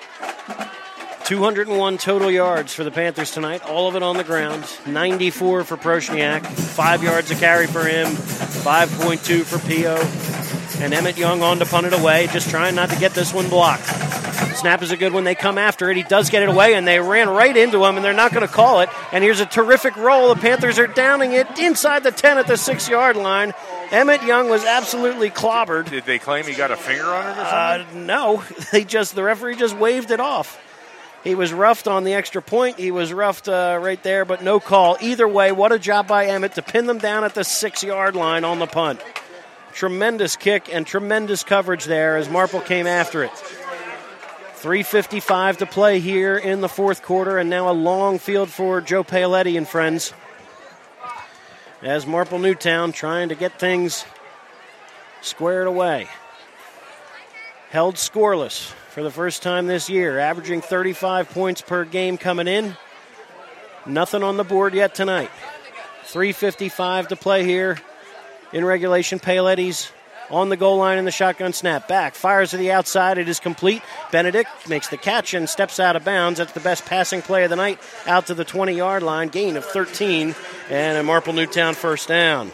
201 total yards for the Panthers tonight, all of it on the ground. 94 for Proshniak, 5 yards a carry for him, 5.2 for Pio. And Emmett Young on to punt it away, just trying not to get this one blocked. Snap is a good one. They come after it. He does get it away, and they ran right into him, and they're not going to call it. And here's a terrific roll. The Panthers are downing it inside the 10 at the 6-yard line. Emmett Young was absolutely clobbered. Did they claim he got a finger on it or something? No. The referee just waved it off. He was roughed on the extra point. He was roughed right there, but no call. Either way, what a job by Emmett to pin them down at the 6-yard line on the punt. Tremendous kick and tremendous coverage there as Marple came after it. 3:55 to play here in the fourth quarter, and now a long field for Joe Paoletti and friends. As Marple Newtown trying to get things squared away. Held scoreless for the first time this year, averaging 35 points per game coming in. Nothing on the board yet tonight. 3:55 to play here in regulation. Paoletti's on the goal line in the shotgun snap. Back, fires to the outside. It is complete. Benedict makes the catch and steps out of bounds. That's the best passing play of the night, out to the 20-yard line. Gain of 13, and a Marple Newtown first down.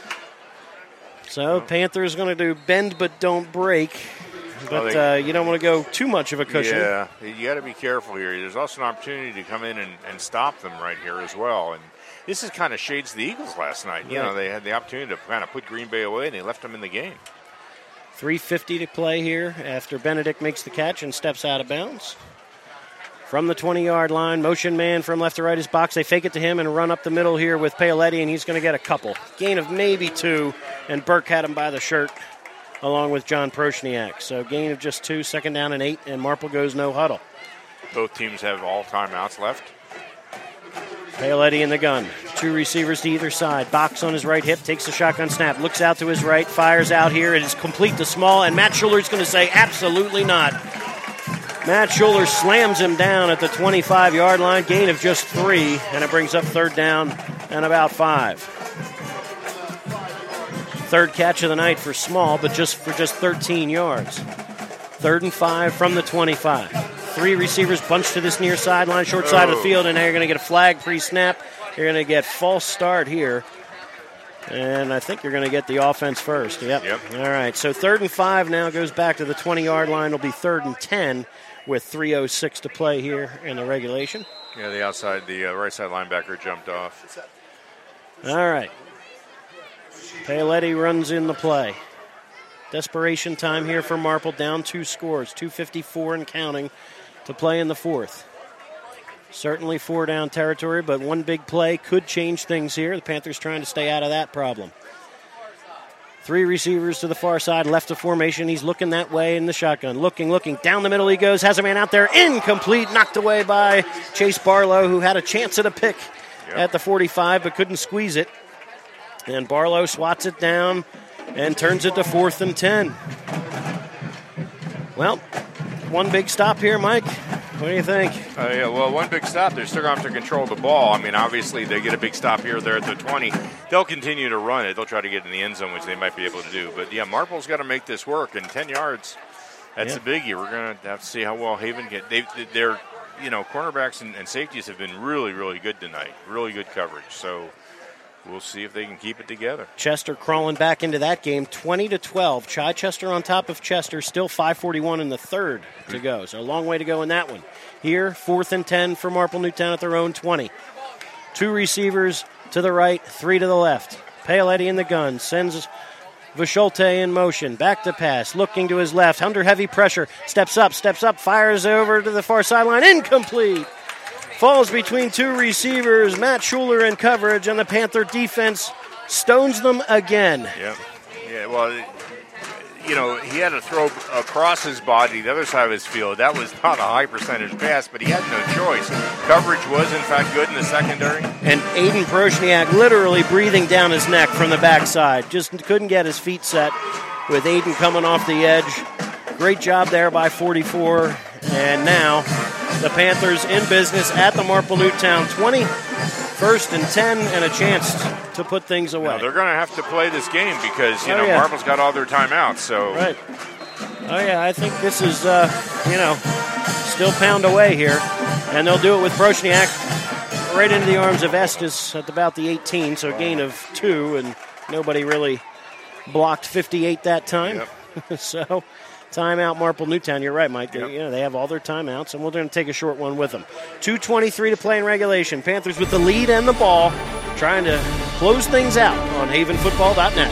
So Panthers going to do bend but don't break. But you don't want to go too much of a cushion. Yeah, you got to be careful here. There's also an opportunity to come in and stop them right here as well. And this is kind of shades the Eagles last night. You know, they had the opportunity to kind of put Green Bay away, and they left them in the game. 3:50 to play here after Benedict makes the catch and steps out of bounds. From the 20-yard line, motion man from left to right is box. They fake it to him and run up the middle here with Paoletti, and he's going to get a couple. Gain of maybe 2, and Burke had him by the shirt along with John Proshniak. So gain of just 2, second down and 8, and Marple goes no huddle. Both teams have all timeouts left. Paoletti in the gun. 2 receivers to either side. Box on his right hip, takes a shotgun snap, looks out to his right, fires out here. It is complete to Small, and Matt Schuller's going to say absolutely not. Matt Schuller slams him down at the 25-yard line. Gain of just 3, and it brings up third down and about 5. Third catch of the night for Small, but just 13 yards. 3rd and 5 from the 25. 3 receivers bunched to this near sideline, short side of the field, and now you're going to get a flag pre-snap. You're going to get false start here. And I think you're going to get the offense first. Yep. All right, so 3rd and 5 now goes back to the 20-yard line. It'll be 3rd and 10 with 3:06 to play here in the regulation. Yeah, the right side linebacker jumped off. All right. Paoletti runs in the play. Desperation time here for Marple, down 2 scores, 2:54 and counting to play in the fourth. Certainly 4-down territory, but one big play could change things here. The Panthers trying to stay out of that problem. 3 receivers to the far side, left of formation. He's looking that way in the shotgun. Looking. Down the middle he goes, has a man out there, incomplete, knocked away by Chase Barlow, who had a chance at a pick at the 45, but couldn't squeeze it. And Barlow swats it down and turns it to 4th and 10. Well, one big stop here, Mike. What do you think? One big stop. They're still going to have to control the ball. I mean, obviously, they get a big stop here. They're at the 20. They'll continue to run it. They'll try to get in the end zone, which they might be able to do. But, yeah, Marple's got to make this work. And 10 yards, that's a biggie. We're going to have to see how well Haven can. Their cornerbacks and safeties have been really, really good tonight. Really good coverage. So we'll see if they can keep it together. Chester crawling back into that game, 20-12. Chichester on top of Chester, still 5:41 in the third to go. So a long way to go in that one. Here, 4th and 10 for Marple Newtown at their own 20. 2 receivers to the right, 3 to the left. Paoletti in the gun, sends Visholte in motion, back to pass, looking to his left, under heavy pressure, steps up, fires over to the far sideline, incomplete. Falls between 2 receivers, Matt Schuller in coverage, and the Panther defense stones them again. Yeah, well, he had to throw across his body, the other side of his field. That was not a high percentage pass, but he had no choice. Coverage was, in fact, good in the secondary. And Aiden Proshniak literally breathing down his neck from the backside. Just couldn't get his feet set with Aiden coming off the edge. Great job there by 44. And now the Panthers in business at the Marple Newtown 20. 1st and 10 and a chance to put things away. Now, they're going to have to play this game because, Marple's got all their timeouts. So. Right. Oh, yeah, I think this is, still pound away here. And they'll do it with Proshniak right into the arms of Estes at about the 18, so a gain of 2, and nobody really blocked 58 that time. Yep. So, timeout Marple Newtown. You're right, Mike. Yep. They have all their timeouts, and we're going to take a short one with them. 2:23 to play in regulation. Panthers with the lead and the ball, trying to close things out on havenfootball.net.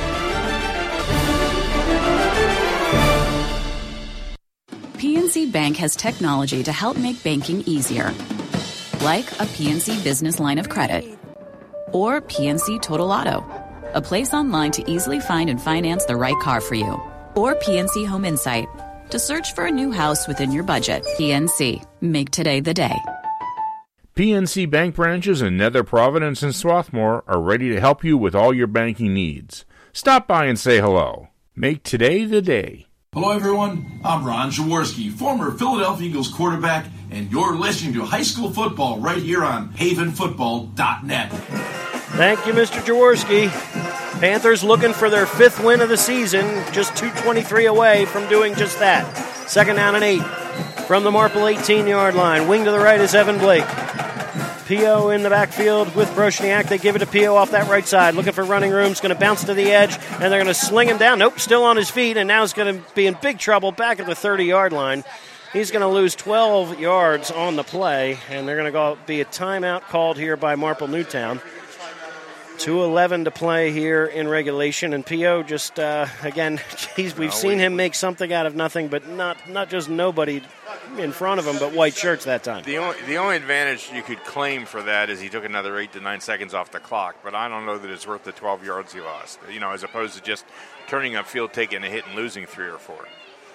PNC Bank has technology to help make banking easier, like a PNC Business Line of Credit or PNC Total Auto, a place online to easily find and finance the right car for you. Or PNC Home Insight, to search for a new house within your budget. PNC, make today the day. PNC Bank branches in Nether Providence and Swarthmore are ready to help you with all your banking needs. Stop by and say hello. Make today the day. Hello, everyone. I'm Ron Jaworski, former Philadelphia Eagles quarterback, and you're listening to high school football right here on havenfootball.net. Thank you, Mr. Jaworski. Panthers looking for their 5th win of the season, just 2:23 away from doing just that. 2nd down and 8 from the Marple 18-yard line. Wing to the right is Evan Blake. Pio in the backfield with Proshniak. They give it to Pio off that right side. Looking for running room. It's going to bounce to the edge, and they're going to sling him down. Nope, still on his feet, and now he's going to be in big trouble back at the 30-yard line. He's going to lose 12 yards on the play, and they're going to be a timeout called here by Marple Newtown. 2:11 to play here in regulation, and Pio just, again, we've seen him make something out of nothing, but not just nobody in front of him, but white shirts that time. The only advantage you could claim for that is he took another 8 to 9 seconds off the clock, but I don't know that it's worth the 12 yards he lost, as opposed to just turning upfield, taking a hit, and losing 3 or 4.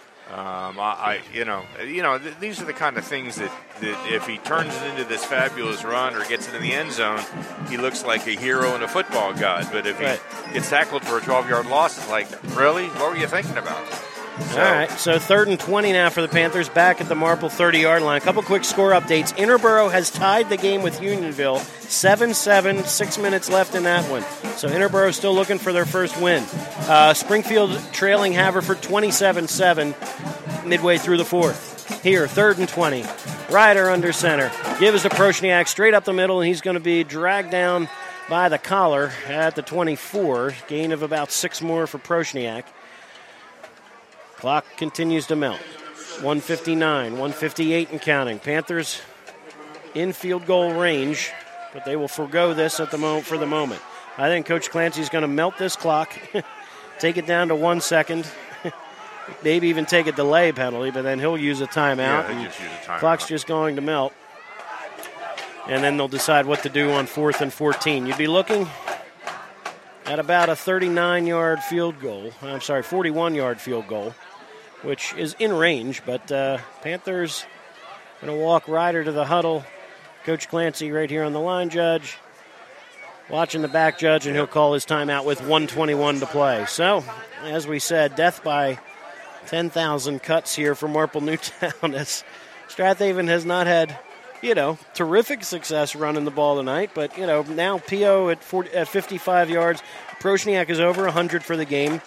These are the kind of things that if he turns it into this fabulous run or gets it in the end zone, he looks like a hero and a football god. But if he gets tackled for a 12-yard loss, it's like, really? What were you thinking about? All right, so 3rd and 20 now for the Panthers back at the Marple 30-yard line. A couple quick score updates. Interboro has tied the game with Unionville, 7-7, 6 minutes left in that one. So Interboro still looking for their first win. Springfield trailing Haverford 27-7 midway through the 4th. Here, 3rd and 20. Ryder under center. Gives to Proshniak straight up the middle, and he's going to be dragged down by the collar at the 24. Gain of about 6 more for Proshniak. Clock continues to melt. 1:59, 1:58 and counting. Panthers in field goal range, but they will forego this at the moment for the moment. I think Coach Clancy's going to melt this clock, take it down to 1 second, maybe even take a delay penalty, but then he'll use a timeout. Yeah, he'll just use a timeout. Clock's just going to melt. And then they'll decide what to do on 4th and 14. You'd be looking at about a 39-yard field goal. 41-yard field goal, which is in range, but Panthers going to walk Ryder to the huddle. Coach Clancy right here on the line judge, watching the back judge, and he'll call his timeout with 1:21 to play. So, as we said, death by 10,000 cuts here for Marple Newtown, as Strathaven has not had, terrific success running the ball tonight. But, now Pio at 55 yards. Proshniak is over 100 for the game.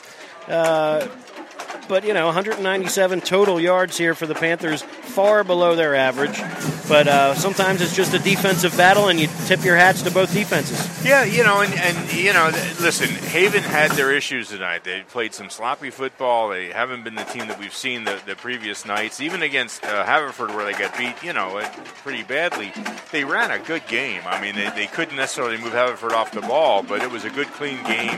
But, 197 total yards here for the Panthers, far below their average. But sometimes it's just a defensive battle, and you tip your hats to both defenses. Yeah, listen, Haven had their issues tonight. They played some sloppy football. They haven't been the team that we've seen the previous nights. Even against Haverford, where they got beat, pretty badly, they ran a good game. I mean, they couldn't necessarily move Haverford off the ball, but it was a good, clean game.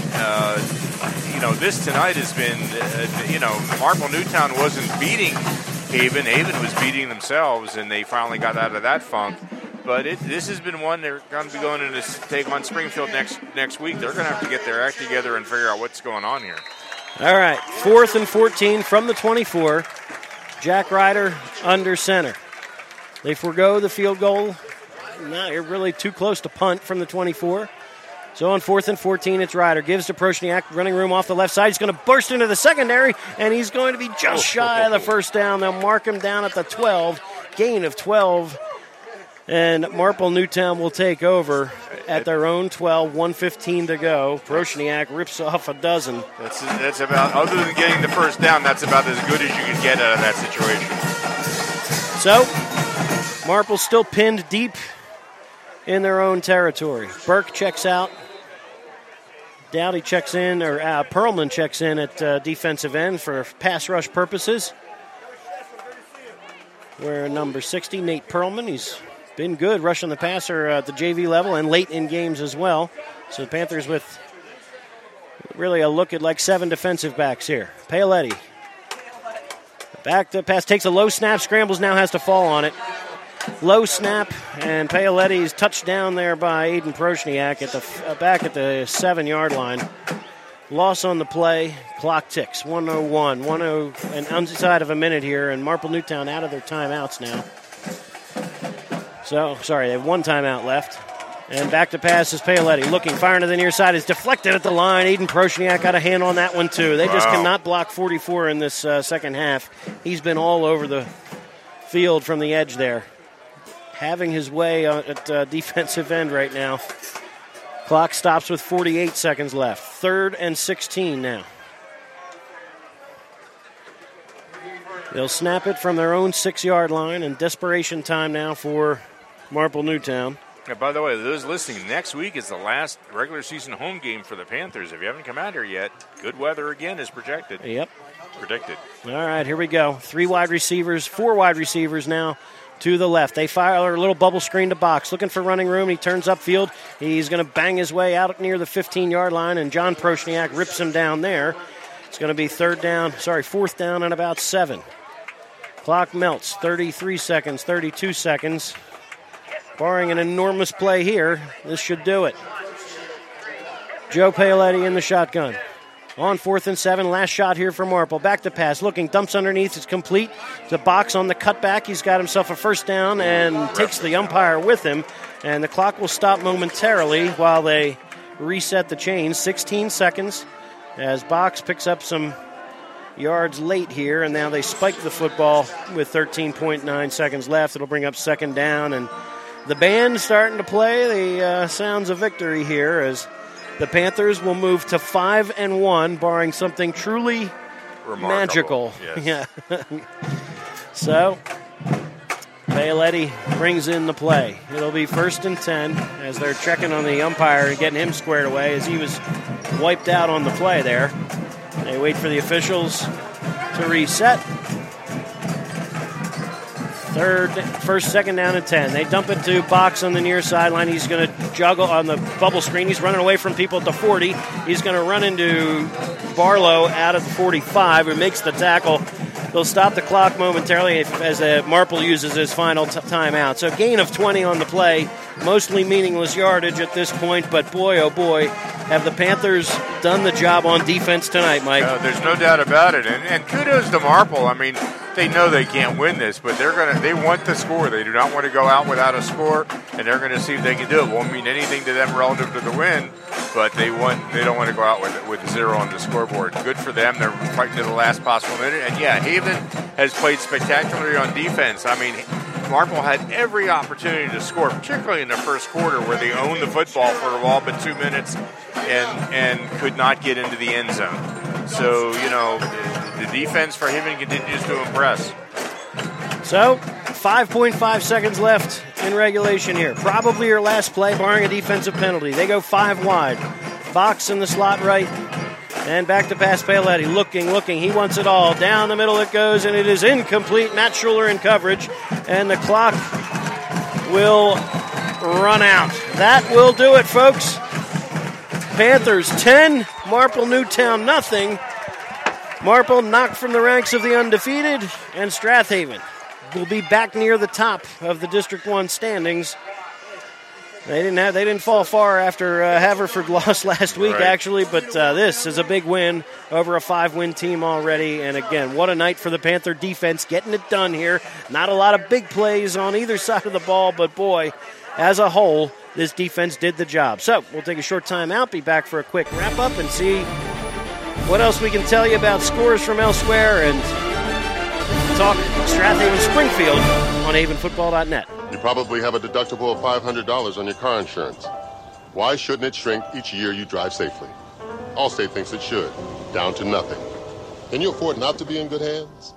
This tonight has been, Marple Newtown wasn't beating Haven. Haven was beating themselves, and they finally got out of that funk. But this has been one they're going to be going in to take on Springfield next week. They're going to have to get their act together and figure out what's going on here. All right, 4th and 14 from the 24. Jack Ryder under center. They forego the field goal. Not really too close to punt from the 24. So on 4th and 14, it's Ryder. Gives to Proshniak, running room off the left side. He's going to burst into the secondary, and he's going to be just shy of the first down. They'll mark him down at the 12. Gain of 12. And Marple Newtown will take over at their own 12, 1:15 to go. Proshniak rips off a dozen. That's about, other than getting the first down, that's about as good as you can get out of that situation. So, Marple still pinned deep in their own territory. Burke checks out. Dowdy checks in, or Perlman checks in at defensive end for pass rush purposes. Where number 60, Nate Perlman, he's been good rushing the passer at the JV level and late in games as well. So the Panthers with really a look at like 7 defensive backs here. Paoletti. Back to pass, takes a low snap, scrambles, now has to fall on it. Low snap, and Paoletti's touched down there by Aiden Proshniak at the back at the 7-yard line. Loss on the play. Clock ticks. 1:01. 10 and inside of a minute here, and Marple Newtown out of their timeouts now. So, sorry, they have 1 timeout left. And back to pass is Paoletti. Looking, firing to the near side. Is deflected at the line. Aiden Proshniak got a hand on that one, too. They just cannot block 44 in this second half. He's been all over the field from the edge there. Having his way at defensive end right now. Clock stops with 48 seconds left. 3rd and 16 now. They'll snap it from their own 6-yard line, and desperation time now for Marple Newtown. Yeah, by the way, those listening, next week is the last regular season home game for the Panthers. If you haven't come out here yet, good weather again is projected. Yep. Predicted. All right, here we go. 4 wide receivers now to the left. They fire a little bubble screen to box. Looking for running room. He turns upfield. He's going to bang his way out near the 15-yard line, and John Proshniak rips him down there. It's going to be 4th down and about 7. Clock melts. 33 seconds, 32 seconds. Barring an enormous play here, this should do it. Joe Paoletti in the shotgun. On 4th and 7, last shot here for Marple. Back to pass, looking, dumps underneath, it's complete. The box on the cutback, he's got himself a first down and takes the umpire with him. And the clock will stop momentarily while they reset the chain. 16 seconds as Box picks up some yards late here, and now they spike the football with 13.9 seconds left. It'll bring up 2nd down, and the band starting to play the sounds of victory here as the Panthers will move to 5-1, barring something truly magical. Yes. Yeah. So, Paoletti brings in the play. It'll be 1st and 10 as they're checking on the umpire and getting him squared away as he was wiped out on the play there. They wait for the officials to reset. 2nd down and 10. They dump it to Box on the near sideline. He's going to juggle on the bubble screen. He's running away from people at the 40. He's going to run into Barlow out of the 45, who makes the tackle. They'll stop the clock momentarily as Marple uses his final timeout. So gain of 20 on the play. Mostly meaningless yardage at this point, but boy, oh boy, have the Panthers done the job on defense tonight, Mike. There's no doubt about it. And kudos to Marple. I mean, they know they can't win this, but they want the score. They do not want to go out without a score, and they're going to see if they can do it. Won't mean anything to them relative to the win, but they don't want to go out with 0 on the scoreboard. Good for them. They're fighting to the last possible minute. And yeah, Haven has played spectacularly on defense. I mean, Marple had every opportunity to score, particularly in the first quarter where they owned the football for all but 2 minutes and could not get into the end zone. So, the defense for Haven continues to impress. So, 5.5 seconds left in regulation here. Probably your last play, barring a defensive penalty. They go 5 wide. Box in the slot right. And back to pass Paoletti. Looking. He wants it all. Down the middle it goes, and it is incomplete. Matt Schuler in coverage. And the clock will run out. That will do it, folks. Panthers 10, Marple Newtown nothing. Marple knocked from the ranks of the undefeated, and Strathaven will be back near the top of the District 1 standings They didn't fall far after Haverford lost last week, actually, but this is a big win over a 5-win team already. And again, what a night for the Panther defense, getting it done here. Not a lot of big plays on either side of the ball, but boy, as a whole, this defense did the job. So we'll take a short time out, be back for a quick wrap-up, and see what else we can tell you about scores from elsewhere, and talk Strathaven Springfield on havenfootball.net. You probably have a deductible of $500 on your car insurance. Why shouldn't it shrink each year you drive safely? Allstate thinks it should, down to nothing. Can you afford not to be in good hands?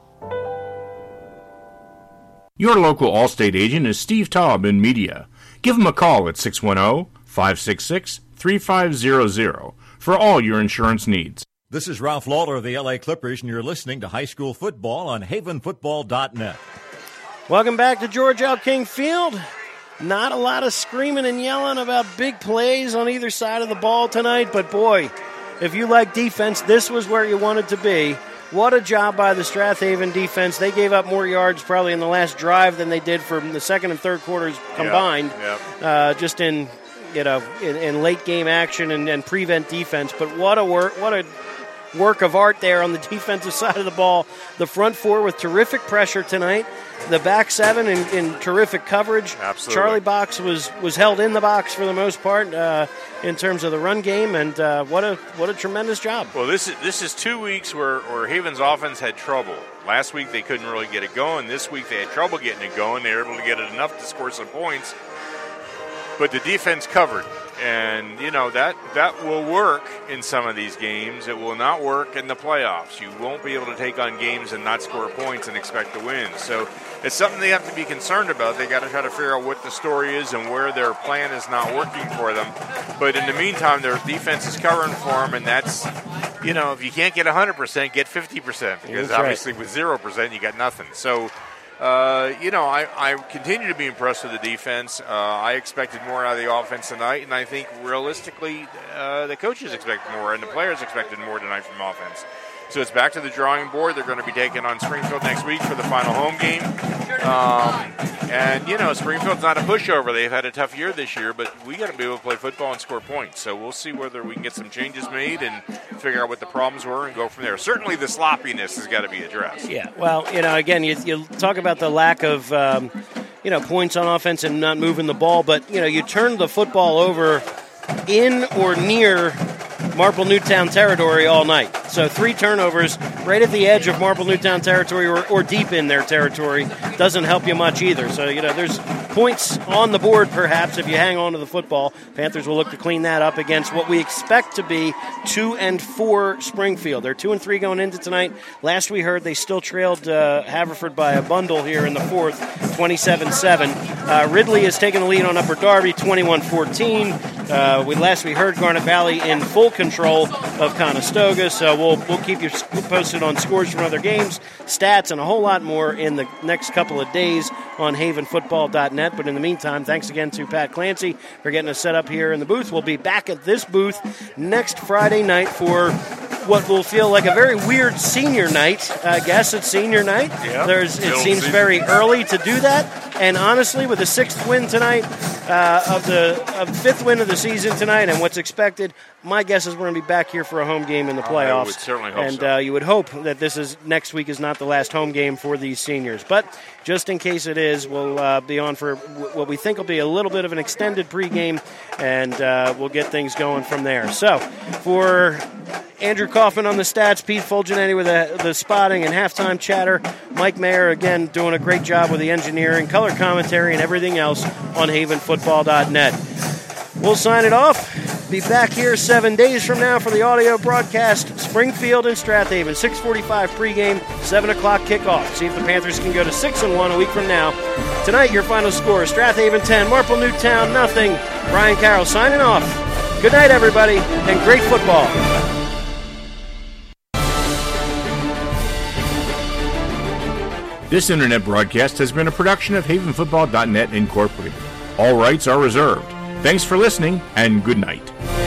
Your local Allstate agent is Steve Taub in media. Give him a call at 610-566-3500 for all your insurance needs. This is Ralph Lawler of the LA Clippers, and you're listening to High School Football on havenfootball.net. Welcome back to George L. King Field. Not a lot of screaming and yelling about big plays on either side of the ball tonight, but boy, if you like defense, this was where you wanted to be. What a job by the Strathaven defense. They gave up more yards probably in the last drive than they did from the second and third quarters combined, just in late game action and prevent defense. But what a work of art there on the defensive side of the ball. The front four with terrific pressure tonight. The back seven in terrific coverage. Absolutely. Charlie Box was held in the box for the most part in terms of the run game, and what a tremendous job. Well, this is 2 weeks where Haven's offense had trouble. Last week they couldn't really get it going. This week they had trouble getting it going. They were able to get it enough to score some points. But the defense covered. And, that will work in some of these games. It will not work in the playoffs. You won't be able to take on games and not score points and expect to win. So it's something they have to be concerned about. They got to try to figure out what the story is and where their plan is not working for them. But in the meantime, their defense is covering for them, and that's, if you can't get 100%, get 50%. Because obviously with 0%, you got nothing. So, I continue to be impressed with the defense. I expected more out of the offense tonight, and I think realistically the coaches expect more and the players expected more tonight from offense. So it's back to the drawing board. They're going to be taking on Springfield next week for the final home game. Springfield's not a pushover. They've had a tough year this year, but we got to be able to play football and score points. So we'll see whether we can get some changes made and figure out what the problems were and go from there. Certainly the sloppiness has got to be addressed. Yeah, well, again, you talk about the lack of, points on offense and not moving the ball, but, you turn the football over in or near Marple Newtown territory all night. So 3 turnovers right at the edge of Marple Newtown territory or deep in their territory doesn't help you much either. So, there's points on the board perhaps if you hang on to the football. Panthers will look to clean that up against what we expect to be 2-4 Springfield. They're 2-3 going into tonight. Last we heard, they still trailed Haverford by a bundle here in the fourth, 27-7. Ridley has taken the lead on Upper Darby, 21-14. Last we heard, Garnet Valley in full control of Conestoga, so we'll keep you posted on scores from other games, stats, and a whole lot more in the next couple of days on havenfootball.net. But in the meantime, thanks again to Pat Clancy for getting us set up here in the booth. We'll be back at this booth next Friday night for what will feel like a very weird senior night. I guess it's senior night. Yeah, it seems very early to do that. And honestly, with the 6th win tonight, of 5th win of the season tonight, and what's expected, my guess is we're going to be back here for a home game in the playoffs. I would certainly hope and so. You would hope that next week is not the last home game for these seniors. But just in case it is, we'll be on for what we think will be a little bit of an extended pregame, and we'll get things going from there. So for Andrew Kaufman on the stats, Pete Fulgenetti with the spotting and halftime chatter, Mike Mayer again doing a great job with the engineering, color commentary, and everything else on havenfootball.net. We'll sign it off. Be back here 7 days from now for the audio broadcast. Springfield and Strathaven, 6:45 pregame, 7 o'clock kickoff. See if the Panthers can go to 6-1 a week from now. Tonight, your final score: Strathaven 10, Marple Newtown nothing. Brian Carroll signing off. Good night, everybody, and great football. This internet broadcast has been a production of havenfootball.net Incorporated. All rights are reserved. Thanks for listening, and good night.